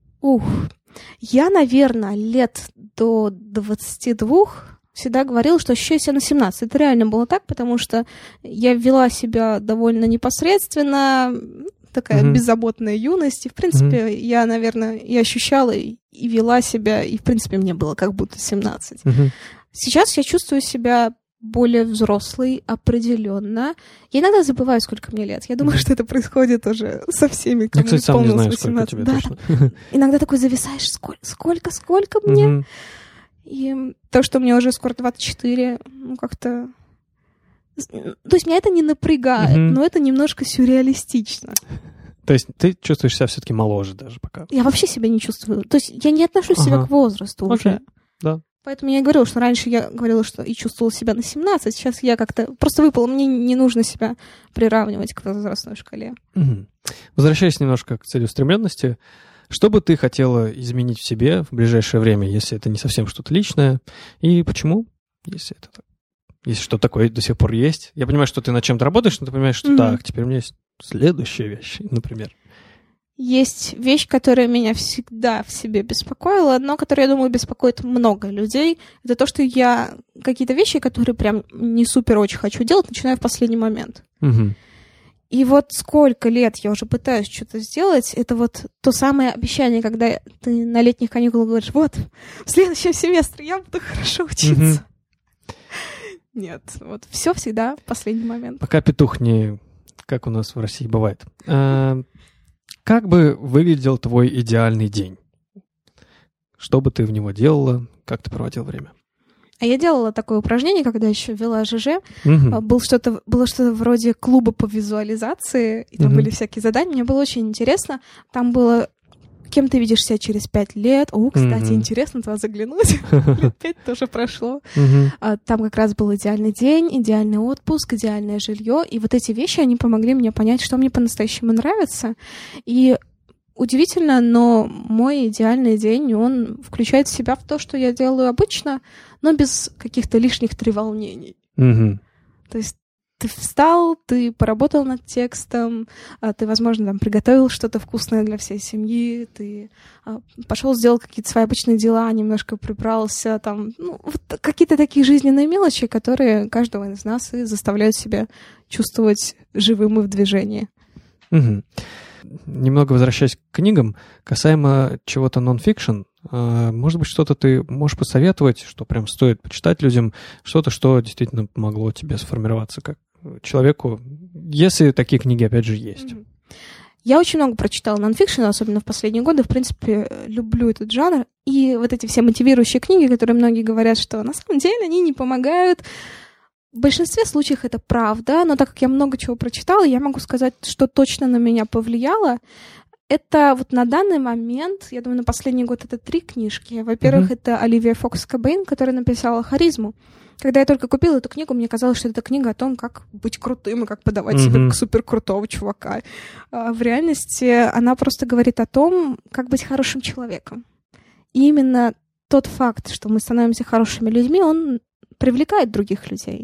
S2: Я, наверное, лет до 22 всегда говорила, что ощущаю себя на 17. Это реально было так, потому что я вела себя довольно непосредственно, такая беззаботная юность, и, в принципе, я, наверное, и ощущала, и вела себя, и, в принципе, мне было как будто 17. Сейчас я чувствую себя более взрослый, определенно. Я иногда забываю, сколько мне лет. Я думаю, что это происходит уже со всеми, кому исполнилось 18. Иногда такой зависаешь, сколько мне? И то, что мне уже скоро 24, как-то... То есть меня это не напрягает, но это немножко сюрреалистично.
S1: То есть ты чувствуешь себя все-таки моложе даже пока?
S2: Я вообще себя не чувствую. То есть я не отношусь себя к возрасту уже.
S1: Да.
S2: Поэтому я и говорила, что раньше я говорила, что и чувствовала себя на 17, сейчас я как-то просто выпала. Мне не нужно себя приравнивать к возрастной шкале.
S1: Угу. Возвращаясь немножко к целеустремленности, что бы ты хотела изменить в себе в ближайшее время, если это не совсем что-то личное, и почему, если это так? Если что-то такое до сих пор есть. Я понимаю, что ты над чем-то работаешь, но ты понимаешь, что так, теперь у меня есть следующая вещь, например.
S2: Есть вещь, которая меня всегда в себе беспокоила, но которая, я думаю, беспокоит много людей. Это то, что я какие-то вещи, которые прям не супер очень хочу делать, начинаю в последний момент.
S1: Угу.
S2: И вот сколько лет я уже пытаюсь что-то сделать, это вот то самое обещание, когда ты на летних каникулах говоришь, вот, в следующем семестре я буду хорошо учиться. Нет, вот все всегда в последний момент.
S1: Пока петух не, как у нас в России бывает. Как бы выглядел твой идеальный день? Что бы ты в него делала? Как ты проводил время?
S2: А я делала такое упражнение, когда еще вела ЖЖ. Было что-то вроде клуба по визуализации, и там были всякие задания. Мне было очень интересно. Там было, кем ты видишь себя через 5 лет. О, кстати, интересно туда заглянуть. Лет 5 тоже прошло. Там как раз был идеальный день, идеальный отпуск, идеальное жилье. И вот эти вещи, они помогли мне понять, что мне по-настоящему нравится. И удивительно, но мой идеальный день, он включает в себя в то, что я делаю обычно, но без каких-то лишних треволнений. То есть ты встал, ты поработал над текстом, ты, возможно, там приготовил что-то вкусное для всей семьи, ты пошел сделал какие-то свои обычные дела, немножко прибрался, там, вот какие-то такие жизненные мелочи, которые каждого из нас и заставляют себя чувствовать живым и в движении.
S1: Немного возвращаясь к книгам, касаемо чего-то нон-фикшн, может быть, что-то ты можешь посоветовать, что прям стоит почитать людям, что-то, что действительно помогло тебе сформироваться как человеку, если такие книги, опять же, есть.
S2: Я очень много прочитала нон-фикшн, особенно в последние годы. В принципе, люблю этот жанр. И вот эти все мотивирующие книги, которые многие говорят, что на самом деле они не помогают. В большинстве случаев это правда, но так как я много чего прочитала, я могу сказать, что точно на меня повлияло. Это вот на данный момент, я думаю, на последний год это 3 книжки. Во-первых, это Оливия Фокс-Кобейн, которая написала «Харизму». Когда я только купила эту книгу, мне казалось, что это книга о том, как быть крутым и как подавать себя как суперкрутого чувака. А в реальности она просто говорит о том, как быть хорошим человеком. И именно тот факт, что мы становимся хорошими людьми, он привлекает других людей,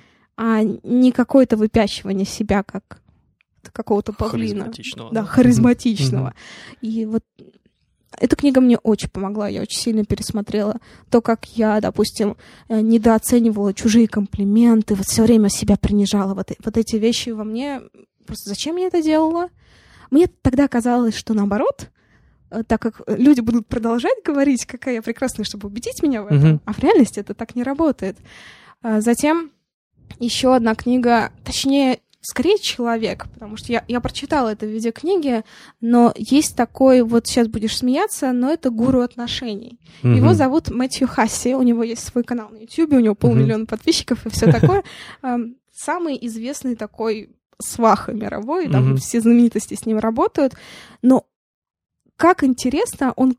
S2: а не какое-то выпячивание себя как какого-то павлина.
S1: Харизматичного.
S2: Да, харизматичного. И вот эта книга мне очень помогла. Я очень сильно пересмотрела то, как я, допустим, недооценивала чужие комплименты, вот все время себя принижала. Вот эти вещи во мне... Просто зачем я это делала? Мне тогда казалось, что наоборот, так как люди будут продолжать говорить, какая я прекрасная, чтобы убедить меня в этом, а в реальности это так не работает. Затем еще одна книга, точнее, скорее человек, потому что я прочитала это в виде книги, но есть такой, вот сейчас будешь смеяться, но это гуру отношений. Его зовут Мэтью Хасси, у него есть свой канал на YouTube, у него 500 000 подписчиков и все такое. Самый известный такой сваха мировой, там все знаменитости с ним работают, но как интересно, он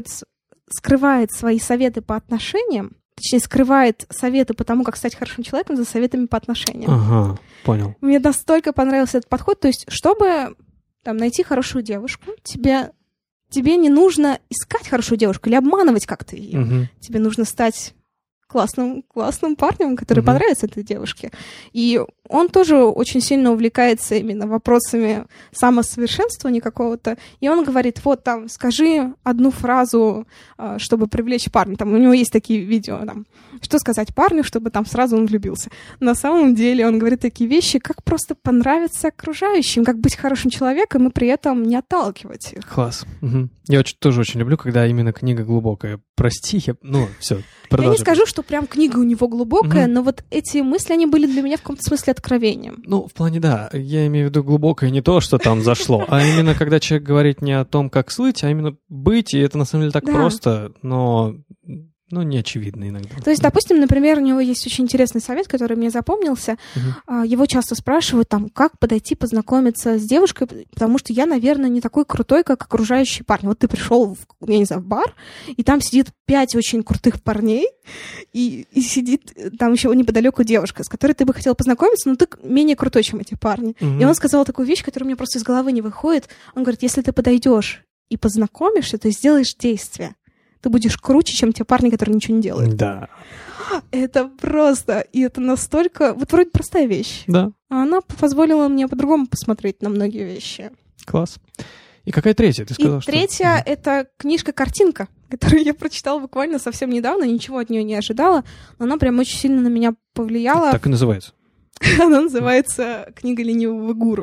S2: скрывает свои советы по отношениям, точнее, скрывает советы по тому, как стать хорошим человеком, за советами по отношениям.
S1: Ага, понял.
S2: Мне настолько понравился этот подход. То есть, чтобы там, найти хорошую девушку, тебе не нужно искать хорошую девушку или обманывать как-то ее. Тебе нужно стать классным парнем, который понравится этой девушке. И он тоже очень сильно увлекается именно вопросами самосовершенствования какого-то. И он говорит, вот там, скажи одну фразу, чтобы привлечь парня. Там у него есть такие видео, там, что сказать парню, чтобы там сразу он влюбился. На самом деле он говорит такие вещи, как просто понравиться окружающим, как быть хорошим человеком и при этом не отталкивать их.
S1: Класс. Я тоже очень люблю, когда именно книга глубокая. Прости, все,
S2: продолжай. Я не скажу, что прям книга у него глубокая, но вот эти мысли, они были для меня в каком-то смысле откровением.
S1: Ну, в плане, да. Я имею в виду глубокое не то, что там зашло, а именно когда человек говорит не о том, как слыть, а именно быть, и это на самом деле так просто, но Ну, не очевидно иногда.
S2: То есть, допустим, например, у него есть очень интересный совет, который мне запомнился. Его часто спрашивают, там, как подойти познакомиться с девушкой, потому что я, наверное, не такой крутой, как окружающие парни. Вот ты пришел, я не знаю, в бар, и там сидит 5 очень крутых парней, и сидит там еще неподалеку девушка, с которой ты бы хотел познакомиться, но ты менее крутой, чем эти парни. И он сказал такую вещь, которая мне просто из головы не выходит. Он говорит, если ты подойдешь и познакомишься, то сделаешь действие. Ты будешь круче, чем те парни, которые ничего не делают.
S1: Да.
S2: Это просто... И это настолько... Вот вроде простая вещь.
S1: Да.
S2: А она позволила мне по-другому посмотреть на многие вещи.
S1: Класс. И какая третья? Ты сказала, что...
S2: Третья — это книжка-картинка, которую я прочитала буквально совсем недавно, ничего от нее не ожидала, но она прям очень сильно на меня повлияла.
S1: Так и называется.
S2: Она называется «Книга ленивого гуру».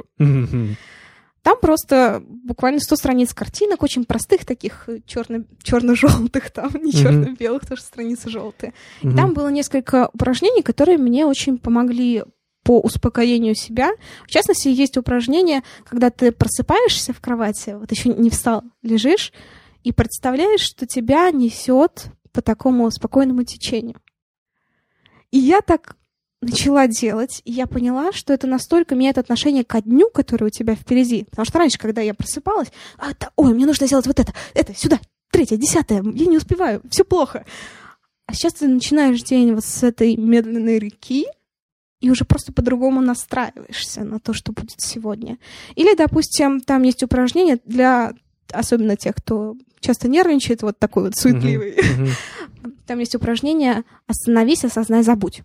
S2: Там просто буквально 100 страниц картинок, очень простых таких, черно-желтых, там, не черно-белых, тоже страницы желтые. И там было несколько упражнений, которые мне очень помогли по успокоению себя. В частности, есть упражнение, когда ты просыпаешься в кровати, вот еще не встал, лежишь, и представляешь, что тебя несет по такому спокойному течению. И я так начала делать, и я поняла, что это настолько меняет отношение ко дню, который у тебя впереди. Потому что раньше, когда я просыпалась, ой, мне нужно сделать вот это, сюда, 3, 10, я не успеваю, все плохо. А сейчас ты начинаешь день вот с этой медленной реки, и уже просто по-другому настраиваешься на то, что будет сегодня. Или, допустим, там есть упражнение для, особенно тех, кто часто нервничает, вот такой вот суетливый. Там есть упражнение «Остановись, осознай, забудь».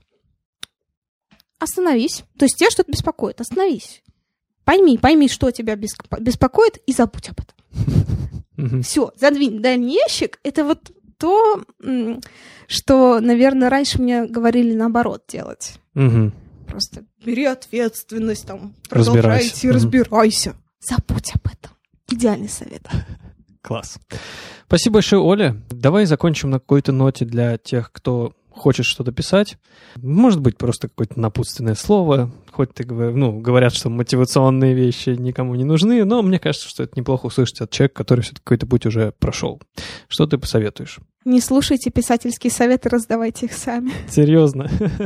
S2: Остановись. То есть тебя что-то беспокоит. Остановись. Пойми, что тебя беспокоит, и забудь об этом. Все, задвинь дальний ящик. Это вот то, что, наверное, раньше мне говорили наоборот делать. Просто бери ответственность, там, продолжай идти, разбирайся. Забудь об этом. Идеальный совет.
S1: Класс. Спасибо большое, Оля. Давай закончим на какой-то ноте для тех, кто хочет что-то писать. Может быть, просто какое-то напутственное слово. Хоть ты говорят, что мотивационные вещи никому не нужны, но мне кажется, что это неплохо услышать от человека, который все-таки какой-то путь уже прошел. Что ты посоветуешь?
S2: Не слушайте писательские советы, раздавайте их сами.
S1: Серьезно?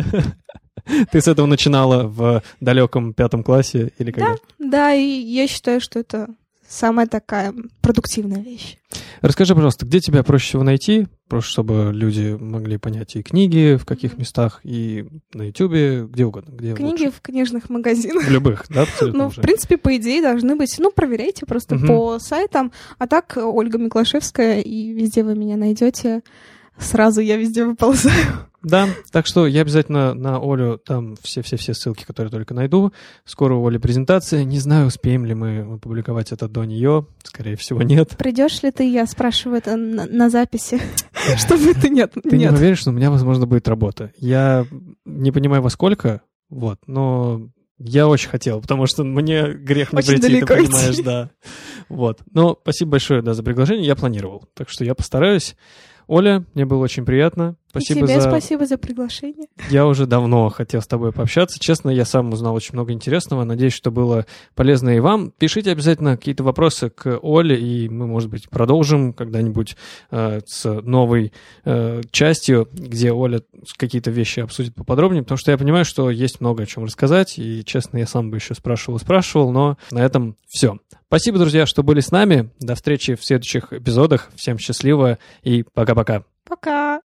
S1: Ты с этого начинала в далеком 5 классе или когда?
S2: Да, и я считаю, что это самая такая продуктивная вещь.
S1: Расскажи, пожалуйста, где тебя проще всего найти? Просто чтобы люди могли понять и книги, в каких местах, и на Ютубе, где угодно. Где
S2: книги
S1: лучше?
S2: В книжных магазинах.
S1: В любых, да? Абсолютно
S2: в принципе, по идее, должны быть. Проверяйте просто по сайтам. А так, Ольга Миклашевская, и везде вы меня найдете. Сразу я везде выползаю.
S1: Да, так что я обязательно на Олю там все ссылки, которые только найду. Скоро у Оли презентация. Не знаю, успеем ли мы опубликовать это до нее. Скорее всего, нет.
S2: Придешь ли ты, я спрашиваю это на записи, чтобы ты нет.
S1: Ты не поверишь, что у меня, возможно, будет работа. Я не понимаю, во сколько, но я очень хотел, потому что мне грех не
S2: очень
S1: прийти, ты понимаешь,
S2: идти.
S1: да. Но спасибо большое, за приглашение. Я планировал, так что я постараюсь. Оля, мне было очень приятно.
S2: Спасибо за приглашение.
S1: Я уже давно хотел с тобой пообщаться. Честно, я сам узнал очень много интересного. Надеюсь, что было полезно и вам. Пишите обязательно какие-то вопросы к Оле, и мы, может быть, продолжим когда-нибудь с новой частью, где Оля какие-то вещи обсудит поподробнее, потому что я понимаю, что есть много о чем рассказать, и, честно, я сам бы еще спрашивал, но на этом все. Спасибо, друзья, что были с нами. До встречи в следующих эпизодах. Всем счастливо и пока-пока.
S2: Пока.